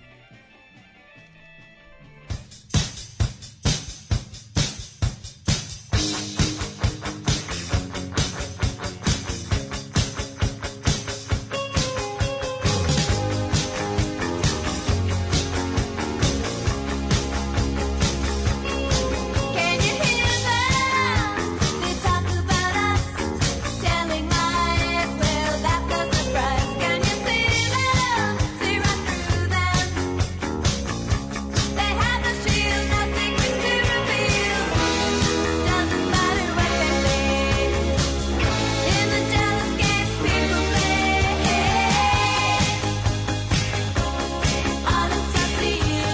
Can you hear them? They talk about us, telling lies. Well, that's the surprise. Can you see them? See right through them. They have the shield, no secrets to reveal. Doesn't matter what they say. In the jealous games people play. All of us see you.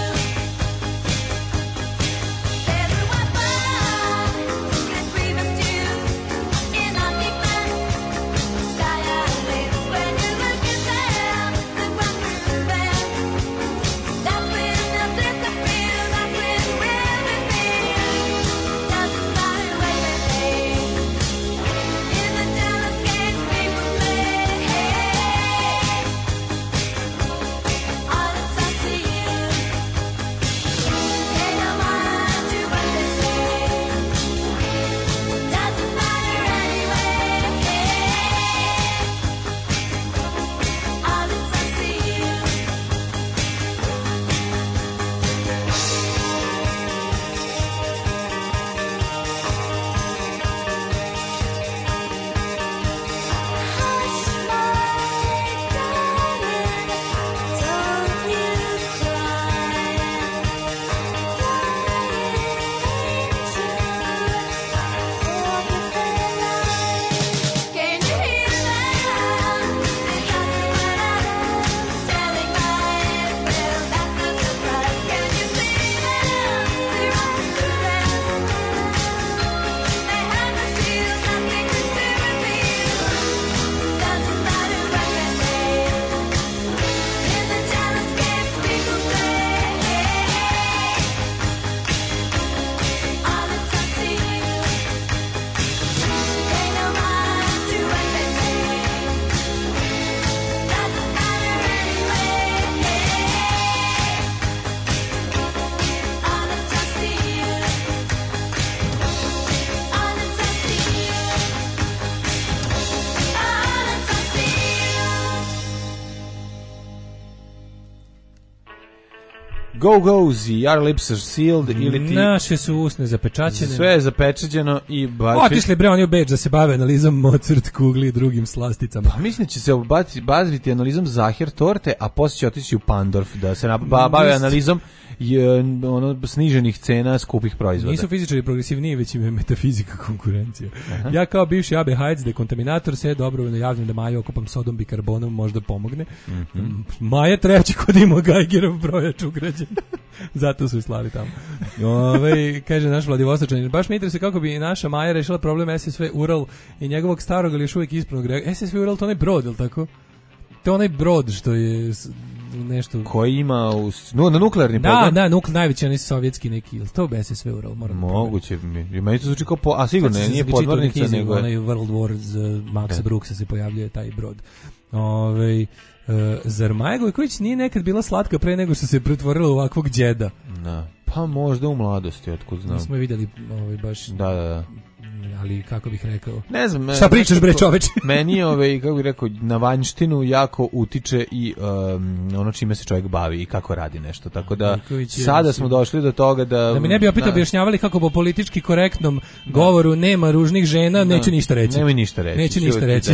There's a weapon that we must use in our defense. Silence when you look at them, look right through them. That's when they'll disappear. That's when we'll reveal. Doesn't matter what they say. In the jealous games people play. All of us see you. They don't mind to what they say. Doesn't matter anyway. All of us see you. Hush, my darling, don't you cry. Can you hear them? They talk about us, telling lies. Well, that's the surprise. Can you see them? See right through them. They have the shield, no secrets to reveal. Doesn't matter what they say. In the jealous games people play. All of us see you. They don't mind to what they say. Doesn't matter anyway. All of us see you. All of us see you. All of us see you. Go Go's i Your Lips Are Sealed ili ti... Naše su usne zapečaćene. Sve je zapečađeno i... Ba, Otišli bre oni u Beč da se bave analizom Mozart kugli i drugim slasticama. Pa mislim da će se obati- baviti analizom Zahir torte, a poslije će otići u Pandorf da se nab- ba- bave Nisu- analizom je, ono, sniženih cena skupih proizvoda. Nisu fizičari progresivniji, već im je metafizika konkurencija. Ja kao bivši A B Hajc dekontaminator se dobrovoljno javljam da Maju okupam sodom bikarbonom možda pomogne. Mhm. Maja treći kod ima Geigerov brojač ugrađen. Zato su slali tamo. Ove, kaže naš Vladivostočanin, baš me interesuje kako bi naša Maja rešila problem S S V Ural i njegovog starog, ali još uvijek ispravnog reka. S S V Ural, to onaj brod, ili tako? To je onaj brod što je nešto... Koji ima u, no, na nuklearni da, pogon? Da, da, nukle, najveći onaj sovjetski neki, ili to S S V Ural? Moram moguće, mi, meni to zvuči kao, po, a sigurno ne, nije podmornica, nego je... Onaj World War z Maxa Brooksa se pojavljuje taj brod. Ove, uh, zar Maja Gojković nije nekad bila slatka pre nego što se pretvorila u ovakvog đeda? Da. Pa možda u mladosti, otkud znam. Mi smo je vidjeli ovaj, baš... Da, da, da. Ali kako bih rekao? Ne znam. Šta pričaš bre čoveče? Meni ovaj kako bih rekao na vanjštinu jako utiče i um, ono čime se čovjek bavi i kako radi nešto. Tako da sada smo došli do toga da da mi ne bi opet objašnjavali kako po politički korektnom govoru nema ružnih žena, neću ništa reći. Nemoj ništa reći. Neću ništa reći.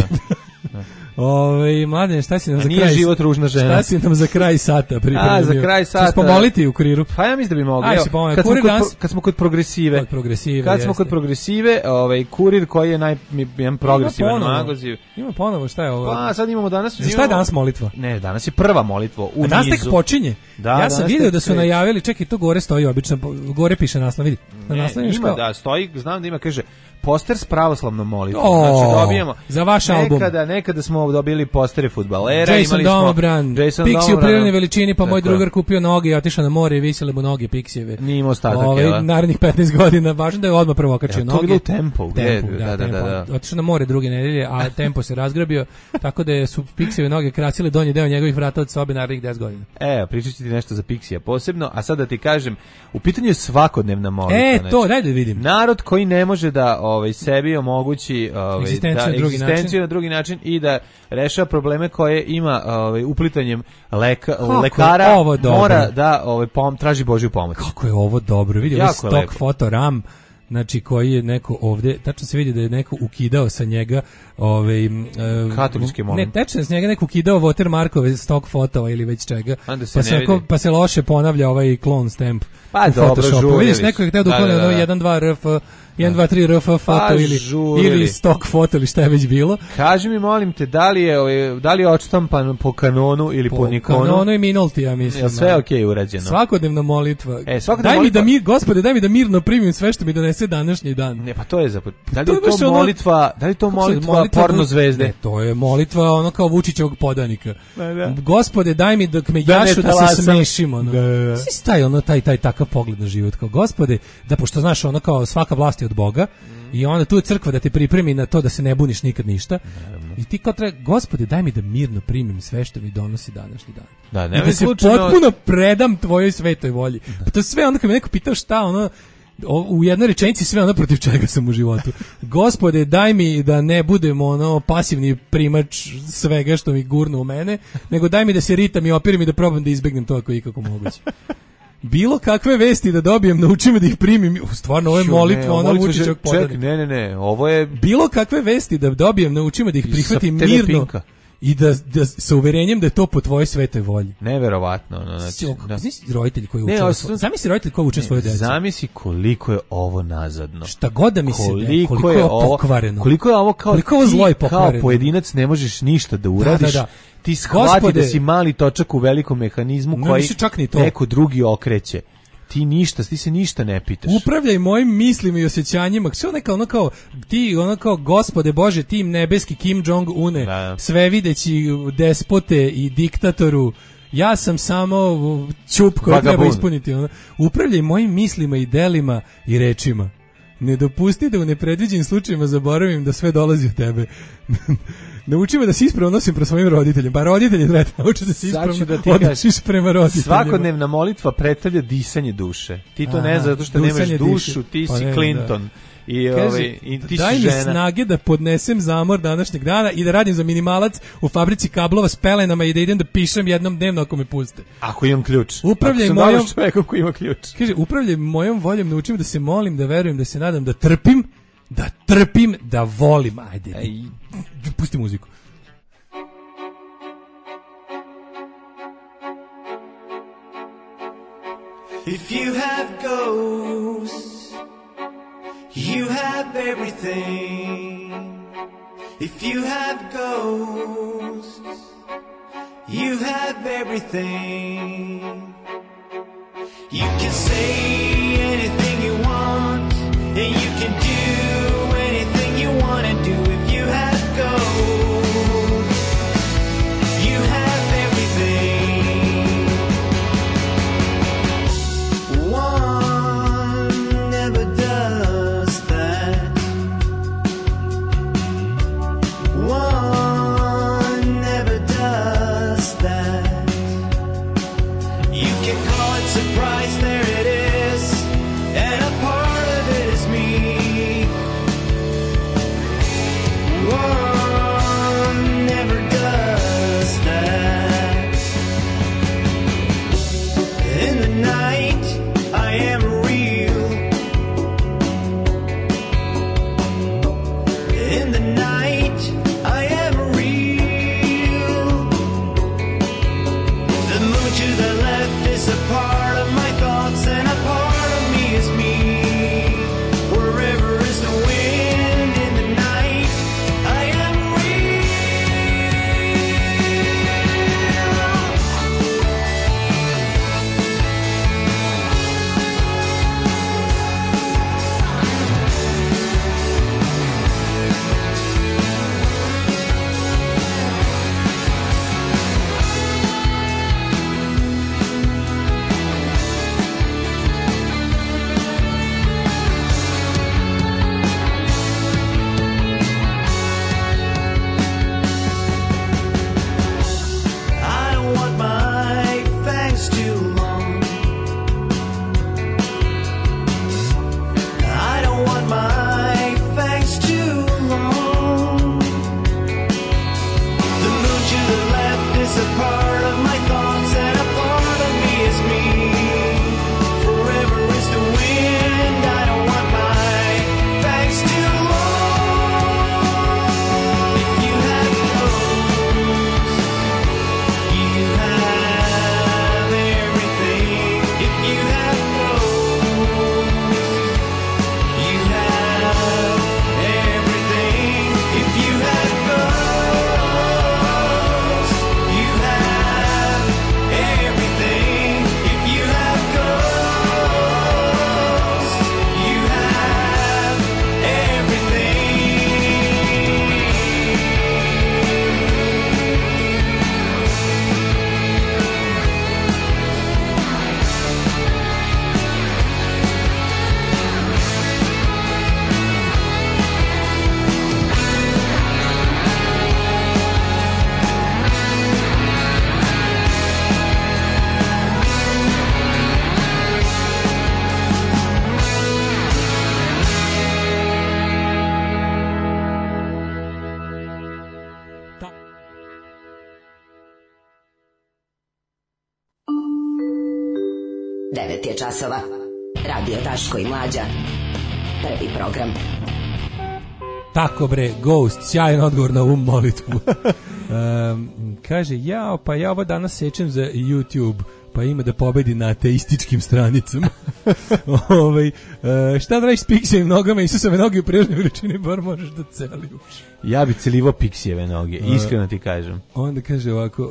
Ove, Mladen, šta si nam A za nije kraj? život ružna žena. Šta si nam za kraj sata pripremio? A, za kraj sata. Ćeš pomoliti u kuriru? Pa ja mislim da bi mogli. Aj, Evo, si pomoli. kad, smo Kurir kod, danas? kad smo kod progresive. Kod progresive, Kad smo jeste. kod progresive, ovaj, kurir koji je naj, jedan progresivan Ima ponovo. magazin. Ima ponovo, šta je ovo? Pa sad imamo danas... Za šta je danas molitva? Ne, danas je prva molitva u A danas tek nizu. počinje. Da, ja sam danas video tek da su kreće. najavili, čekaj, to gore stoji obično, gore piše naslov, vidi. Na Ne, naslovu imaš ima, kao- da, stoji, znam da ima, kaže, poster s pravoslavnom molitvom. O, Znači, dobijemo. za vaš album. Nekada, nekada smo dobili postere fudbalera, Jason imali smo... Domobran, Jason Pixi u Domobran, prirodnoj veličini, pa moj tako je. drugar kupio noge i otišao na more i visile mu noge Pixijeve. Nije imao ostatak, Ovaj, jel da? narednih petnaest godina, važno da je odmah prvo okačio Jel to noge. bilo u Tempu? Gde? Tempu, Da, da, da, da, Tempo. da. Otišao na more druge nedelje, a Tempo se razgrabio, tako da su Pixijeve noge krasile donji deo njegovih vrata od sobe narednih deset godina. E, pričat ću ti nešto za Pixija posebno, a sad da ti kažem, u pitanju je svakodnevna molitva. E, znači, to, daj da vidim. narod koji ne može da ovaj, sebi omogući ovaj, Egzistenciju da, na drugi egzistenciju način. na drugi način i da rešava probleme koje ima ovaj, uplitanjem leka, Kako je lekara, ovo dobro? mora da ovaj, pom, traži Božju pomoć. Kako je ovo dobro, vidi, ovo je Jako je stok lepo. foto RAM, znači koji je neko ovde, tačno se vidi da je neko ukidao sa njega ovaj e, Katoličke, molim. ne, tačno sa njega neko ukidao watermarkove stok fotova ili već čega, Onda se pa, ne se ako- vidi. pa se loše ponavlja ovaj clone stamp Pa u dobro, Photoshopu. žurili Vidiš, su. neko je hteo da Da, ukloni da, ono da. jedan dva R F, jedan dva tri R F foto Pa ili, žurili. ili stok foto ili šta je već bilo. Kaži mi, molim te, da li je, ovaj, da li je odštampan po kanonu ili po, Po Nikonu? kanonu i Minolti, ja mislim. Jel sve okej urađeno? Svakodnevna molitva. E, svakodnevna daj mi da molitva- mi, Gospode, daj mi da mirno primim sve što mi donese današnji dan. Ne, pa to je za... Da li To je je baš to ono- molitva, da li je to Kako se- molitva porno zvezde? Ne, to je molitva ono kao Vučićevog podanika. Da, da. Gospode, daj mi dok me Da ne jašu da se talasam. smešimo. Ono. Da, da, da. Svi staje ono taj, taj takav pogled na život. Kao, Gospode, da pošto znaš ono kao svaka vlast je od Boga, i onda tu je crkva da te pripremi na to da se ne buniš nikad ništa. I ti kao treba, Gospode, daj mi da mirno primim sve što mi donosi današnji dan. Da, I nemoj da se slučajno- potpuno predam tvojoj svetoj volji. Pa to sve onda kad me neko pitao šta ono, o- u jednoj rečenici sve ono protiv čega sam u životu. Gospode, daj mi da ne budem ono pasivni primač svega što mi gurnu u mene, nego daj mi da se ritam i opiram i da probam da izbegnem to ako je ikako moguće. Bilo kakve vesti da dobijem, naučim da ih primim. U, Stvarno, ovo je Šu, molitva ne, ono molitva Vučićevog že- podanika. Ček, ne, ne, ne, ovo je... Bilo kakve vesti da dobijem, naučim da ih Iz prihvatim te ve mirno Pinka. i da, da sa uverenjem da je to po tvojoj svetoj volji. Neverovatno, ono, znači, Znači, da. Znaš roditelji koji Ne, uče, ali svoj- su- zamisli roditelj koji uče svoje djece. Zamisli koliko je ovo nazadno. Šta god da mi se de- koliko, koliko je ovo pokvareno. Koliko je ovo kao, Koliko je ovo ti zlo i kao pokvareno. pojedinac ne možeš ništa da uradiš. da, da. Ti shvati Gospode- da si mali točak u velikom mehanizmu Ne, koji nisu čak ni to. neko drugi okreće. Ti ništa, ti se ništa ne pitaš. Upravljaj mojim mislima i osjećanjima. Sve ono kao, ono kao, ti, ono kao, Gospode Bože, ti nebeski Kim Jong-une, Da. sve videći despote i diktatoru, ja sam samo ćup koji treba Vagabund. ispuniti. Ono. Upravljaj mojim mislima i delima i rečima. Ne dopusti da u nepredviđenim slučajevima zaboravim da sve dolazi od tebe. Nauči me da se ispravno nosim prema svojim roditeljima. Pa roditelji treba da nauče da se Sad ću ispravno da ti odnosiš kažem, prema roditeljima. Svakodnevna molitva predstavlja disanje duše. Ti to ne Aha, znaš zato što nemaš disanje dušu, duše. ti Pa si ne, Clinton. I, Kaže, ovaj, i ti daj si mi žena. snage da podnesem zamor današnjeg dana i da radim za minimalac u fabrici kablova s pelenama i da idem da pišem jednom dnevno ako me puste. Ako imam ključ. Upravljaj Ako sam mojom- dobar čovjek ako ima ključ. Kaže, upravljaj mojom voljom, naučim da se molim, da verujem, da se nadam, da trpim, da trpim, da volim. Ajde, Ej. pusti muziku. If you have ghosts, you have everything. If you have ghosts, you have everything. can say anything you want, and you can do anything you want to do if you have gold. You have everything. One never does that. One never does that. You can call it surprise, there it is, and a part of it is me. One never does that. In the night, I am real. In the night, I am real. The moon to the left is a part of my thoughts, and a part of me is me. Wherever is the wind in the night, I am real. I don't want my fangs too long. I don't want my fangs too long. The moon to the left is a part of my thoughts, and a part of me is me. Forever is the wind. I don't want my fangs too long. If you have gold, you have everything. If you have gold, you have everything. If you have gold, you have everything. If you have gold, you have devet je časova. Radio Daško i Mlađa. Prvi program. Tako bre, Ghost, sjajan odgovor na ovu molitvu. Um, kaže, jao, pa ja ovo danas sečem za YouTube, pa ima da pobedi na ateističkim stranicama. Ovaj, uh, šta da radiš s Pixijevim nogama, Isusove noge u priježnoj veličini, bar možeš da celi uši. Ja bi celivo Pixijeve noge, iskreno ti kažem. Onda kaže ovako,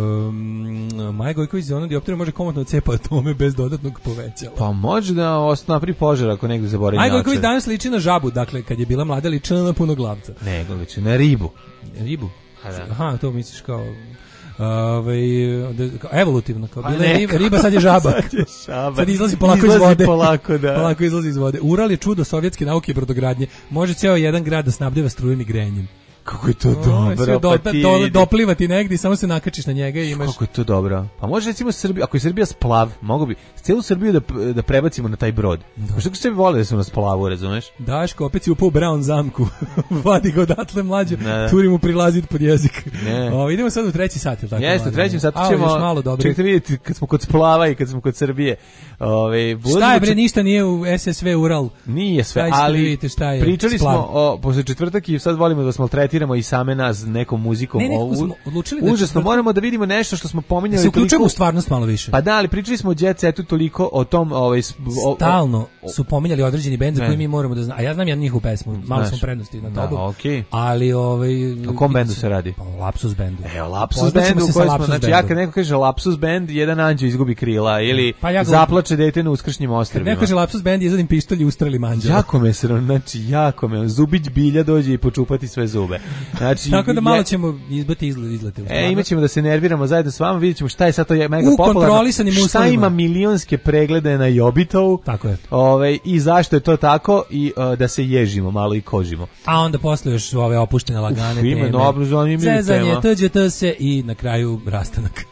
um, Maja Gojković za ono dioptriju može komotno cepa atome bez dodatnog povećala. Pa može da napravi požar ako negdje zaboravi Maja naočare. Gojković danas liči na žabu, dakle, kad je bila mlada ličila na punoglavca. Nego liči na ribu. Ribu? Ha, da. Aha, to misliš kao... Ovaj, evolutivno, kao Pa bila je neka. riba, riba, sad je žaba. Sad je žaba. Sad izlazi polako Izlazi iz vode. polako, da. Polako izlazi iz vode. Ural je čudo sovjetske nauke i brodogradnje. Može ceo jedan grad da snabdeva strujem i grenjem. Kako je to O, dobro, sve do, pa ti do, vidi. dopliva ti negdje i samo se nakačiš na njega i imaš... Kako je to dobro. Pa može recimo Srbija, ako je Srbija splav, mogu bi celu Srbiju da, da prebacimo na taj brod. Da. Što se vole da su na splavu, razumeš? Daško, opet si upao u Brown zamku. Vadi ga odatle mlađe, Ne. turi mu prilazit pod jezik. Ne. O, idemo sad u treći sat, ili tako? Jeste, u mlađe? trećem satu A, ćemo... još malo dobro. Čekajte vidjeti kad smo kod splava i kad smo kod Srbije. Ove, Šta je bre, ništa nije u S S V Ural. Nije sve, Daj ćete ali vidite šta je pričali splav. smo o, posle četvrtak i sad volimo da smo maltretiramo nerviramo i same nas nekom muzikom. Ne, nekako O, u- smo odlučili da Užasno, četvrtak- moramo da vidimo nešto što smo pominjali. se uključujemo toliko- u stvarnost malo više. Pa da, ali pričali smo o Jet Setu toliko o tom... Ovaj, s- o- o- Stalno su pominjali određeni bend za Ne. koji mi moramo da znamo. A ja znam jednu njihovu pesmu, malo Znaš. smo prednosti na Da, tobu. okej. Ali ovaj O kom bendu se radi? Pa o Lapsus bendu. Evo, Lapsus Poznaćemo bendu u se sa kojoj smo, Lapsus znači ja bendom. kad neko kaže Lapsus bend, jedan anđeo izgubi krila ili Pa ja ga- zaplače dete na uskršnjim Kad ostrvima. neko kaže Lapsus bend, izvadim pištolj i ustreli anđela. Jako me se, znači jako me, zubić bilja dođe i počupati sve zube. Znači, Tako da malo je- ćemo izbati izlet, izlete. u E, stvarnost. imat ćemo da se nerviramo zajedno s vama, vidjet ćemo šta je sad to je mega U popularno. kontrolisanim Šta uslovima. ima milionske preglede na Jobitovu. Tako je. Ovaj, i zašto je to tako i uh, da se ježimo malo i kožimo. A onda posle još ove opuštene lagane Uf, ima teme. dobro, zanimljiva Zezanje, tema. T Đ T se i na kraju rastanak.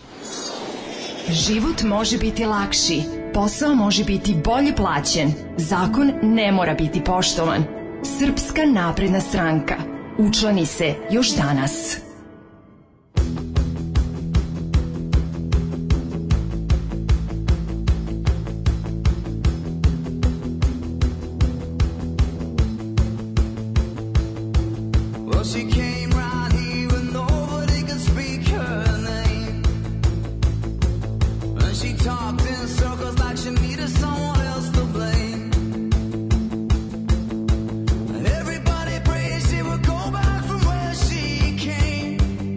Život može biti lakši, posao može biti bolje plaćen, zakon ne mora biti poštovan. Srpska napredna stranka. Učlani se još danas. Well, she came round here and nobody could speak her name. And she talked in circles like she needed someone else to blame. And everybody prayed she would go back from where she came.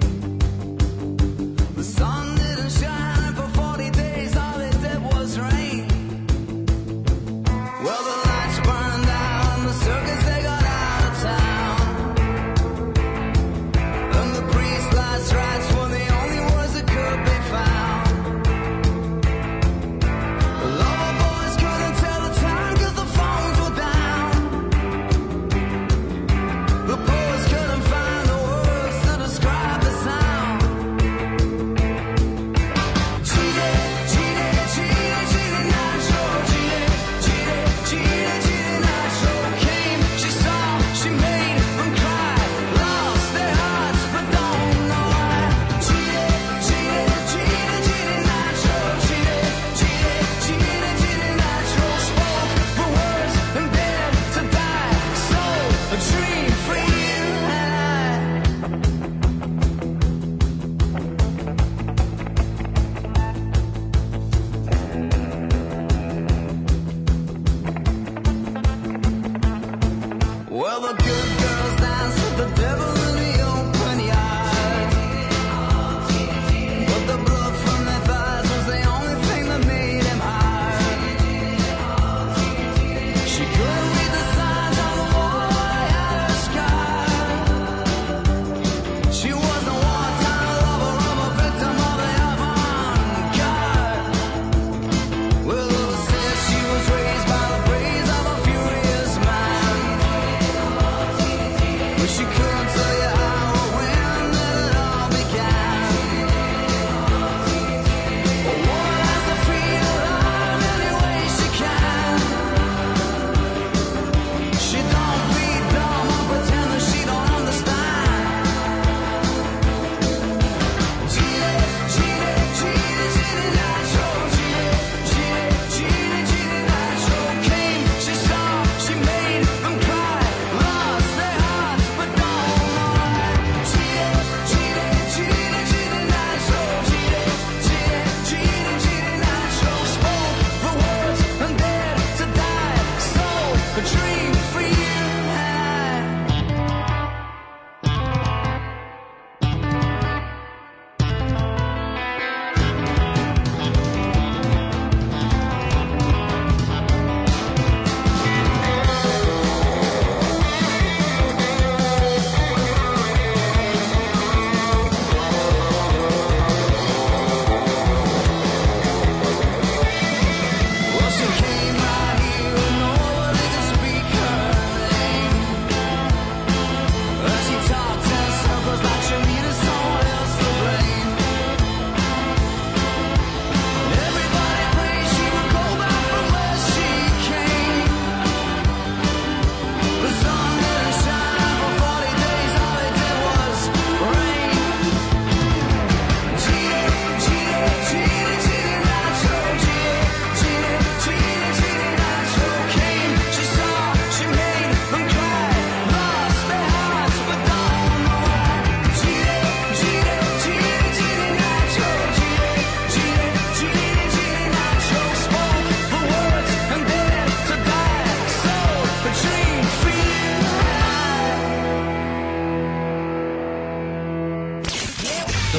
The sun didn't shine for forty days, all it did was rain. Well, the lights burned out and the circus, they got out of town. And the priest's last rites were the only words that could be found. The lover boys couldn't tell the time 'cause the phones were down. The poets couldn't find the words to describe the sound. Cheated, cheated, cheated, cheated, Nacho. Cheated, cheated, cheated, cheated, Nacho. Came, she saw, she made them cry. Lost their hearts, but don't know why. Cheated, cheated, cheated, cheated, Nacho. Cheated, cheated, cheated, cheated, Nacho. Spoke the words and dared to die. So a dream for you and I. Well, the good girls dance with the devil in the open yard. But the blood from their thighs was the only thing that made him hard. She couldn't read the signs on the wall at her sky. She was the one-time lover of a victim of the avant-garde. Well, Lil says she was raised by the praise of a furious man. But she couldn't tell you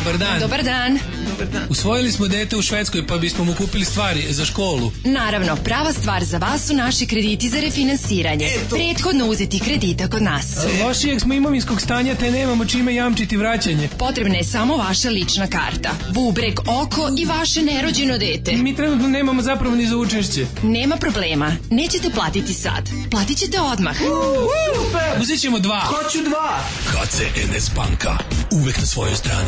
Dobar dan. Dobar dan. Usvojili smo dete u Švedskoj pa bismo mu kupili stvari za školu. Naravno, prava stvar za vas su naši krediti za refinansiranje. Prethodno uzeti kredita kod nas. Lošijeg smo imovinskog stanja te nemamo čime jamčiti vraćanje. Potrebna je samo vaša lična karta, bubreg, oko i vaše nerođeno dete. Mi trenutno nemamo zapravo ni za učešće. Nema problema, nećete platiti sad. Platit ćete odmah. Uzet ćemo dva. Hoću dva. K C N S banka. Uvek na svojoj strani.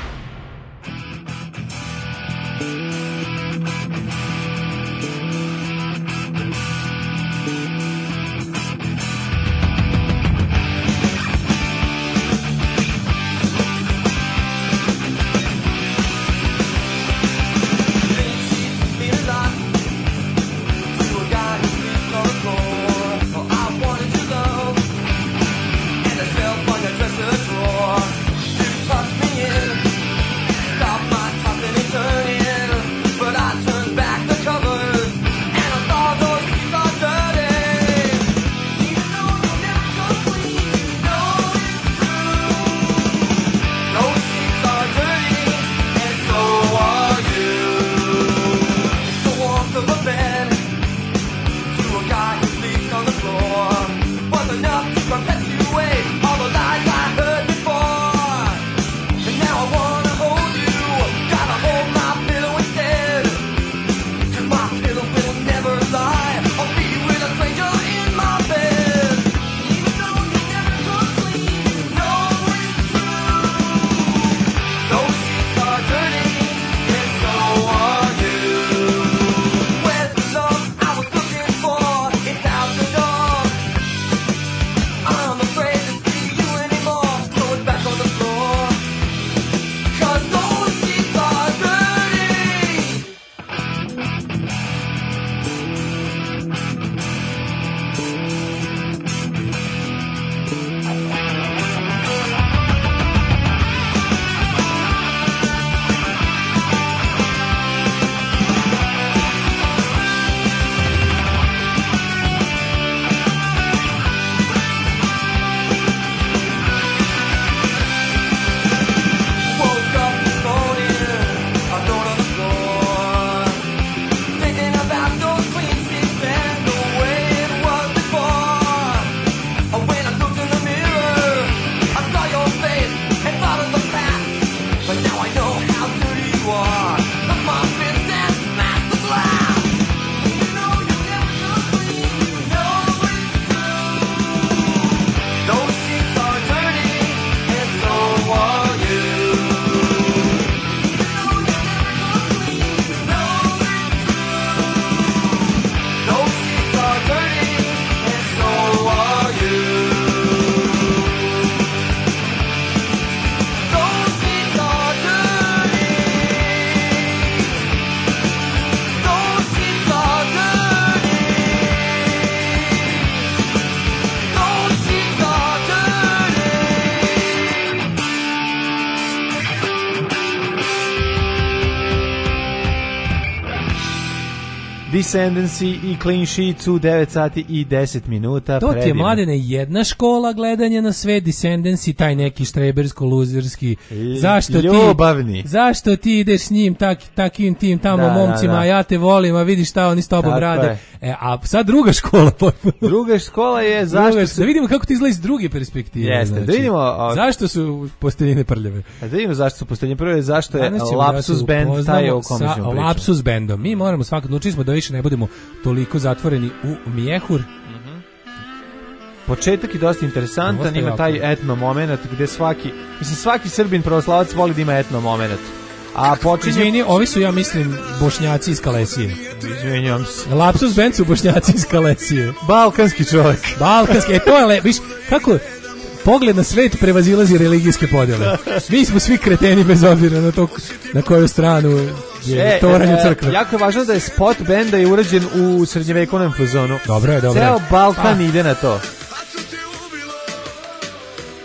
Descendancy i Clean Sheets u devet sati i deset minuta. To ti je, Mladene, jedna škola gledanja na sve, Descendancy, taj neki štrebersko-luzerski. Zašto ljubavni. Ti, zašto ti ideš s njim tak, takim tim tamo da, momcima, da, da. a ja te volim, a vidiš šta oni s tobom Tako rade. je. E, a sad druga škola. Druga škola je zašto druga, su... Da vidimo kako ti izgleda iz druge perspektive. Jeste, znači. da vidimo... O... Zašto su posteljine prljave? Da vidimo zašto su posteljine prljave, zašto je Lapsus Band taj o kome ćemo pričati. Lapsus Bandom. Mi moramo svakako, odlučili smo da više ne budemo toliko zatvoreni u mjehur. Mm-hmm. Početak je dosta interesantan, ima taj etno moment gde svaki, mislim svaki Srbin pravoslavac voli da ima etno moment. A počinje... Izvini, ovi su, ja mislim, Bošnjaci iz Kalesije. Izvinjam se. Lapsus Band su Bošnjaci iz Kalesije. Balkanski čovjek. Balkanski, e to je le, viš, kako pogled na svet prevazilazi religijske podjele. Mi smo svi kreteni bez obzira na to na koju stranu je e, toranju e, crkve. Jako je važno da je spot benda je urađen u srednjevekovnom fazonu. Dobro je, dobro. Ceo Balkan A. ide na to.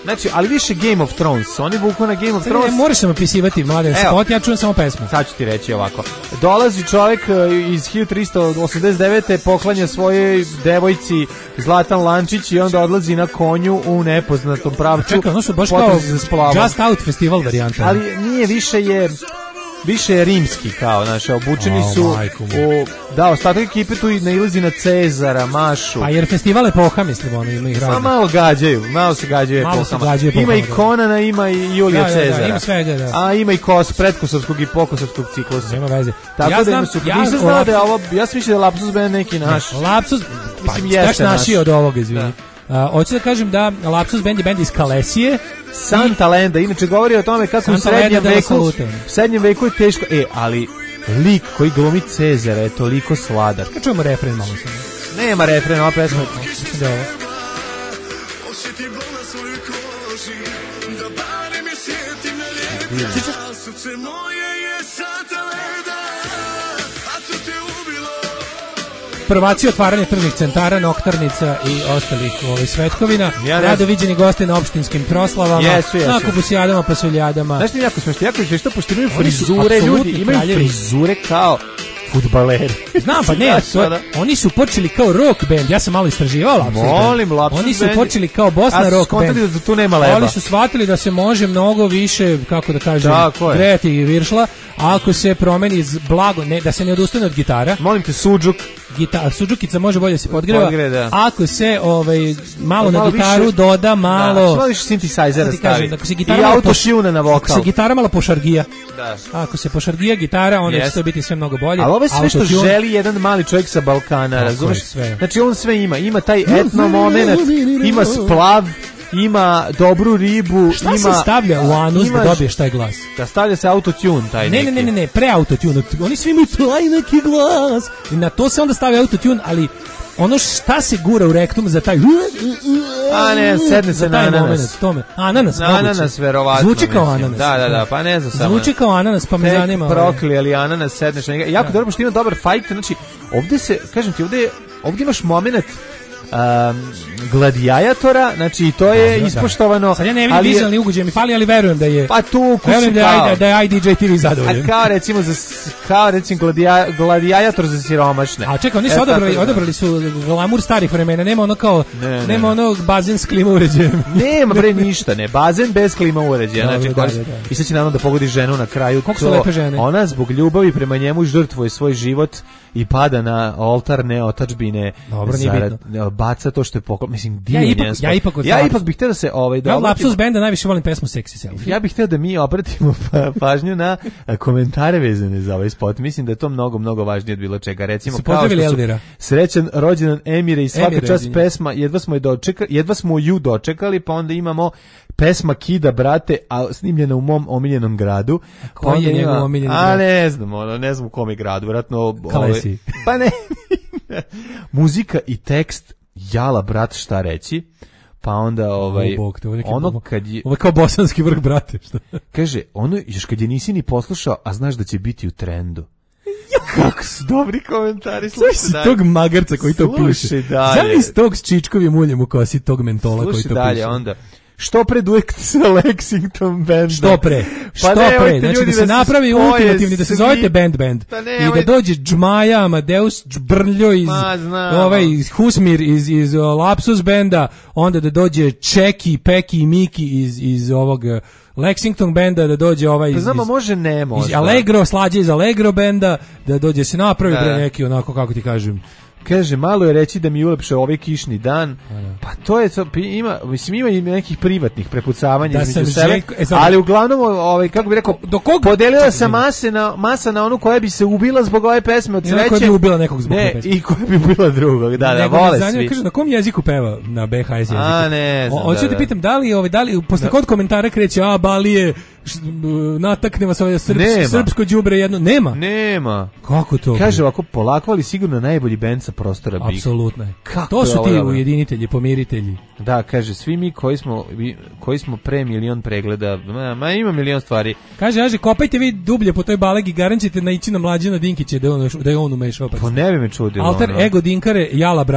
Znači, ali više Game of Thrones. Oni vuku na Game of Sad Thrones. ne moraš sam opisivati, mladen spot, ja čujem samo pesmu. Sad ću ti reći ovako. Dolazi čovjek e, iz hiljadu trista osamdeset devete poklanja svojoj devojci Zlatan Lančić i onda odlazi na konju u nepoznatom pravcu. Čekaj, ono su baš kao potrazi za splavom. Just Out festival varijanta. Ali nije, više je više je rimski kao, znaš, obučeni O, su majko u, da, ostatak ekipe tu i nailazi na Cezara, Mašu. Pa jer festival epoha, mislim, ono ima ih Pa raznih. malo gađaju, malo se gađaju Malo se epohama. gađaju Ima i epohama, da. Konana, ima i Julija Da, da, da, Cezara. ima svega, da. A ima i kos, predkosovskog i pokosovskog ciklusa. Nema veze. Tako Ja da znam- ima su, ja nisam o znao da je Lapsus- ovo, ja sam mislio da je Lapsus band neki naš. Lapsus, pa, Mislim, daš jeste naši naš. od ovoga, izvini. A, hoću da kažem da Lapsus band je band iz Kalesije. Santa Lenda, inače govori o tome kako u Santa srednjem Lenda della veku, Salute. u srednjem veku je teško, e, ali lik koji glumi Cezara je toliko sladak. Kad čujemo refren malo samo. Nema refrena, ova pesma. Mislim da je ovo. Prvaci otvaranje tržnih centara, noktarnica i ostalih ovaj, svetkovina. Ja ne Rado znam. viđeni gosti na opštinskim proslavama, Jesu, jesu. na kupusijadama, pasuljadama. Znaš ti jako smešno, jako je smešno, pošto imaju Oni su frizure, ljudi apsolutni imaju kraljevi. frizure kao fudbaleri. Znam, pa ne, Znaš, to, ono- oni su počeli kao rock band, ja sam malo istraživao Lapsus band. Molim, Lapsus Oni su band. počeli kao Bosna A su rock skontali band. da tu nema leba. Oni su shvatili da se može mnogo više, kako da kažem, Tako je. grejati i viršla, ako se promeni z- blago, ne, da se ne odustane od gitara. Molim te, suđuk. Gita, suđukica može bolje se podgreva. Podgre, da. Ako se ovaj malo, Malo na gitaru više- doda malo, Da, malo više synthesizera Sad ti kažem, stavi. ako se gitara I malo autotune na ako vokal. se gitara malo pošargija. Da. Ako se pošargija gitara, onda će Jeste. to biti sve mnogo bolje. Ali ovo je sve što Autotune- želi jedan mali čovjek sa Balkana, Tako razumeš? je, sve. Znači on sve ima, ima taj etno moment, ima splav, ima dobru ribu, Šta ima... se stavlja u anus da imaš- dobiješ taj glas? Da stavlja se autotune taj Ne, neki. ne, ne, ne, ne, pre autotune. Oni svi imaju taj neki glas. I na to se onda stavlja autotune, ali ono šta se gura u rektum za taj... A ne, sedne se za na taj ananas. moment, tome. Ananas, Na moguće. ananas, verovatno. Zvuči kao mislim. ananas. Da, da, da, pa ne znam samo. Zvuči kao ananas, pa me Tek zanima. ovaj. prokli, ali ananas sedneš na njega. Jako dobro što ima dobar fight, znači ovde se, kažem ti, ovde, je- ovde imaš moment um, gladijatora, znači i to je Da, da. ispoštovano. Sad ja ne vidim ali je- vizualni ugođaj mi fali, ali verujem da je... Pa tu verujem da kao. je, da je I D J T V zadovoljan. A kao recimo za s- kao recimo gladija, gladijator za siromašne. A čekaj, oni E, su tako odabrali, da. odabrali su glamur starih vremena, nema ono kao, Ne, ne, nema ne. ono bazen s klima uređajem. Nema bre ništa, ne, bazen bez klima uređaja, Dobro, znači da, baš- da, da. i sad će naravno da pogodi ženu na kraju. Koliko su to- lepe žene. Ona zbog ljubavi prema njemu žrtvuje svoj život i pada na oltar neotadžbine. Dobro, nije zarad- bitno. ne, baca to što je poklon. Mislim, Ja divno ipak- njen spot. ja ipak od ja Laps- ipak bih htio da se ovaj da Ja od obratimo- Lapsus benda najviše volim pesmu Sexy Selfie. Ja bih htio da mi obratimo pa- pažnju na e, komentare vezane za ovaj spot. Mislim da je to mnogo, mnogo važnije od bilo čega. Recimo, Su kao pozdravili što su Elvira. Srećan rođendan Emire i svaka Emire čast rođendan. pesma, jedva smo je dočekali, jedva smo ju dočekali, pa onda imamo pesma Kida, brate, a snimljena u mom omiljenom gradu. koji Pa onda je njegov ima- omiljeni A grad? ne znam, ono, ne znam u kom je gradu, vjerojatno... ovaj, Kalesi. pa ne. Muzika i tekst, jala, brat, šta reći? Pa onda, ovaj, O, Bog te, ovo je neki ono bo- kad je... Ovo je kao bosanski vrh, brate. Šta? Kaže, ono, još kad je nisi ni poslušao, a znaš da će biti u trendu. Kako su dobri komentari, Slušaj si slušaj tog magarca koji to Slušaj piše. dalje. Zamisli tog s čičkovim uljem u kosi, tog mentola koji Slušaj to dalje, piše. onda. Što pre duet sa Lexington Bandom? Što pre? Što Pa nemojte, pre? Znači ljudi, da se napravi spoje ultimativni, da se svi. zovete Band Band. Pa I nemoj- da dođe Džmaja, Amadeus, Brnljo iz, Ma, znam. ovaj, iz Husmir iz, iz o, Lapsus Benda, onda da dođe Čeki, Peki i Miki iz, iz ovog uh, Lexington Benda, da dođe ovaj Pa iz, znamo, iz, može ne, iz možda. Allegro, slađe iz Allegro Benda, da dođe se napravi Da. bre neki onako, kako ti kažem, Kaže, malo je reći da mi ulepše ovaj kišni dan. Pa to je, to, pa ima, mislim, ima i nekih privatnih prepucavanja Da između sam sebe, Željko- e, sad- ali uglavnom, ovaj, kako bi rekao, do kog- podelila čekaj, se izvini. mase na, masa na onu koja bi se ubila zbog ove pesme od I ona sreće. koja bi ubila nekog zbog ne, ove pesme. i koja bi ubila drugog, da, da, Nego me vole zanima, svi. kaže, na kom jeziku peva na B H S jeziku? A, ne znam, O- Hoću da, te da. pitam, da li, ovaj, da li, posle Da. kod komentara kreće, a, Balije, š- b- natakne vas ovaj srps, Nema. srpsko đubre jedno, nema. Nema. Kako to? Kaže ovako, polako, ali sigurno najbolji bend sa prostora Big. Apsolutno je. Kako To je su ovo ti dobro? ujedinitelji, pomiritelji. Da, kaže, svi mi koji smo, vi- koji smo pre milion pregleda, ma, ma ima milion stvari. Kaže, kaže, kopajte vi dublje po toj balegi, garan ćete naići na Mlađana Dinkića da je on, da je on umešao. Pa ne bi me čudilo. Alter ono. ego Dinkare, jala brat.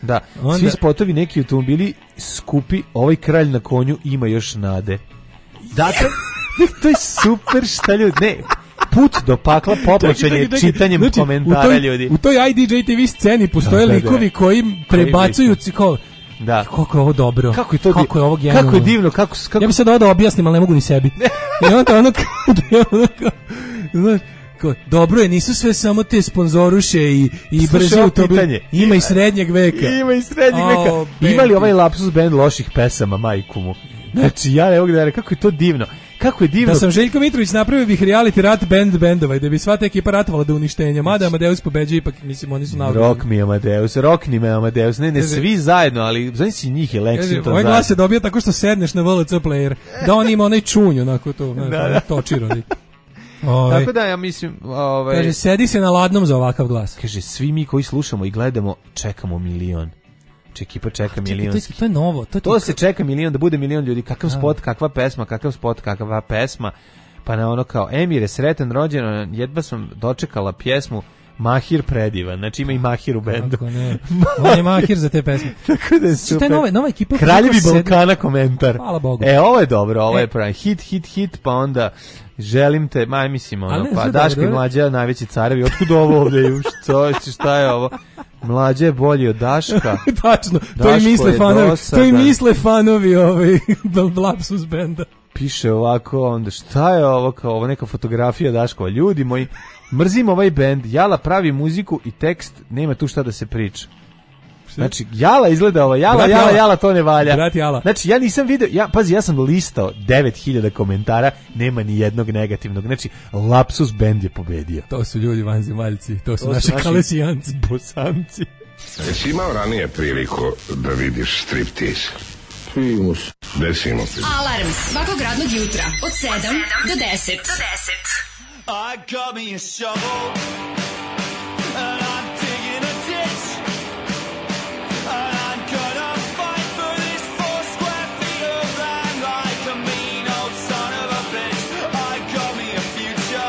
Da, Onda- svi spotovi, neki automobili skupi, ovaj kralj na konju ima još nade. Dakle, to je super šta ljudi, ne, put do pakla poplaćen je čitanjem Znači, komentara u toj, ljudi. U toj I D J T V sceni postoje Da, da, likovi da. koji prebacuju ci kao Da. kako je ovo dobro. Kako je to kako di- je ovo genijalno. kako je divno, kako s- kako- Ja bih sad ovo da objasnim, ali ne mogu ni sebi. I onda ono kad je ono kao, znaš, kao, dobro je, nisu sve samo te sponzoruše i, i Slušaj, brzi ovo automobil. pitanje. Ima i srednjeg veka. Ima i srednjeg O, veka. baby. Ima li ovaj lapsus band loših pesama, majku mu? Znači, ja ne mogu da rekam, kako je to divno. Kako je divno. Da sam Željko Mitrović napravio bih reality rat band bendova i da bi sva ta ekipa ratovala do uništenja. Mada Amadeus pobeđuje, ipak mislim oni su navodili. Rock mi Amadeus, rockni me Amadeus. Ne, ne, Kaže- svi zajedno, ali znaš si njih je Kaže, Lexington ovaj glas se zajedno. dobija tako što sedneš na V L C player. Da on ima onaj čunj, onako to, ne, Da, da. točir onaj. Ovaj, Tako da ja mislim, ovaj Kaže, sedi se na ladnom za ovakav glas. kaže svi mi koji slušamo i gledamo čekamo milion. Če ekipa čeka Čekaj, milion. to, je, to je novo. To, ti- To se čeka milion, da bude milion ljudi. Kakav Da. spot, kakva pesma, kakav spot, kakva pesma. Pa na ono kao, Emire, sretan rođendan, jedva sam dočekala pjesmu Mahir predivan. Znači ima i Mahir u bendu. Kako ne. On je mahir za te pesme. Tako da je Šta je super. nova, nova ekipa? Kraljevi kako sedi- Balkana komentar. Hvala Bogu. E, ovo je dobro, ovo E. je pravi. Hit, hit, hit, pa onda želim te, maj mislim, Ali ono, ne, pa sve Daško i dobro. Mlađa, najveći carevi. Otkud ovo ovdje? Ju, Što, šta je ovo? Mlađa je bolji od Daška. Tačno, to i Daško misle je fanovi, to i dosadan. misle fanovi ovaj lapsus benda. Piše ovako, onda šta je ovo, kao ovo neka fotografija Daškova. Ljudi moji, mrzim ovaj bend, Jala pravi muziku i tekst, nema tu šta da se priča. Znači, Jala izgleda ovo, Jala, Brat Jala, Jala. Jala, to ne valja. Brat Jala. Znači, ja nisam video, ja, pazi, ja sam listao devet hiljada komentara, nema ni jednog negativnog. Znači, Lapsus band je pobedio. To su ljudi vanzemaljci, to su To su naši naši- kalesijanci. Bosanci. Jesi imao ranije priliku da vidiš striptease? Primus. Desimo se. Alarm svakog radnog jutra od sedam do deset. Do deset. I got me a shovel, and I'm digging a ditch, and I'm gonna fight for this four square feet of land like a mean old son of a bitch. I got me a future,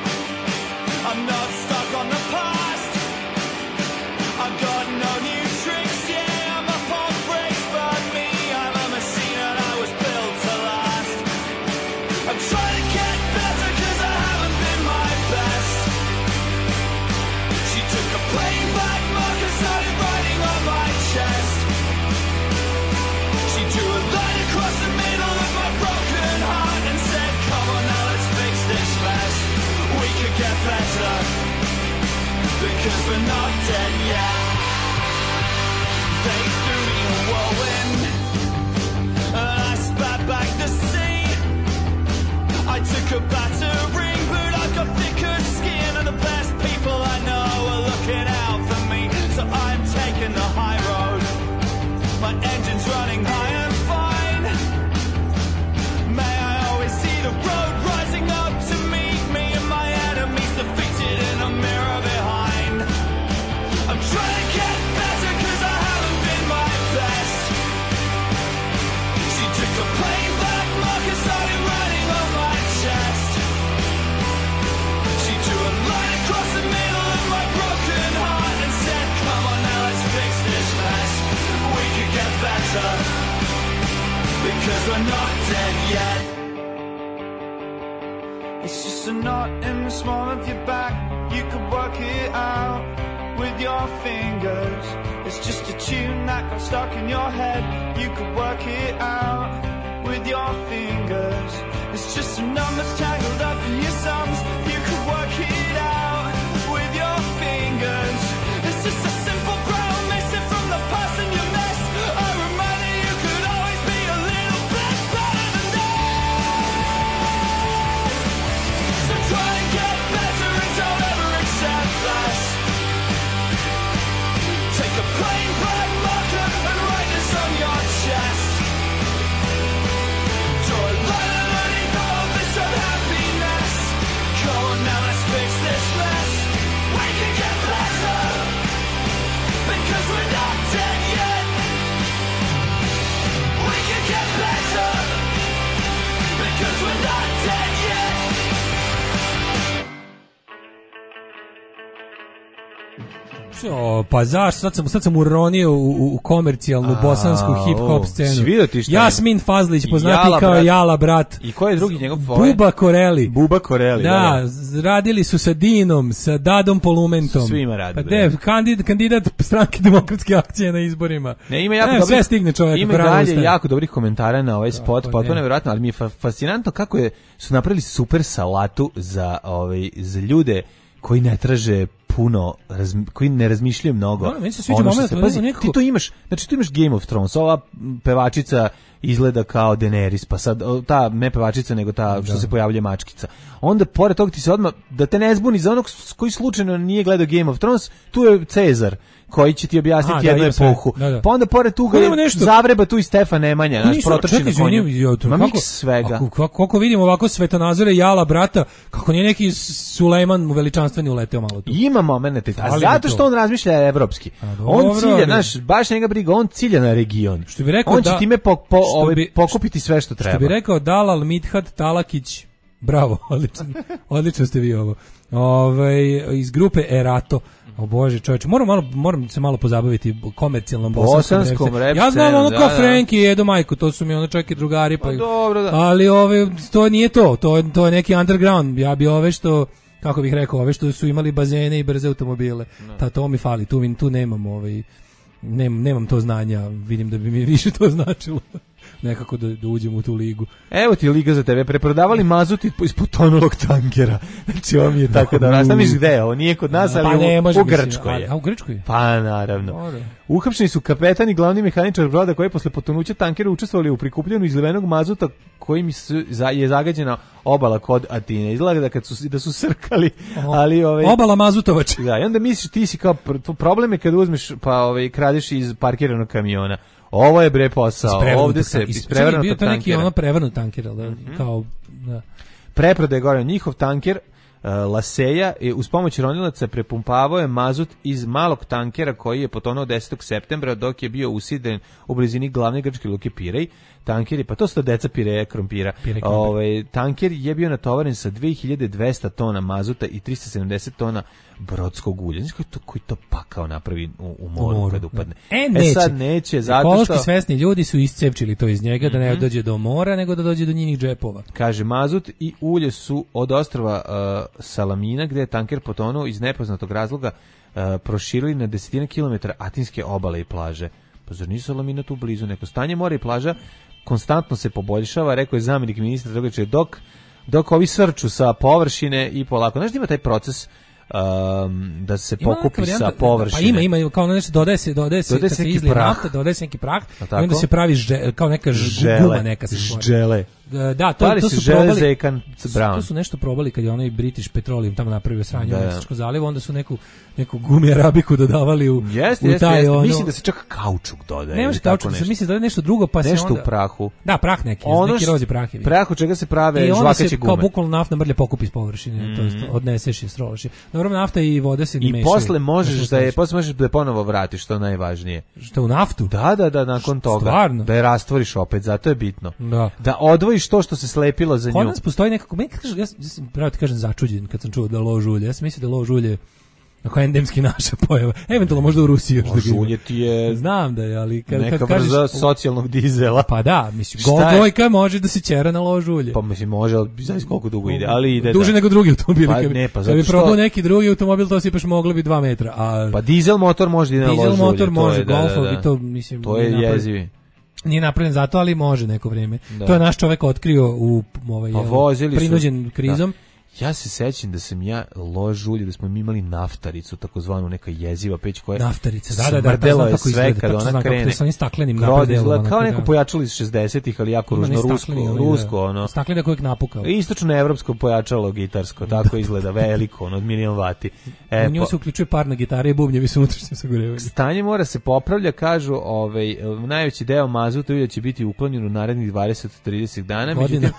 I'm not stuck on the past, I've got no new tricks, yeah, I'm up on bricks, but me, I'm a machine and I was built to last. I'm trying to get better 'cause I haven't been my best. She took a plain black mark and started writing on my chest. She drew a line across the middle of my broken heart and said, come on now, let's fix this mess. We could get better because we're not dead yet. They threw me a whirlwind and I spat back the sea. I took a battering, but I've got thicker skin, and the best people I know are looking out for me. So I'm taking the high road. My engine's running high and fine. May I always see the road rising up to meet me, and my enemies defeated in a mirror behind. I'm trying to get better 'cause I haven't been my best. She took a plain black mark and started writing on my chest. She drew a line across the middle of my broken heart and said, come on now, let's fix this mess. We could get better because we're not dead yet. It's just a knot in the small of your back. You could work it out with your fingers. It's just a tune that got stuck in your head. You could work it out with your fingers. It's just some numbers tangled up in your sums. You could work it out with your fingers. It's just a simple brown missing from the past in your mess. A reminder you could always be a little bit better than this. So try and get better and don't ever accept less. Take a plain black marker and write this on your chest. O, pa zašto? Sad sam, sad sam uronio u, u komercijalnu A, bosansku hip-hop o, scenu. si vidio ti šta je? Jasmin Fazlić, poznati Jala kao brat. Jala brat. I ko je drugi njegov? Buba Koreli. Buba Koreli. Da, z- radili su sa Dinom, sa Dadom Polumentom. Su svima radili, Pa de, kandid, kandidat stranke demokratske akcije na izborima. Ne, ima jako Ne, dobrih, sve stigne čovjek. ima bravo, dalje ustaje. jako dobrih komentara na ovaj spot, pa potpuno ne. nevjerojatno, ali mi je fa- fascinantno kako je su napravili super salatu za ovaj za ljude koji ne traže puno, razmi, koji ne razmišljaju mnogo. Da, meni se sviđa Ono što moment, se- ono pazi, nekako- ti to imaš, znači tu imaš Game of Thrones, ova pevačica izgleda kao Daenerys, pa sad o, ta ne pevačica nego ta što Da. se pojavlja mačkica. Onda pored toga ti se odmah da te ne zbuni za onog s- koji slučajno nije gledao Game of Thrones, tu je Cezar koji će ti objasniti Aha, da, jednu ima sve. epohu. Da, da. Pa onda pored toga Ko nema je nešto- Zavreba tu i Stefan Nemanja, naš Nisu, protočni čekaj, na konju. izvini, jo, to Ma kako- miks svega. Ako, kako, koliko vidimo ovako svetonazore Jala brata, kako nije neki Sulejman mu veličanstveni uleteo malo tu. Ima momenata, a Fali mi zato to. što on razmišlja evropski. dobro, On cilja, ali- znaš, baš njega briga, on cilja na region. Što bi rekao on će da- time po, po, što ovaj, bi- pokupiti sve što treba. Što bi rekao Dalal Midhat Talakić, bravo, odlično, odlično ste vi ovo. Ovaj iz grupe Erato. O Bože, čoveče, moram malo moram se malo pozabaviti komercijalnom bosanskom, Bosanskom rap rap Ja znam scenom, ono da, kao da. Frankie i Edo Majko, to su mi ono čak i drugari pa. Pa dobro, da. Ali ove to nije to, to je to je neki underground. Ja bi ove što kako bih rekao, ove što su imali bazene i brze automobile. Ta to mi fali, tu mi tu nemam ovaj nemam, nemam to znanja, vidim da bi mi više to značilo. Nekako da, da uđem u tu ligu. Evo ti liga za tebe, preprodavali mazut iz potonulog tankera. Znači, ovo mi je tako da šta misliš gde je? Ovo nije kod nas, ali Pa ne, u, može u mislim, Grčkoj je. A, a u Grčkoj? Pa naravno. Dobro. Uhapšeni su kapetan i glavni mehaničar broda koji je posle potonuća tankera učestvovali u prikupljanju izlivenog mazuta kojim su, za, je zagađena obala kod Atine. Izgleda da kad su da su srkali, ali ovaj Obala Mazutovač. Da, i onda misliš ti si kao pr- problem je kad uzmeš pa ovaj kradeš iz parkiranog kamiona. Ovo je bre posao. Isprevrnut Ovde tanker. se Is- isprevrnut bio to neki tankera. ono prevrnut tanker, al da, kao da. Preprodaje gore njihov tanker uh, Laseja je uz pomoć ronilaca prepumpavao je mazut iz malog tankera koji je potonuo desetog septembra dok je bio usidren u blizini glavne grčke luke Pirej. Tanker je, pa to su to deca Pireja krompira. Pirej krompir. Ovaj tanker je bio natovaren sa dve hiljade dvesta tona mazuta i trista sedamdeset tona brodskog ulja. Znaš koji to, koji to pakao napravi u, u moru, U moru, kad upadne? da. E, neće. sad neće, zato Ekološki što... svesni ljudi su iscepčili to iz njega da ne Mhm. dođe do mora, nego da dođe do njinih džepova. Kaže, mazut i ulje su od ostrva uh, Salamina, gde je tanker potonuo iz nepoznatog razloga uh, proširili na desetine kilometara atinske obale i plaže. Pa zar nisu Salamina tu blizu? Neko stanje mora i plaža konstantno se poboljšava, rekao je zamjenik ministra Drogića, dok, dok ovi srču sa površine i polako. Znaš da ima taj proces um, da se Ima pokupi neka sa varijanta- površine? Pa ima, ima, ima kao ono nešto dodaje se, dodaje se, Dodaje kad se se neki izlije prah. nafta, dodaje se neki prah A i onda tako? se pravi že, kao neka ž, Žele. guma neka se stvori. Žele. Da, da, to, Pali to se su žele probali. za Ekan Brown. To su nešto probali kad je onaj British Petroleum tamo napravio sranje Da, u da. Meksičkom zalivu, onda su neku neku gumi arabiku dodavali u Jeste, u jeste, taj jeste. ono. Mislim da se čak kaučuk dodaje. Ne ili može tako kaučuk, se nešto. misli da je nešto drugo, pa se Nešto onda u prahu. Da, prah neki, Ono neki što- rozi prah je. Prah od čega se prave I onda žvakaće se gume. kao bukvalno naftna mrlja pokupi s površine, to jest Mhm. odneseš je, strošiš je. Dobro, nafta i voda se ne I mešaju. posle možeš Nešto da je znači. posle možeš da je ponovo vratiš, što je najvažnije. Što u naftu? Da, da, da, nakon toga. Stvarno? Da je rastvoriš opet, zato je bitno. Da. Da odvojiš to što se slepilo za Kod nju. nas postoji nekako, meni kažu, ja, sam- ja sam pravo ti kažem začuđen kad sam čuo da je lož ulje. Ja sam mislio da je lož ulje ako endemski naša pojava. Eventualno možda u Rusiji još da ga ima. Lož ulje ti je Znam da je, ali kad, neka kad kažeš... vrsta socijalnog dizela. Pa da, mislim, Šta Gol je? dvojka može da se ćera na lož ulje. Pa mislim može, ali znaš koliko dugo ide, ali ide. Duže da. nego drugi automobil. Pa kad bi- ne, pa kad zato bi što- probao neki drugi automobil, to sipaš moglo bi dva metra. A Pa dizel motor može da ide na dizel lož ulje. motor to može, je, da, da, golfovi, da. to mislim... To je nije napravljen- jezivi. Nije napravljen zato, ali može neko vrijeme. Da. To je naš čovek otkrio u ovaj, Pa jel, vozili su. prinuđen krizom. Da. Ja se sećam da sam ja lož ulje, da smo mi imali naftaricu, takozvanu neka jeziva peć koja Naftarica, da, da, da, smrdela znam je kako sve izgleda, kad tačno ona znam kako, krene. to sa onim staklenim Kroz napredelom, izgleda kao onako, neko da. pojačalo iz šezdesetih, ali jako Ima ružno, onaj rusko, stakleni, onaj, rusko, da, ono. Stakleni koji je napukao. Istočno-evropsko pojačalo gitarsko, tako izgleda, veliko, ono, od milion vati. E, U njemu po- se uključuje parna gitara i bubnjevi su unutrašnje sagorevanje. Stanje mora se popravlja, kažu, ovaj, najveći deo mazuta ulja će biti uklonjen u narednih dvadeset do trideset dana. Godina. Međutim,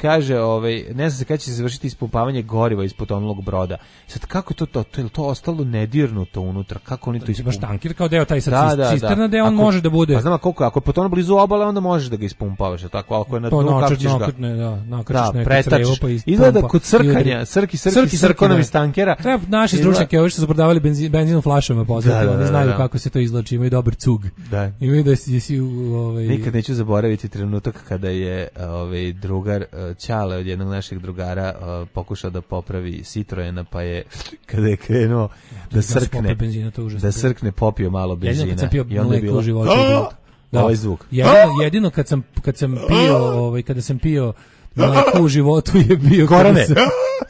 kaže, ovaj, ne znam se kada će se završiti ispumpavanje goriva iz potonulog broda. Sad, kako je to, to, to, je to ostalo nedirnuto unutra? Kako oni to ispumpavaju? Baš tankir kao deo taj sad Da, da, cisterna, da. gde on Ako- može da bude... Pa znam, a koliko, ako je potonuo blizu obale, onda možeš da ga ispumpavaš, a tako, ako je na To dnu, kako naočar- ćeš ga... naokretne, da, naokrećeš Da, neko pretačiš. crevo, pa ispumpa. Izgleda kod I crkanja, udari. Srki, Srki, Srki, Srkonovi da. iz tankera. Treba naši Izgleda- stručnjaki, ovi što su prodavali benzin, benzin u flašama poznati, Da, da, oni da, znaju da. kako se to izlači, imaju dobar cug. Da. Imaju da si, si u, ovaj... Nikad neću zaboraviti trenutak kada je ovaj drugar uh, Ćale od jednog naših drugara uh, pokušao da popravi Citroena, pa je kada je krenuo da Gas srkne popio benzina, to je užasno da bilo. srkne popio malo Jedino benzina kad sam pio i onda je mleko bilo u životu. je bilo- Da. ovaj zvuk. Jedino, jedino kad sam kad sam pio, ovaj kada sam pio mleko u životu je bio kada Gorane. sam-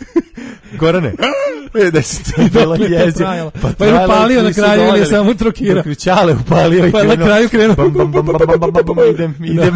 Gorane. E, da si ti bila Dokle je to jeziv. trajalo? Pa je trajalo upalio ti na su kraju ili je doneli. samo trokirao? Dok je Ćale upalio i Pa je na krenuo. kraju krenuo. Bam, bam, bam, bam, bam, bam, bam, bam, idem, idem.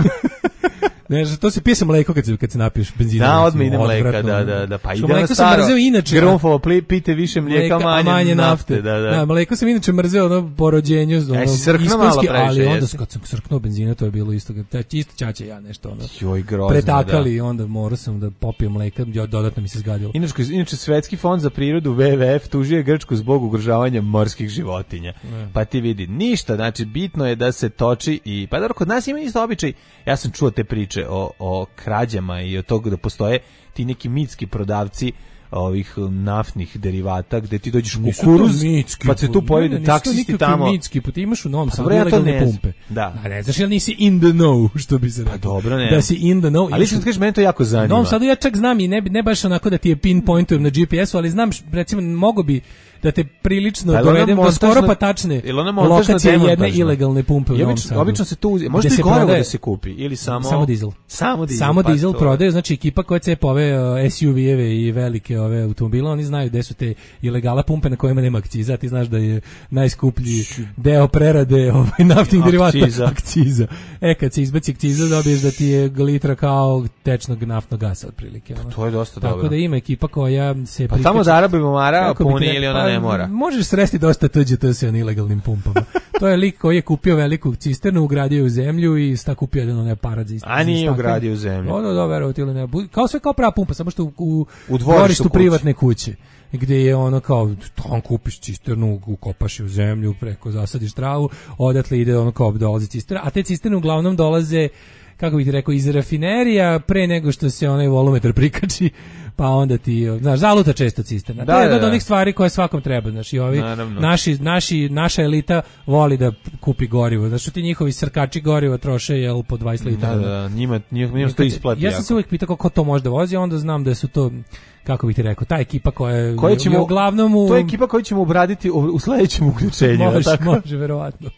Ne, že to se pije sa mleko kad se kad se napiješ benzina. Da, recimo, odmah ide mleka, odvratno. da, da, da, pa Što ide na mleko sam staro. mrzeo inače. Grunfovo, pli- pite više mlijeka, manje, nafte. Da, da. Da, mleko sam inače mrzeo ono po rođenju, ono, E, si srknuo malo iskonski, previše, ali onda jesi? kad sam srknuo benzina, to je bilo isto, ta- isto ćaća ja nešto, ono, Joj, grozno, pretakali da. i onda morao sam da popijem mleka, jo, dodatno mi se zgadilo. Inače, inače Svetski fond za prirodu W W F tužio je Grčku zbog ugrožavanja morskih životinja. Ne. Pa ti vidi, ništa, znači bitno je da se toči i pa dobro, kod nas ima isto običaj. Ja sam čuo te priče o, o krađama i o toga da postoje ti neki mitski prodavci ovih naftnih derivata gde ti dođeš Nisu kukuruz, to mitski, pa se tu ne, pojavi ne, da nisu to taksisti nikakvi tamo. mitski, pa ti imaš u Novom Pa Sadu dobro, ja to ilegalne ne znam. pumpe. Da. A ne znaš, jel nisi in the know, što bi se rekao. Pa dobro, ne. Da si in the know. Ali iskreno kažeš, mene to jako U zanima. Novom Sadu ja čak znam i ne, bi- ne baš onako da ti je pinpointujem na G P S-u, ali znam, š- recimo, mogo bi da te prilično Pa je li ona dovedem do montažna- skoro pa tačne je li ona montažna, lokacije jedne demontažna? ilegalne pumpe u I Novom obično- Sadu. obično se tu uzima- možda Gde i se gorivo prodaje- da se kupi, ili samo- samo dizel. Samo dizel, Samo pa dizel to- prodaju, znači ekipa koja cepa ove uh, S U V-eve i velike ove automobile, oni znaju gde su te ilegala pumpe na kojima nema akciza, ti znaš da je najskuplji deo prerade ovaj naftnih derivata Akciza. akciza. E kad se izbaci akciza dobiješ da ti je litra kao tečnog naftnog gasa otprilike. ono. to je dosta Tako dobro. da ima ekipa koja se Pa prikače- tamo da Arabi mara Kako bi puni ti ili rekao, ona ne pa, mora. Možeš sresti dosta T Đ T sa ilegalnim pumpama. To je lik koji je kupio veliku cisternu, ugradio u zemlju i sta kupio jedan onaj aparat za ist- A nije za istakanje. ugradio u zemlju. Da, da, da, verovati ili ne. Bu- Kao sve kao prava pumpa, samo što u, u, U dvorištu dvorištu kuće. privatne kuće. Gde je ono kao, tam kupiš cisternu, ukopaš je u zemlju, preko zasadiš travu, odatle ide ono kao dolazi cisterna, a te cisterne uglavnom dolaze, kako bih ti rekao, iz rafinerija pre nego što se onaj volumetar prikači, pa onda ti, znaš, zaluta često cisterna. Da, to je da, jedna od da. onih stvari koje svakom treba, znaš, i ovi Naravno. naši, naši, naša elita voli da kupi gorivo, znaš, ti njihovi srkači goriva troše, jel, po dvadeset litara. Da, da, njima, njima, njima se to isplati. Ja sam se jako. uvijek pitao kako to može da vozi, a onda znam da su to, kako bih ti rekao, ta ekipa koja je, Koje ćemo, je uglavnom u... To je ekipa koju ćemo obraditi u, u sledećem uključenju. Može, tako? može, verovatno.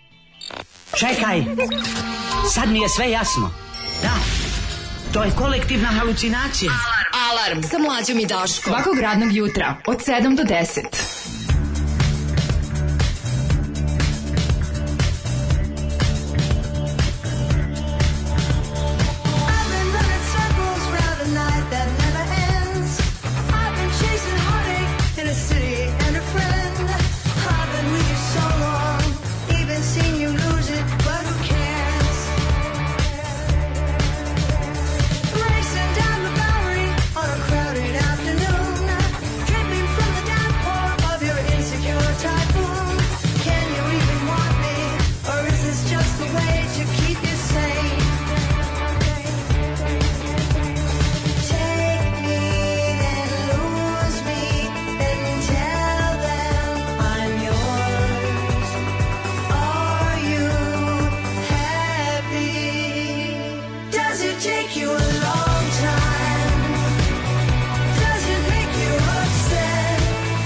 Čekaj, sad mi je sve jasno. Da, to je kolektivna halucinacija. Alarm sa mlađom i Daškom. Svakog radnog jutra od sedam do deset. Take you a long time. Does it make you upset?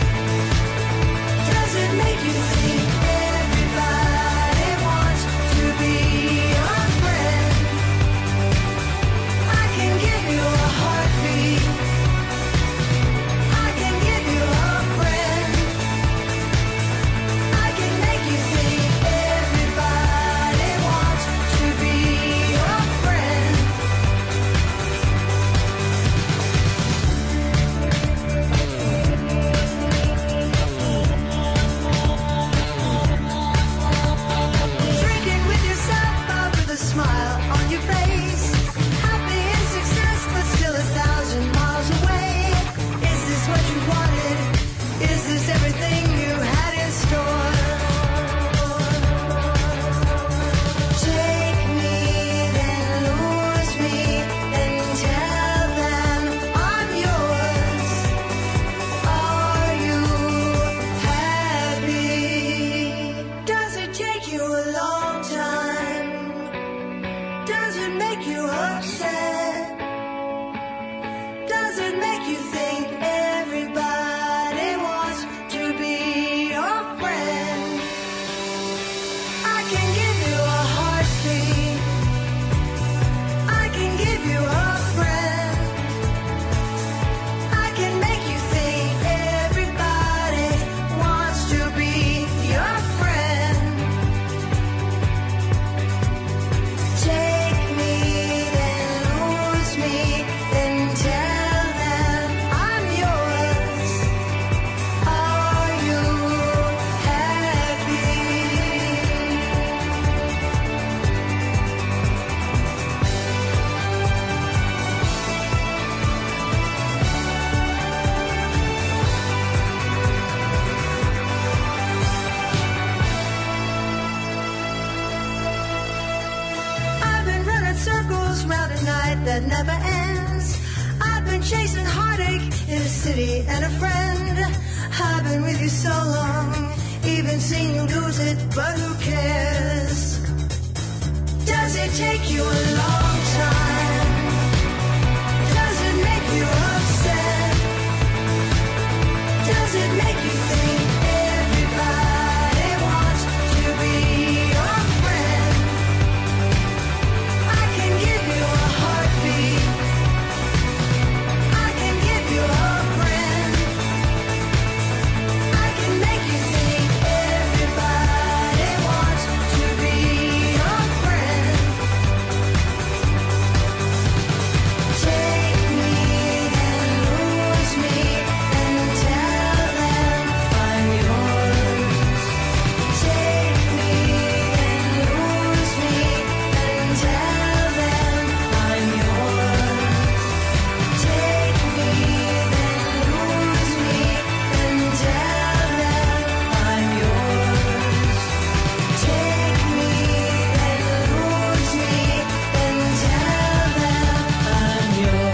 Does it make you think everybody wants to be your friend? I can give you a heartbeat. I can give you a friend. I can make you think everybody wants to be your friend. you upset? Does it make you think everybody wants to be your friend? I can give you a heartbeat. I can give you a friend. I can make you think everybody wants to be your friend. Take me, then lose me, then tell them I'm yours. Are you happy? I've been running circles round a night that never ends. I've been chasing heartache in a city and a friend. I've been with you so long, even seen you lose it, but who cares? Does it take you a long time? Does it make you upset? Does it make you think everybody wants to be your friend? I can give you a heartbeat. I can give you a friend. I can make you think everybody wants to be your friend. Take me and lose me and tell them I'm yours. Take me and lose me and tell them I'm yours. Take me then lose me and tell them I'm yours. Take me then lose me and tell them I'm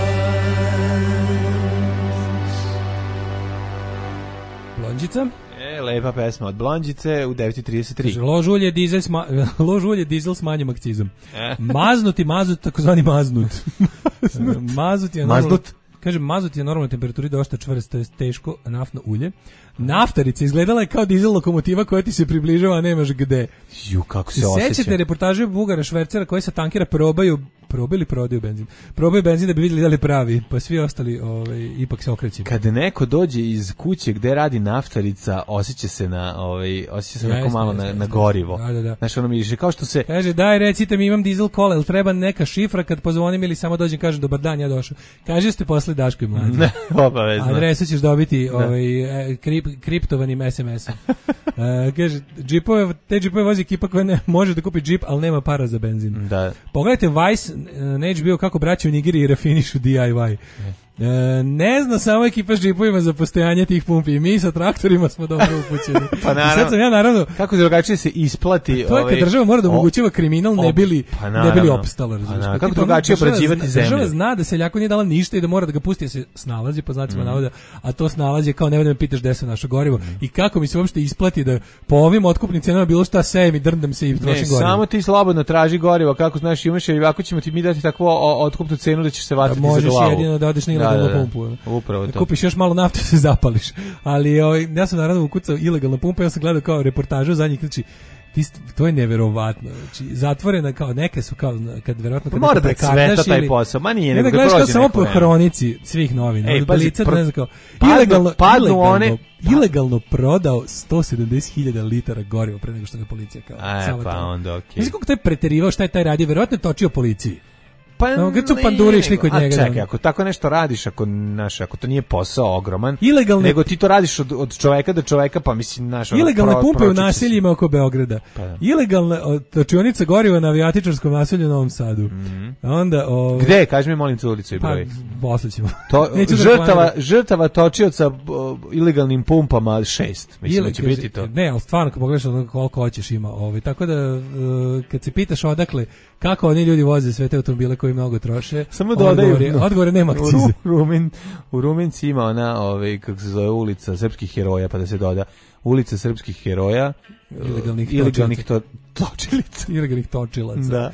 yours. Blondžica. E, lepa pesma od Blondžice u devet i trideset tri. Kaže, lož ulje, dizel, sma, lož ulje, dizel s manjim akcizom. E. Maznuti mazut, takozvani maznut. mazut je normalno, Maznut. kaže, mazut je normalna temperaturi dosta čvrst, to je teško naftno ulje. Naftarica izgledala je kao dizel lokomotiva koja ti se približava, a nemaš gde. Ju, kako se Se osjeća. sećate reportaže Bugara Švercera koji sa tankera probaju, probaju ili prodaju benzin? Probaju benzin da bi vidjeli da li je pravi, pa svi ostali ovaj, ipak se okreću. Kad neko dođe iz kuće gde radi naftarica, osjeća se na ovaj osjeća se Jeste, onako malo jeste, na, jeste, na jeste. gorivo. Da, da, da. Znaš, ono miriše kao što se Kaže, daj recite mi imam dizel kola, jel treba neka šifra kad pozvonim ili samo dođem kažem dobar dan, ja došao. Kaže ste posle Daško i Mlađa. Ne, obavezno. Adresu ćeš dobiti ovaj, e, krip, kriptovanim es em esom. E, kaže, džipove, te džipove vozi ekipa koja ne može da kupi džip, ali nema para za benzin. Da. Pogledajte Vice, e, na H B O kako braće u Nigeriji rafinišu D I Y. E, ne zna samo ekipa s džipovima za postojanje tih pumpi i mi sa traktorima smo dobro upućeni. Pa I sad sam ja naravno kako drugačije se isplati. to je kad država mora da omogućava kriminal ne bili pa ne bili opstala, Pa razumiješ? kako drugačije obrađivati zemlju? Država zna da seljaku nije dala ništa i da mora da ga pusti da se snalazi po znacima Mm. navoda, a to snalazi je kao ne da me pitaš gde se naše gorivo i kako mi se uopšte isplati da po ovim otkupnim cenama bilo šta sejem i drndam se i Ne, trošim gorivo. samo ti slobodno traži gorivo, kako znaš imaš, jer ako ćemo ti mi dati takvu o- otkupnu cenu da ćeš se vatiti za Možeš glavu. jedino da odeš na ilegalnu pumpu. Upravo Da to. kupiš još malo nafte se zapališ. Ali ovaj, ja sam naravno ukucao ilegalna pumpa, ja sam gledao kao reportažu za njih, znači ti st- to je neverovatno. Znači zatvorena kao neke su kao kad verovatno Pa kad mora neko da prekardaš cveta taj ili- posao, ma nije, Ne nego da da gledaš kao prođe samo neko po vreme. hronici svih novina. Ej, Ej, pazi, lica, pro- ne znam kao, padnu- ilegalno, padnu ilegalno, one- ilegalno prodao sto sedamdeset hiljada litara goriva pre nego što ga policija kao. Aj, samo pa to. onda okej. Znaš kako to je preterivao, šta je taj radio? Verovatno je točio policiji. Pa No, kad su ne, panduri išli kod a njega, čekaj, da. ako tako nešto radiš, ako, naš, ako to nije posao ogroman, Ilegalne- nego ti to radiš od, od čoveka do čoveka, pa mislim, naš, ono, Ilegalne pro- pumpe u pročiš se. naseljima oko Beograda. Pa da. Ilegalna o, točionica goriva na avijatičarskom naselju u Novom Sadu. Onda o, Gde, kaži mi molim te ulicu i Pa, broj. posle ćemo. To, Neću da žrtava, reklamiram. žrtava točioca o, ilegalnim pumpama šest. Mislim Ili, da će kaže, biti to. Ne, ali stvarno kad pogledaš ono koliko hoćeš ima. Ovaj, tako da e, kad se pitaš odakle kako oni ljudi voze sve te automobile koji mnogo troše, Samo dodaju. odgovor je, odgovor je nema U akcize. Ru- Rumen, u Rumenci ima ona, ovaj, kako se zove, ulica srpskih heroja, pa da se doda ulica srpskih heroja, Ilegalnih ilegalnih to, točilica. Ilegalnih točilaca. Da.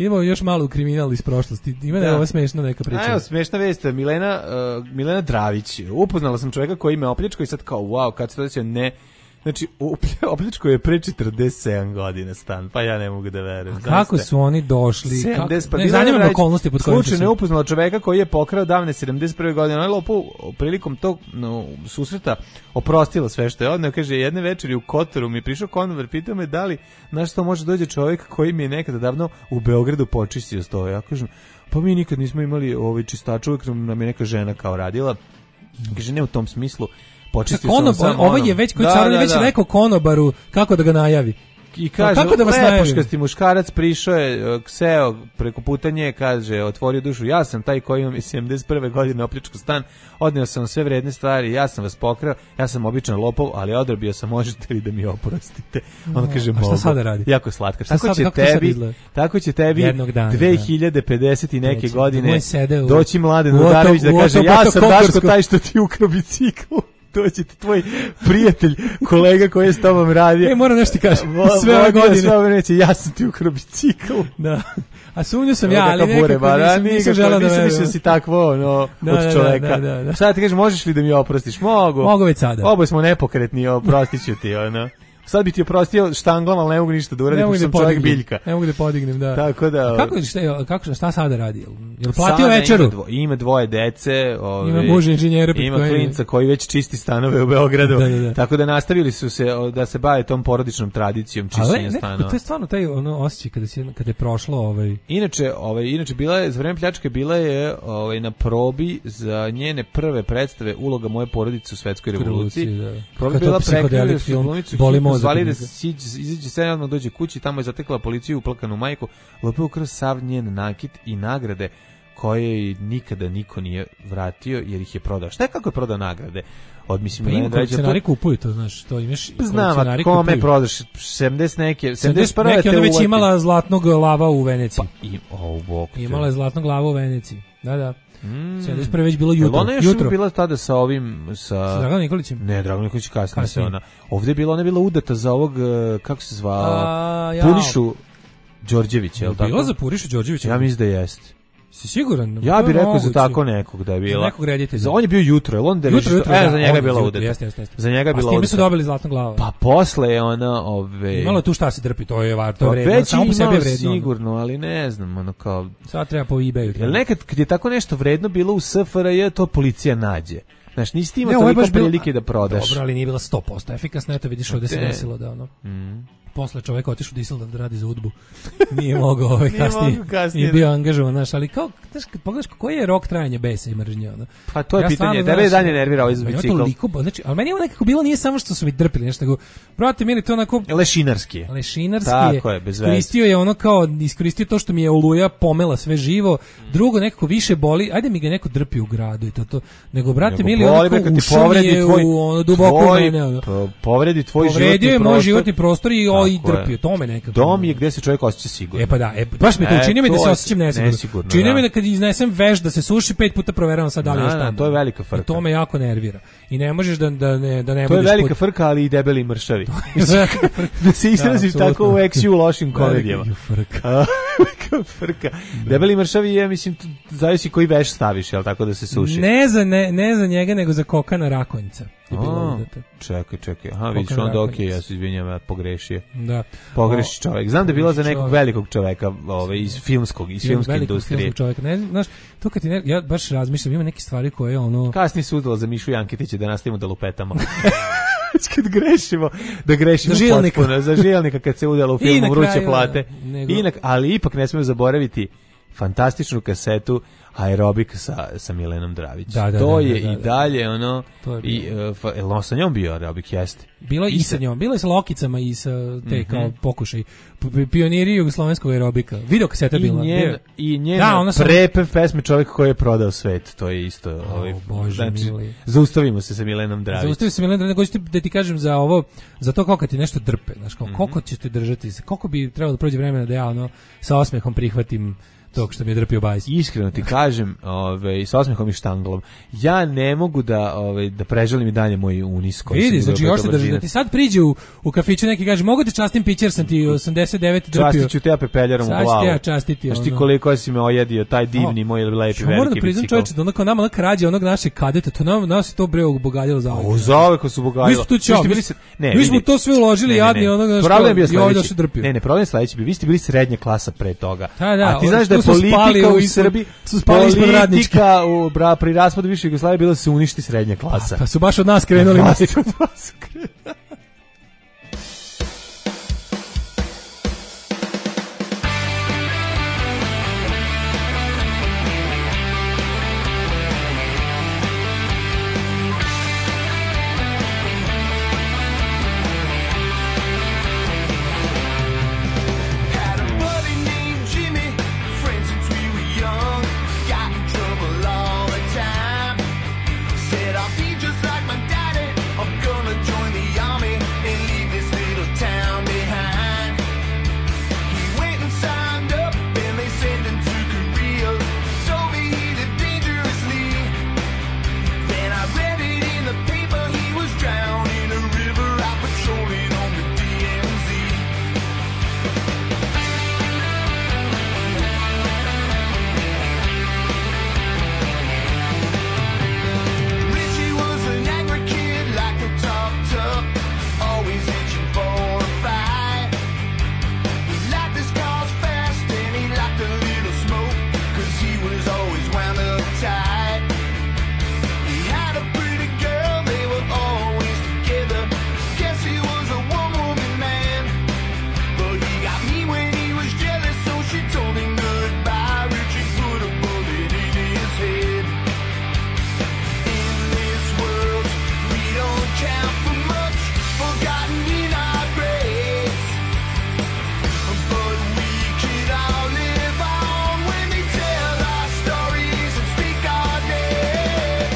Idemo još malo u kriminal iz prošlosti. Ima da je Da. ovo smešna neka priča. A evo, smešna vest, Milena, uh, Milena Dravić. Upoznala sam čovjeka koji me opljačkao i sad kao, wow, kad se to desio, ne. Znači, uplja- opljačkao je pre četrdeset sedam godina stan, pa ja ne mogu da verujem. A kako Zaista. su oni došli? Kako? sedamdeset Ne, zanima me okolnosti pod kojim su Slučajno se- je upoznala čoveka koji je pokrao davne sedamdeset prve godine. Ona je lopu prilikom tog no, susreta oprostila sve što je odneo. Kaže, jedne večeri u Kotoru mi je prišao konobar, pitao me da li na što može dođe čovjek koji mi je nekada davno u Beogradu počistio sto. Ja kažem, pa mi nikad nismo imali ovaj čistač, uvijek nam je neka žena kao radila. Kaže, ne u tom smislu. Počistio sam Konobar, samo ovaj ono. je već koji Da, carovi da, već da. rekao konobaru kako da ga najavi. I kaže, kako da vas najavim? lepoškasti muškarac prišao je, uh, seo preko puta nje, kaže, otvorio dušu, ja sam taj koji vam je sedamdeset prve godine opljačkao stan, odneo sam vam sve vredne stvari, ja sam vas pokrao, ja sam običan lopov, ali odrobio sam, možete li da mi oprostite? On kaže, a šta mogu. sada radi? Jako je slatka. Šta Tako sad- će kako to sad tebi, izgleda? tako će tebi Jednog dana, dve hiljade pedeset i neke Neće. godine Moj sede u- doći Mladen u Oto- Udarević da u kaže, Oto- ja Oto- sam Daško Kotorsko. taj što ti ukrao bicikl. Doći ti tvoj prijatelj, kolega koji je s tobom radio. E, moram nešto ti kažem. Vo- Sve ove vodio godine. Sve ove reći, ja sam ti ukrao bicikl. Da. A sumnju sam ja, Evo ali kakav bure, nekako ba, da, nisam, nije nisam kako, želeo da nisam verujem. mislio da si takvo ono, Da, od da, da, čoveka. da, da, da. Šta ti kažeš, možeš li da mi oprostiš? Mogu. Mogu već sada. Oboje smo nepokretni, oprostit ću ti. Ono. Sad bi ti oprostio štanglom, ali ne mogu ništa da uradim, Ne mogu pošto da sam čovjek podignem. biljka. Ne mogu da podignem, da. Tako da... A kako, šta, je- kako, šta sada radi? Jel, jel platio Sada večeru? Ima, dvo, ima dvoje dece. Ove, Ima muža inženjera pred Ima kojim- klinca koji već čisti stanove u Beogradu. Da, da, da. Tako da nastavili su se o, da se bave tom porodičnom tradicijom Ali čišćenja nekako, stanova. to je stvarno taj ono osjećaj kada, si, kada je prošlo ovaj... Inače, ovaj inače bila je za vreme pljačke bila je ovaj na probi za njene prve predstave Uloga moje porodice u svetskoj revoluciji. Revoluciji, da. Probi Kako je bila to psihodelik prekrivena su film, glumicu boli hitno mozak zvali od da njega. siđe- izađe se odmah dođe kući, tamo je zatekla policiju uplakanu majku, lupio kroz sav njen nakit i nagrade koje jej nikada niko nije vratio jer ih je prodao. Šta je kako je prodao nagrade? Od mislim Pa ima Milene Dragića, to- kolekcionari kupuju to, znaš, to imaš... Znam, a kolekcionari kome kupuju. prodaš sedamdeset neke, sedamdeset sedamdeset prve Neki te ona već uvati. imala zlatnog lava u Veneciji. I, o, bok te. Imala je zlatnog lava u Veneciji. Da, da. Mm. sedamdeset prve već bilo Jel jutro. ona još jutro. bila tada sa ovim sa Sa Draganom Nikolićem? Ne, Dragan Nikolić kasnije se Kasnije. ona. Ovdje je bila, ona je bila udata za ovog eh, kako se zvao A, jao. Punišu Đorđevića, je l' tako? Bila za Purišu Đorđevića? Ja mislim da jeste. Si siguran? Ja To bih je rekao za moguće. tako nekog da je bila. Za nekog reditelja. Za on je bio jutro, jel on da je Jutro, režisor- jutro, e, da, za njega je on bila jutro, udata. jeste, jeste, jeste. Za njega je A bila s time su udata. dobili zlatnog glava. Pa posle je ona ove Imalo je tu šta se drpi, to je var, to je Pa vredno, već samo po sebi je imalo vredno. ono. sigurno, ali ne znam, ono kao Sad treba po eBayu. jel nekad kad je tako nešto vredno bilo u S F R J, to policija nađe. Znaš, nisi ti imao Ne, ovo je toliko baš bilo- prilike da prodaš. Dobro, ali nije bila sto posto efikasna, eto vidiš ovde se Te- desilo da ono. Mm. Posle čovjek otišao u Disneyland da radi za udbu. Nije mogao ovaj Nije kasnije. mogao kasnije, Nije bio da. angažovan, znaš, ali kao, znaš, kad pogledaš koji je rok trajanja besa i mržnje, ono. Pa to je pitanje, stvarno, tebe i znaš, dalje nervira ovaj za meni je bicikl. toliko, bo- znači, ali meni je ovo nekako bilo nije samo što su mi drpili nešto, nego, brate, meni to onako Lešinarski je. lešinarski Tako je, je, bez veze. iskoristio je ono kao, iskoristio to što mi je oluja pomela sve živo, drugo nekako više boli, ajde mi ga neko drpi u gradu i to, to, nego, brate, Nego mili, boli, onako bre, kad ti ušao mi povredi je tvoj- u ono duboko u tvoj- mene, ono. po- povredi tvoj Povredio životni je moj prostor. životni prostor i o, i Tako je. drpio, to me nekako. Dom je gdje se čovjek osjeća sigurno. E pa da, e, baš mi to E, čini mi da to se je osjećam nesigurno. nesigurno, Čini da. mi da kad iznesem veš da se suši, pet puta proveravam sad da li je Da, da, tamo. to je velika frka. I to me jako nervira. I ne možeš da, da ne, da ne To je budeš velika pod- frka, ali i debeli mršavi. Velika frka. Da se izrazim Da, tako apsolutno. u eksiju u lošim komedijama. Velika frka. A, velika frka. Debeli mršavi je, mislim, t- zavisi koji veš staviš, jel tako da se suši. Ne za, ne, ne za njega, nego za Kokana Rakonjca. Je bilo A, udata. čekaj, čekaj. Aha, vidiš, Kokan onda Rakonjac. okej, ja se izvinjam, ja pogrešio. Da. Pogreši O, čovjek. Znam da je bila za nekog čovjek. velikog čovjeka, ovaj, iz filmskog, iz Film- filmske velikog industrije. filmskog čovjeka. Ne, znaš, to kad ti ne, ja baš razmišljam, ima neke stvari koje ono... Kasnije se udala za Mišu Jankitića da nastavimo da lupetamo. Kad grešimo, da grešimo Za žilnika. potpuno. Za žilnika kad se udala u I na filmu Vruće kraju, plate. nego- I na- ali ipak ne smemo zaboraviti fantastičnu kasetu Aerobik sa, sa Milenom Dravić. Da, da, to da, je da, da, i da. dalje ono... To je I, uh, fa, jel on sa njom bio Aerobik? Jeste. Bilo je i sa njom, bilo je sa Lokicama i sa te Mhm. kao pokušaj. P- p- Pioniri jugoslovenskog aerobika. Video kaseta I, bila. njen, Bio- i njena Da, ona sam- prepev pesme Čovjek koji je prodao svet. To je isto... ovaj, Bože znači, mili. zaustavimo se sa Milenom Dravić. Zaustavi se Milan, nego ću ti- da ti kažem za ovo, za to kako ti nešto drpe, znaš, Mhm. kao, koliko ćeš te držati, koliko bi trebalo da prođe vremena da ja ono sa osmehom prihvatim tog što mi je drpio bajs. Iskreno ti kažem, ovaj, sa osmehom i štanglom, ja ne mogu da, ovaj, da preželim i dalje moj unis. koji Vidi, sam znači dobio još se do drži, brzine. da ti sad priđe u, u kafiću neki kaže, mogu ti častim piće jer sam ti osamdeset devet drpio. Častit ću te ja pepeljarom u Sad ću glavu. te ja častiti, Znaš ti ono. koliko si me ojedio, taj divni, O, moj lepi što moram da veliki priznam bicikl. čoveče, da onako nama ona krađe onog našeg kadeta, to nam, nas je to bre obogaljalo za O, zauvek su bogaljilo. Mi smo tu ćao, Vi ste mi, bili se- ne, mi smo vidi. to sve uložili, Ne, ne, jadni, ne. onog naš Problem je bio i ovaj sledeći. došao drpio. Ne, ne, problem je sledeći bio. Vi ste bili srednja klasa pre toga. Da, da, A ti oni znaš da je tu su spali politika u u ispod- Srbiji, su spali ispod radničke. politika u, bra, pri raspadu više Jugoslavije bila da se uništi srednja klasa. Pa su baš od nas krenuli. Baš majko. od vas krenuli. Had a buddy named Jimmy, friends since we were young. Got in trouble all the time. Said I'll be just like my daddy. I'm gonna join the army and leave this little town behind. He went and signed up and they sent him to Korea. Told me he lived dangerously. Then I read it in the paper. He was drowned in a river out patrolling on the D M Z. Richie was an angry kid, like a top tough, always itching for a fight. He liked his cars fast and he liked a little smoke, 'cause he was always wound up tight. He had a pretty girl, they were always together. Guess he was a one-woman man, but he got me when he was jealous, so she told him goodbye. Richie put a bullet in his head. In this world, we don't count for much, forgotten in our graves. But we can all live on when we tell our stories and speak our names.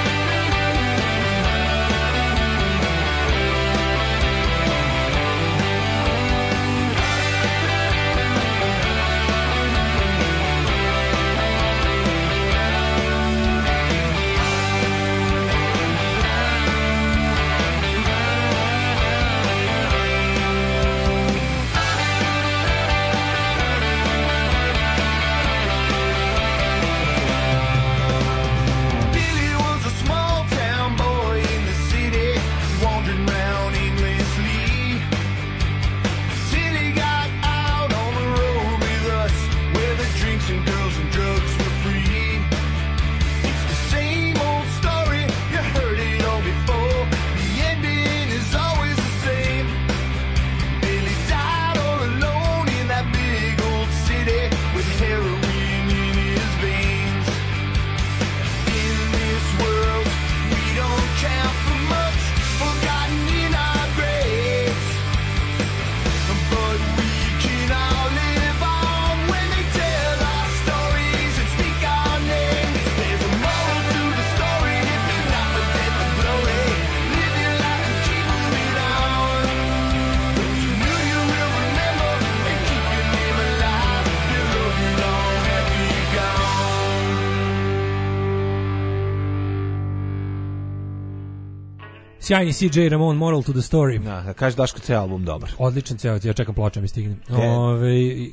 Billy was a small town boy in the city, wandering round aimlessly. Till he got out on the road with us, where the drinks and girls and drugs were free. It's the same old story, you heard it all before. The ending is always the same. Billy died all alone in that big old city, with heroin in his veins. In this world, we don't count for much, forgotten in our graves. But we can all live on when they tell our stories and speak our names. There's a moral to the story, if you're not for death and glory, live your life and keep moving on. Those who knew you will remember and keep your name alive. They'll love you long after you're gone. Sjajni C J Ramon, Moral to the Story. Da, da kaže Daško, ceo album dobar. Odličan ceo, ja čekam ploče mi stignem. De. Ove,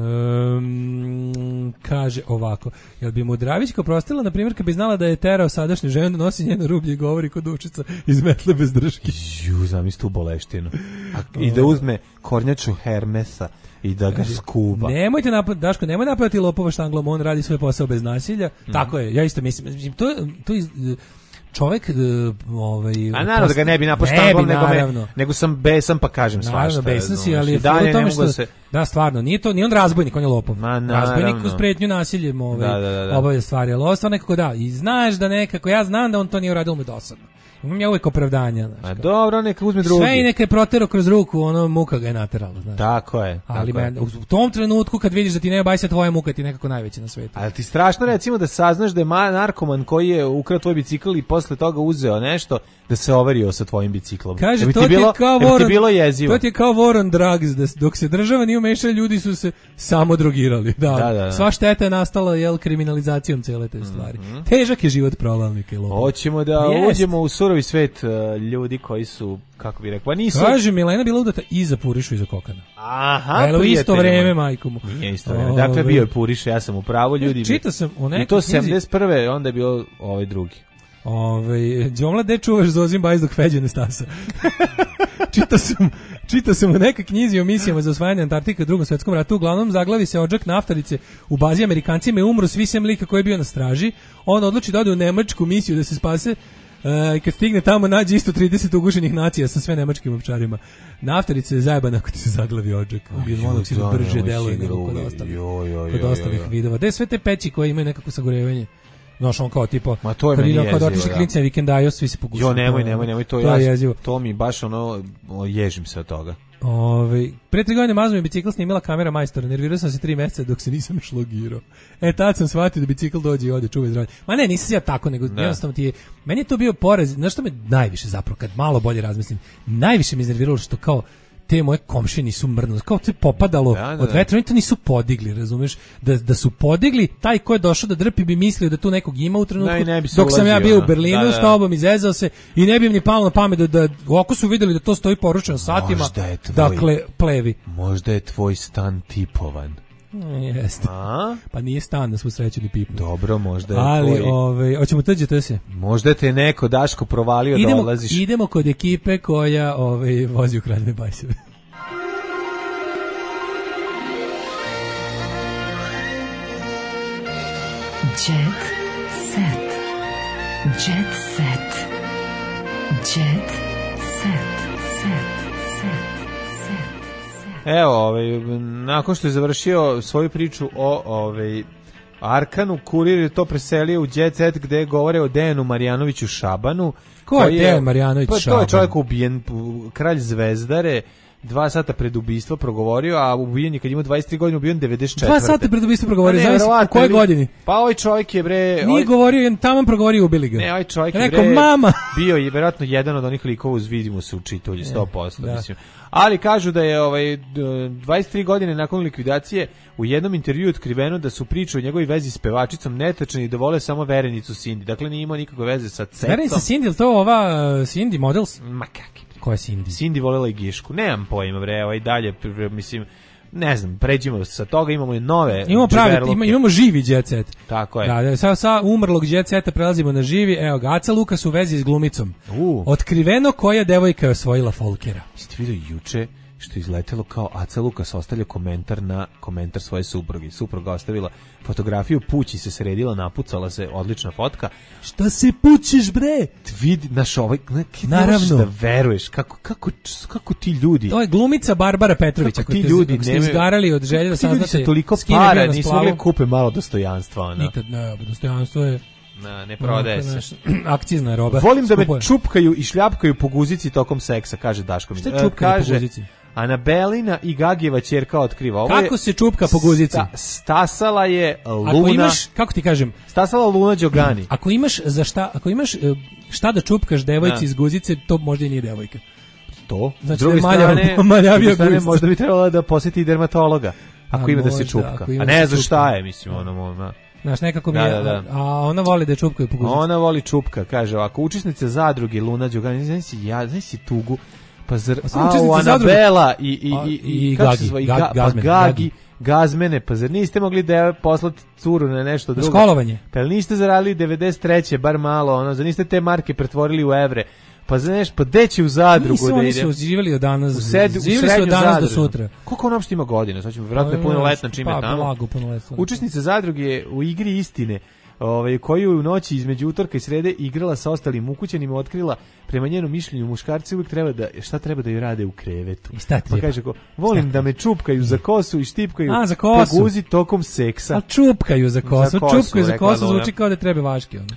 um, kaže ovako, jel bi mu Dravićka oprostila, na primjer, kad bi znala da je terao sadašnju ženu, nosi njeno rublje i govori kod učica iz metle bez drške. Ju, zamisli tu boleštinu. A, I da uzme kornjaču Hermesa i da ga skuva. Nemojte napad, Daško, nemoj napadati lopova štanglom, on radi svoj posao bez nasilja. Mm. Tako je, ja isto mislim. Mislim, to, to iz, čovek, ovaj, A naravno da ga ne bi napao ne štanglom, bi, nego, me, naravno. nego sam besan pa kažem Naravno, svašta. besan si, razumeš. ali I je dalje fora u ne tome mogu što, da se... da, stvarno, nije to, nije on razbojnik, on je lopov. Ma, naravno. Razbojnik uz pretnju nasiljem ovaj, Da, da, da, da. obavlja stvari, ali ovo stvarno nekako da, i znaš da nekako, ja znam da on to nije uradio mu dosadno. Imam ja uvijek opravdanja. Znaš, A dobro, neka uzme drugi. sve i neka je protero kroz ruku, ono muka ga je naterala, znaš. Tako je. Ali tako je. men, u tom trenutku kad vidiš da ti nema bajsa, tvoja muka ti je nekako najveća na svetu. Ali ti strašno recimo da saznaš da je ma- narkoman koji je ukrao tvoj bicikl i posle toga uzeo nešto da se overio sa tvojim biciklom. Kaže, Da bi to ti ti je bilo, kao da bi ti war on- bilo jezivo. To ti je kao war on drugs, da s- dok se država nije umešala, ljudi su se samo drogirali. Da, Da, da, da. Sva šteta je nastala jel, kriminalizacijom cele te stvari. Težak je život provalnika i lopova. Hoćemo da Jest. uđemo u surovi svet uh, ljudi koji su, kako bi rekao, pa nisu... Kaže, Milena bila udata i za Purišu i za Kokana. Aha, Evo, isto prijatelji vreme, moji. majku mu. Nije isto vreme. Dakle, bio je Puriša, ja sam u pravu, ljudi. Čitao sam u nekoj I to knjizi- sedamdeset prve onda je bio ovaj drugi. Ove, Đomla, de čuvaš Zozim bajs dok feđe ne stasa. čitao sam, čitao sam u nekoj knjizi o misijama za osvajanje Antarktike u drugom svetskom ratu. Uglavnom zaglavi se odžak naftarice u bazi Amerikancima i umru svi sem lika koji je bio na straži. On odluči da ode u nemačku misiju da se spase. I kad stigne tamo nađe isto trideset ugušenih nacija sa sve nemačkim ovčarima. Naftarice je zajebana ako ti se zaglavi odžak. Ubijen monoksid da, brže nemoj deluje si nego kod drugi. ostalih, Joj, joj, kod joj, ostalih joj. vidova. Gde sve te peći koje imaju nekako sagorevanje? Znaš, on kao tipa, Ma to je kad meni idemo, kad jezivo, otišli da. klinci na vikendaju, svi se pogušaju. Jo, nemoj, nemoj, nemoj, to, to ja, je jezivo. to mi baš ono, o, ježim se od toga. Ove, pre tri godine mazno mi bicikl snimila kamera majstora, nervirao sam se tri meseca dok se nisam šlogirao. E, tad sam shvatio da bicikl dođe i ode, čuvaj zdravlje. Ma ne, nisam se ja tako, nego Da. jednostavno ti je, meni je to bio poraz, znaš što me najviše zapravo, kad malo bolje razmislim, najviše me iznerviralo što kao te moje komšije nisu mrnuli, kao to je popadalo Da, da, od da. vetra, oni to nisu podigli, razumeš? Da, da su podigli, taj ko je došao da drpi bi mislio da tu nekog ima u trenutku, Da, i ne bi se dok sam ja ulazio, bio u ono. Berlinu Da, da. s tobom, izezao se i ne bi im ni palo na pamet da, da ako su vidjeli da to stoji poručeno satima, Možda je tvoj- dakle, plevi. Možda je tvoj stan tipovan. Jeste. A? Pa nije stan na svu sreću ni pipnu. Dobro, možda je Ali, tvoj... ovaj, hoćemo tuđe to se. Možda te neko Daško provalio da Idemo, odlaziš. idemo kod ekipe koja ovaj, vozi u kraljne bajseve. Jet set. Jet set. Jet set. Set. Set. Set. Evo, ovaj, nakon što je završio svoju priču o ovaj, Arkanu, Kurir je to preselio u Jet Set gde govore o Dejanu Marjanoviću Šabanu. Ko je koji Dejan Marjanović pa, To Šaban? je čovjek ubijen, p- kralj Zvezdare, dva sata pred ubistvo progovorio, a ubijen je kad ima dvadeset tri godine, ubijen devedeset četvrte. Dva sata pred ubistvo progovorio, Pa ne, zavisi u verovatno, kojoj ili- godini. Pa ovaj čovjek je bre... Nije ovaj- govorio, jedan taman progovorio, ubili ga. Ne, ovaj čovjek je Rekao, bre, mama! bio je vjerojatno jedan od onih likova uz vidimo se u čitulji, sto posto, da. mislim. Ali kažu da je ovaj, d- dvadeset tri godine nakon likvidacije u jednom intervjuu otkriveno da su priče o njegovoj vezi s pevačicom netačne i da vole samo verenicu Cindy. Dakle, nije imao nikakve veze sa Cetom. Verenica Cindy, ili to ova uh, Cindy Models? Ma kakvi. Ko je Cindy? Cindy volela i Gišku. Nemam pojma, bre, ovaj dalje, pr- pr- mislim, ne znam, pređimo sa toga, imamo i nove Imamo pravi, džeberluke. ima, imamo živi Jet Set. Tako je. Da, da, sa, sa umrlog Jet Seta prelazimo na živi. Evo ga, Aca Lukas u vezi s glumicom. U. Otkriveno koja devojka je osvojila Folkera. Jeste vidio juče što je izletelo kao Aca Lukas ostavlja komentar na komentar svoje supruge. Supruga ostavila fotografiju, pući se sredila, napucala se, odlična fotka. Šta se pućeš, bre? Vidi, naš ovaj, ne, ne Naravno. možeš da veruješ, kako, kako, kako ti ljudi... To je glumica Barbara Petrović. Kako ako ti ste- ljudi ako ste nemaju- izgarali od želje da Ti ljudi saznate sa toliko s kim je bio para na nisu splavu. mogli kupe malo dostojanstva. Ona. Nikad ne, dostojanstvo je Na, ne prodaje se. znaš, akcizna je roba. Volim da me Skupo je. čupkaju i šljapkaju po guzici tokom seksa, kaže Daško. Šta je E, čupkanje po kaže, guzici? Anabelina i Gagijeva ćerka otkriva. Ovo je Kako se čupka po guzici? sta- stasala je Luna. Ako imaš, kako ti kažem, Stasala Luna Đogani. ako imaš za šta, ako imaš e, šta da čupkaš devojci Da. iz guzice, to možda i nije devojka. To. Znači S druge da je maljav- strane, maljavija s druge strane, guzica. možda bi trebala da posjeti dermatologa. Ako A ima da se možda, čupka. ako ima A da ne se znam čupka. šta je, mislim, ono, ono. Znaš, nekako mi Da, je, da, da. a ona voli da je čupkaju po guzici. Ona voli čupka, kaže ovako, učesnica zadruge Luna Đogani, znaš si, ja, znaš si tugu, pa zar, A sad a, učesnica zadruge- Anabela i, i, A, i, i kako se Gagi, zove, i Ga- Ga- pa Gazmene, Gagi, Gagi. Gazmene, pa zar niste mogli da poslati curu na nešto Na drugo? školovanje. Pa jel niste zaradili devedeset treće bar malo, ono, zar niste te marke pretvorili u evre? Pa znaš, pa gde će u zadrugu Nisu, da oni ide? su živjeli od danas, U sed- u živjeli su srednju od danas do zadrugu. sutra. Koliko on uopšte ima godina? Sad ćemo vjerojatno je punoletna čim je Pa, tamo. blago punoletna. Učesnica zadruge je u igri istine, ovaj, koju je u noći između utorka i srede igrala sa ostalim ukućanima, otkrila prema njenom mišljenju muškarci uvijek treba da, šta treba da joj rade u krevetu. I šta Pa treba? kaže ko, volim da me čupkaju za kosu i štipkaju A, za kosu. po guzi tokom seksa. A čupkaju za kosu, Za kosu, čupkaju za rekla kosu, Luna. zvuči kao da treba vaške. Ono.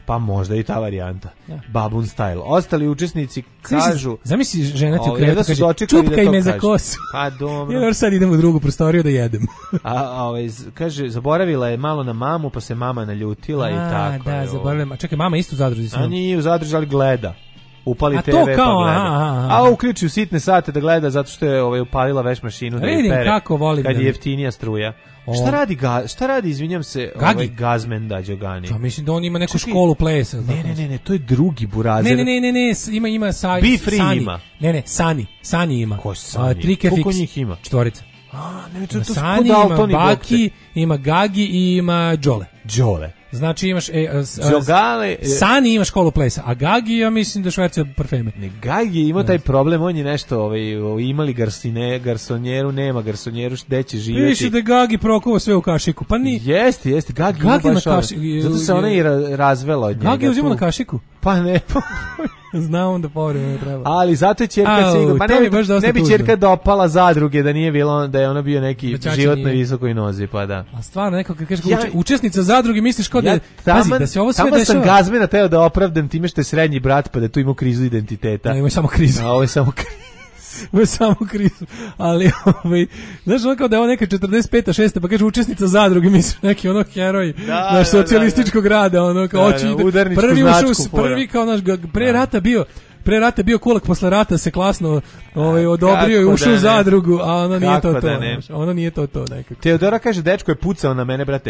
Pa možda i ta varijanta. Da. Babun style. Ostali učesnici kažu... Zamisli žena ti u Ovaj, krevetu da su kaže, dočekali da čupkaj to me za kaže. kosu. Pa dobro. Ja još sad idem u drugu prostoriju da jedem. A, a ovaj, z- kaže, zaboravila je malo na mamu, pa se mama naljutila i A, tako. da, je, zaboravljam. A čekaj, mama isto u zadruzi s A njom. nije u zadruži, ali gleda. Upali A te to ve kao, pa gleda. aha, aha. A uključi u sitne sate da gleda zato što je ovaj, upalila veš mašinu da je Vidim pere. kako volim Kad da je mi- jeftinija struja. O. Šta radi, ga, šta radi, izvinjam se, Gagi? ovaj Gazmen da Đogani? Pa mislim da on ima neku Čekaj. školu plesa. Ne, ne, ne, ne, to je drugi burazer. Ne, ne, ne, ne, ne, s- ima ima sa Be Free Sani. ima. Ne, ne, Sani, Sani ima. Ko je Sani? A, Trike Koliko Fix. njih ima? Četvorica. A, ne, to, Ima to su Sani, kod ima Daltoni Baki, ima Gagi i ima Đole. Đole. Znači imaš e, a, s- a, Đogale, e, Sani ima školu plesa, a Gagi ja mislim da šverca parfeme. Ne, Gagi je imao taj problem, on je nešto, ovaj, ovaj, imali garsine, garsonjeru, nema garsonjeru, gde će živjeti. Piše da je Gagi prokuo sve u kašiku, pa ni Jeste, jeste, Gagi, ima Gagi na baš ono- kaši- zato se ona i ra- razvela od njega. Gagi je uzimao tu. na kašiku. Pa ne, pa, Znao on da povremeno ne treba. ali zato je ćerka Au, sigurno, pa to ne, mi je bi- baš dosta ne bi tužno. ćerka dopala zadruge da nije bilo, da je ona bio neki Da ćaća život na nije. visokoj nozi, pa da. A stvarno neko kad kažeš Ja- uče- učesnica zadruge misliš kao da Ja pazi taman- da se ovo sve taman sam dešava. Gazmena teo da opravdam time što je srednji brat, pa da tu ima krizu identiteta. Da, ima samo krizu. A ovo je samo kriza. Ovo je samo krizu. Ali, ovaj, znaš, ono kao da je ovo neka četrdeset peta, šesta, pa kaže učesnica zadruge, misliš, neki ono heroj Da, naš da, socijalističkog rada, ono kao Da, hoće da, ide- udarničku prvi ušao, značku s- fura. prvi kao naš, ga- pre rata bio, pre rata bio kulak, posle rata se klasno ovaj, odobrio i kako ušao da u ne. zadrugu, a ono nije Kako to to. da ne. znaš, ono nije to to nekako. Teodora kaže, dečko je pucao na mene, brate.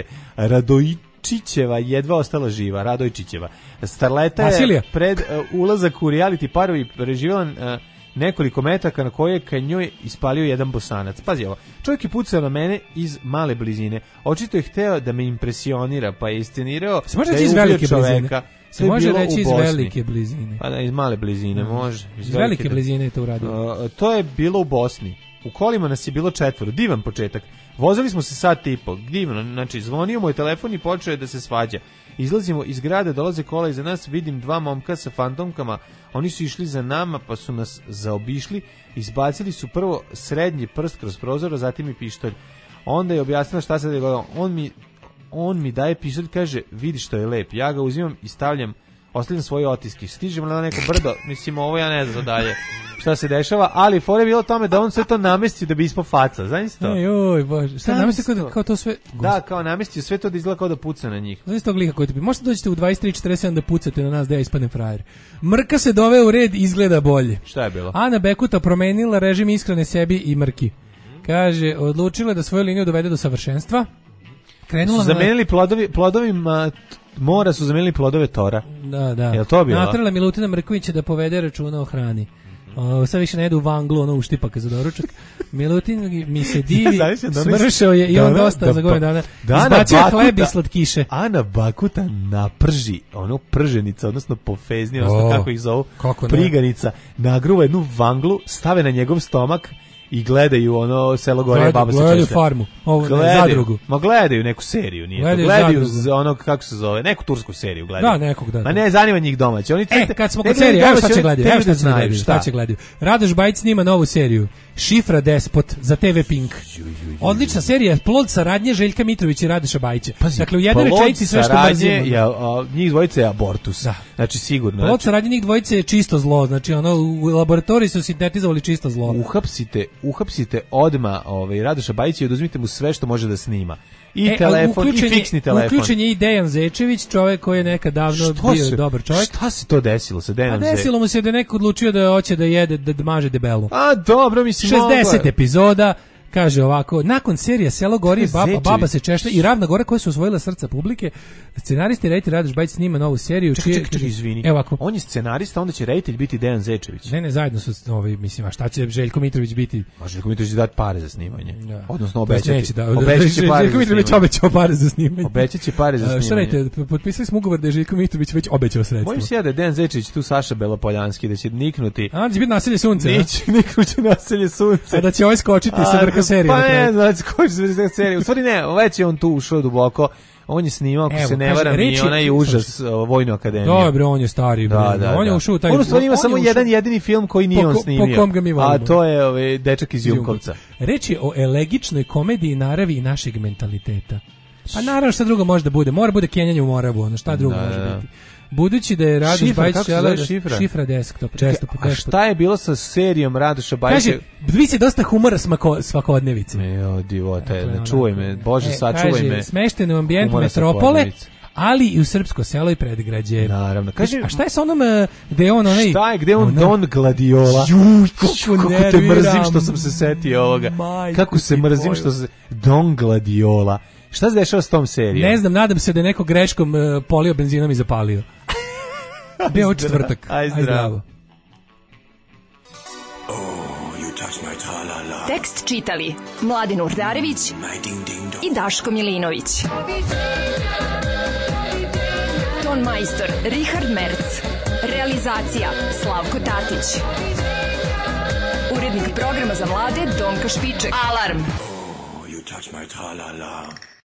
Radojčićeva jedva ostala živa, Radojčićeva. Starleta Vasilija. je pred uh, ulazak u reality parovi preživjela uh, nekoliko metaka na koje ka njoj ispalio jedan bosanac. Pazi ovo, čovjek je pucao na mene iz male blizine. Očito je hteo da me impresionira, pa je iscenirao Se može da reći je iz ubio velike čoveka. blizine? To Se je može bilo reći u iz Bosni. velike blizine. Pa da, iz male blizine, može. Iz velike blizine je to uradio. Uh, to je bilo u Bosni. U kolima nas je bilo četvoro. Divan početak. Vozili smo se sat i po. Divno. Znači, zvonio moj telefon i počeo je da se svađa. Izlazimo iz grada, dolaze kola iza nas, vidim dva momka sa fantomkama. Oni su išli za nama, pa su nas zaobišli. Izbacili su prvo srednji prst kroz prozor, a zatim i pištolj. Onda je objasnila šta se dogodilo. On mi, on mi daje pištolj, kaže, vidi što je lep. Ja ga uzimam i stavljam, ostavljam svoje otiske. Stižemo na neko brdo, mislim, ovo ja ne znam dalje šta se dešava, ali fore je bilo tome da on sve to namestio da bi ispao faca, znaš to? Ej, oj, bože. Šta Da, namesti kao, isto. da- kao to sve? Da, kao namestio sve to da izgleda kao da puca na njih. Znaš tog lika koji ti bi, možete dođete u dvadeset tri četrdeset sedam da pucate na nas da ja ispadnem frajer. Mrka se doveo u red, izgleda bolje. Šta je bilo? Ana Bekuta promenila režim ishrane sebi i Mrki. Kaže, odlučila je da svoju liniju dovede do savršenstva. Krenula Su zamenili plodovi, plodovima t- mora su zamenili plodove tora. Da, da. Jel to bilo? Natrala Milutina Mrkovića da povede računa o hrani. O, sad više ne jedu u vanglu, ono uštipaka za doručak. Milutin mi se divi, Zamislim da ona- smršao je i on da ona- dosta da za ba- godinu dana. da Ana Izbacio je Bakuta- hleb i slatkiše. Ana Bakuta naprži, ono prženica, odnosno pofezni, odnosno O, kako ih zovu, kako ne. priganica, nagruva jednu vanglu, stave na njegov stomak i gledaju ono selo gore, Gledaju- baba se gledaju češlja. farmu, ovo, ne, Gledaju, zadrugu. Ma gledaju neku seriju, nije Gledaju to. Gledaju zadrugu. z- ono, kako se zove, neku tursku seriju gledaju. Da, nekog, da, Ma da. ne, zanima njih domaće. Oni E, crte- kad smo ne kod gledaju serije, evo domaće, šta će oni gledaju, tebi evo da šta će znaju, gledaju, šta će gledaju. Radoš Bajić snima novu seriju, Šifra Despot za te ve Pink. Odlična serija, plod saradnje Željka Mitrovića i Radoša Bajića. Dakle, u jednoj Plod rečenici sve što saradnje mrzimo. je, a, njih dvojice je abortus. Znači, sigurno. Plod Znači, saradnje njih dvojice je čisto zlo, znači ono, u laboratoriji su sintetizovali čisto zlo. uhapsite, uhapsite odma ovaj Radoša Bajića i oduzmite mu sve što može da snima. I E, telefon, i uključen je- fiksni telefon. Uključen je i Dejan Zečević, čovjek koji je nekad davno Što bio se- dobar čovjek. Šta se to desilo sa A Dejanom Zečevićem? desilo mu se da je neko odlučio da hoće da jede, da maže debelo. A dobro, mislim, šezdeset moglo je. epizoda, kaže ovako, nakon serije Selo gori, baba, Zečević. baba se češlja i Ravna Gora koje su osvojila srca publike, scenaristi reditelj Radoš Bajić snima novu seriju. Čekaj, čije- čekaj, čekaj, izvini. Evo ovako. On je scenarista, onda će reditelj biti Dejan Zečević. Ne, ne, zajedno su ovi, mislim, a šta će Željko Mitrović biti? A Željko Mitrović će dati pare za snimanje. Da. Odnosno To jest obećati. neće da, Obećat će pare Željko za Mitrović snimanje. obećao pare za snimanje. Obećat će pare za A, Šta snimanje. radite, potpisali smo ugovor da je Željko Mitrović već obećao sredstva. Mojim se ja da je Dejan Zečević tu Saša Belopoljanski, da će niknuti. A, da će biti naselje sunce. a? Neće niknuti naselje sunce. A da će ovaj skočiti sa vrha serije. Pa na kraju. ne, znači, koji se vrha serije. U stvari ne, već je on tu ušao duboko. On je snimao, ako Evo, se ne kaže, varam, i reč je- onaj užas o, Vojnu akademiju. Dobro, on je stari. Da, bre. da, on je da. ušao u taj. On u stvari ima on samo je ušao- jedan jedini film koji nije Po on ko- po snimio. kom ga mi A volimo. to je ovaj dečak iz Junkovca. Reč je o elegičnoj komediji naravi i našeg mentaliteta. Pa naravno šta drugo može da bude? Mora bude kenjanje u Moravu, ono šta drugo Da, može da. biti. budući da je Radoš Šifra, Bajić kako se želeo zove da- šifra? šifra desktop, Čekaj, desktop, a desktop. šta je bilo sa serijom Radoša Bajića? Kaže, vi si dosta humora smako, svakodnevice. Jo, divota, Dakle, ne ono, čuvaj me, Bože, E, sačuvaj kaže, me. smešteno u ambijentu humora metropole, svakodnevice. ali i u srpsko selo i predgrađe. Naravno. Kaže, a šta je sa onom e, gde je on onaj... Šta je, gde je on ono- Don Gladiola? Juj, kako Kako te nerviram. mrzim što sam se setio ovoga. Majku Kako se ti mrzim moju. što se... Don Gladiola. Šta se dešava s tom serijom? Ne znam, nadam se da je neko greškom e, polio benzinom i zapalio. Bio je četvrtak. Aj Aj zdravo. Tekst čitali Mladin Urdarević i Daško Milinović. Ton majstor Richard Merc. Realizacija Slavko Tatić. Urednik programa za mlade Donka Špiček. Alarm! You touch my tra-la-la.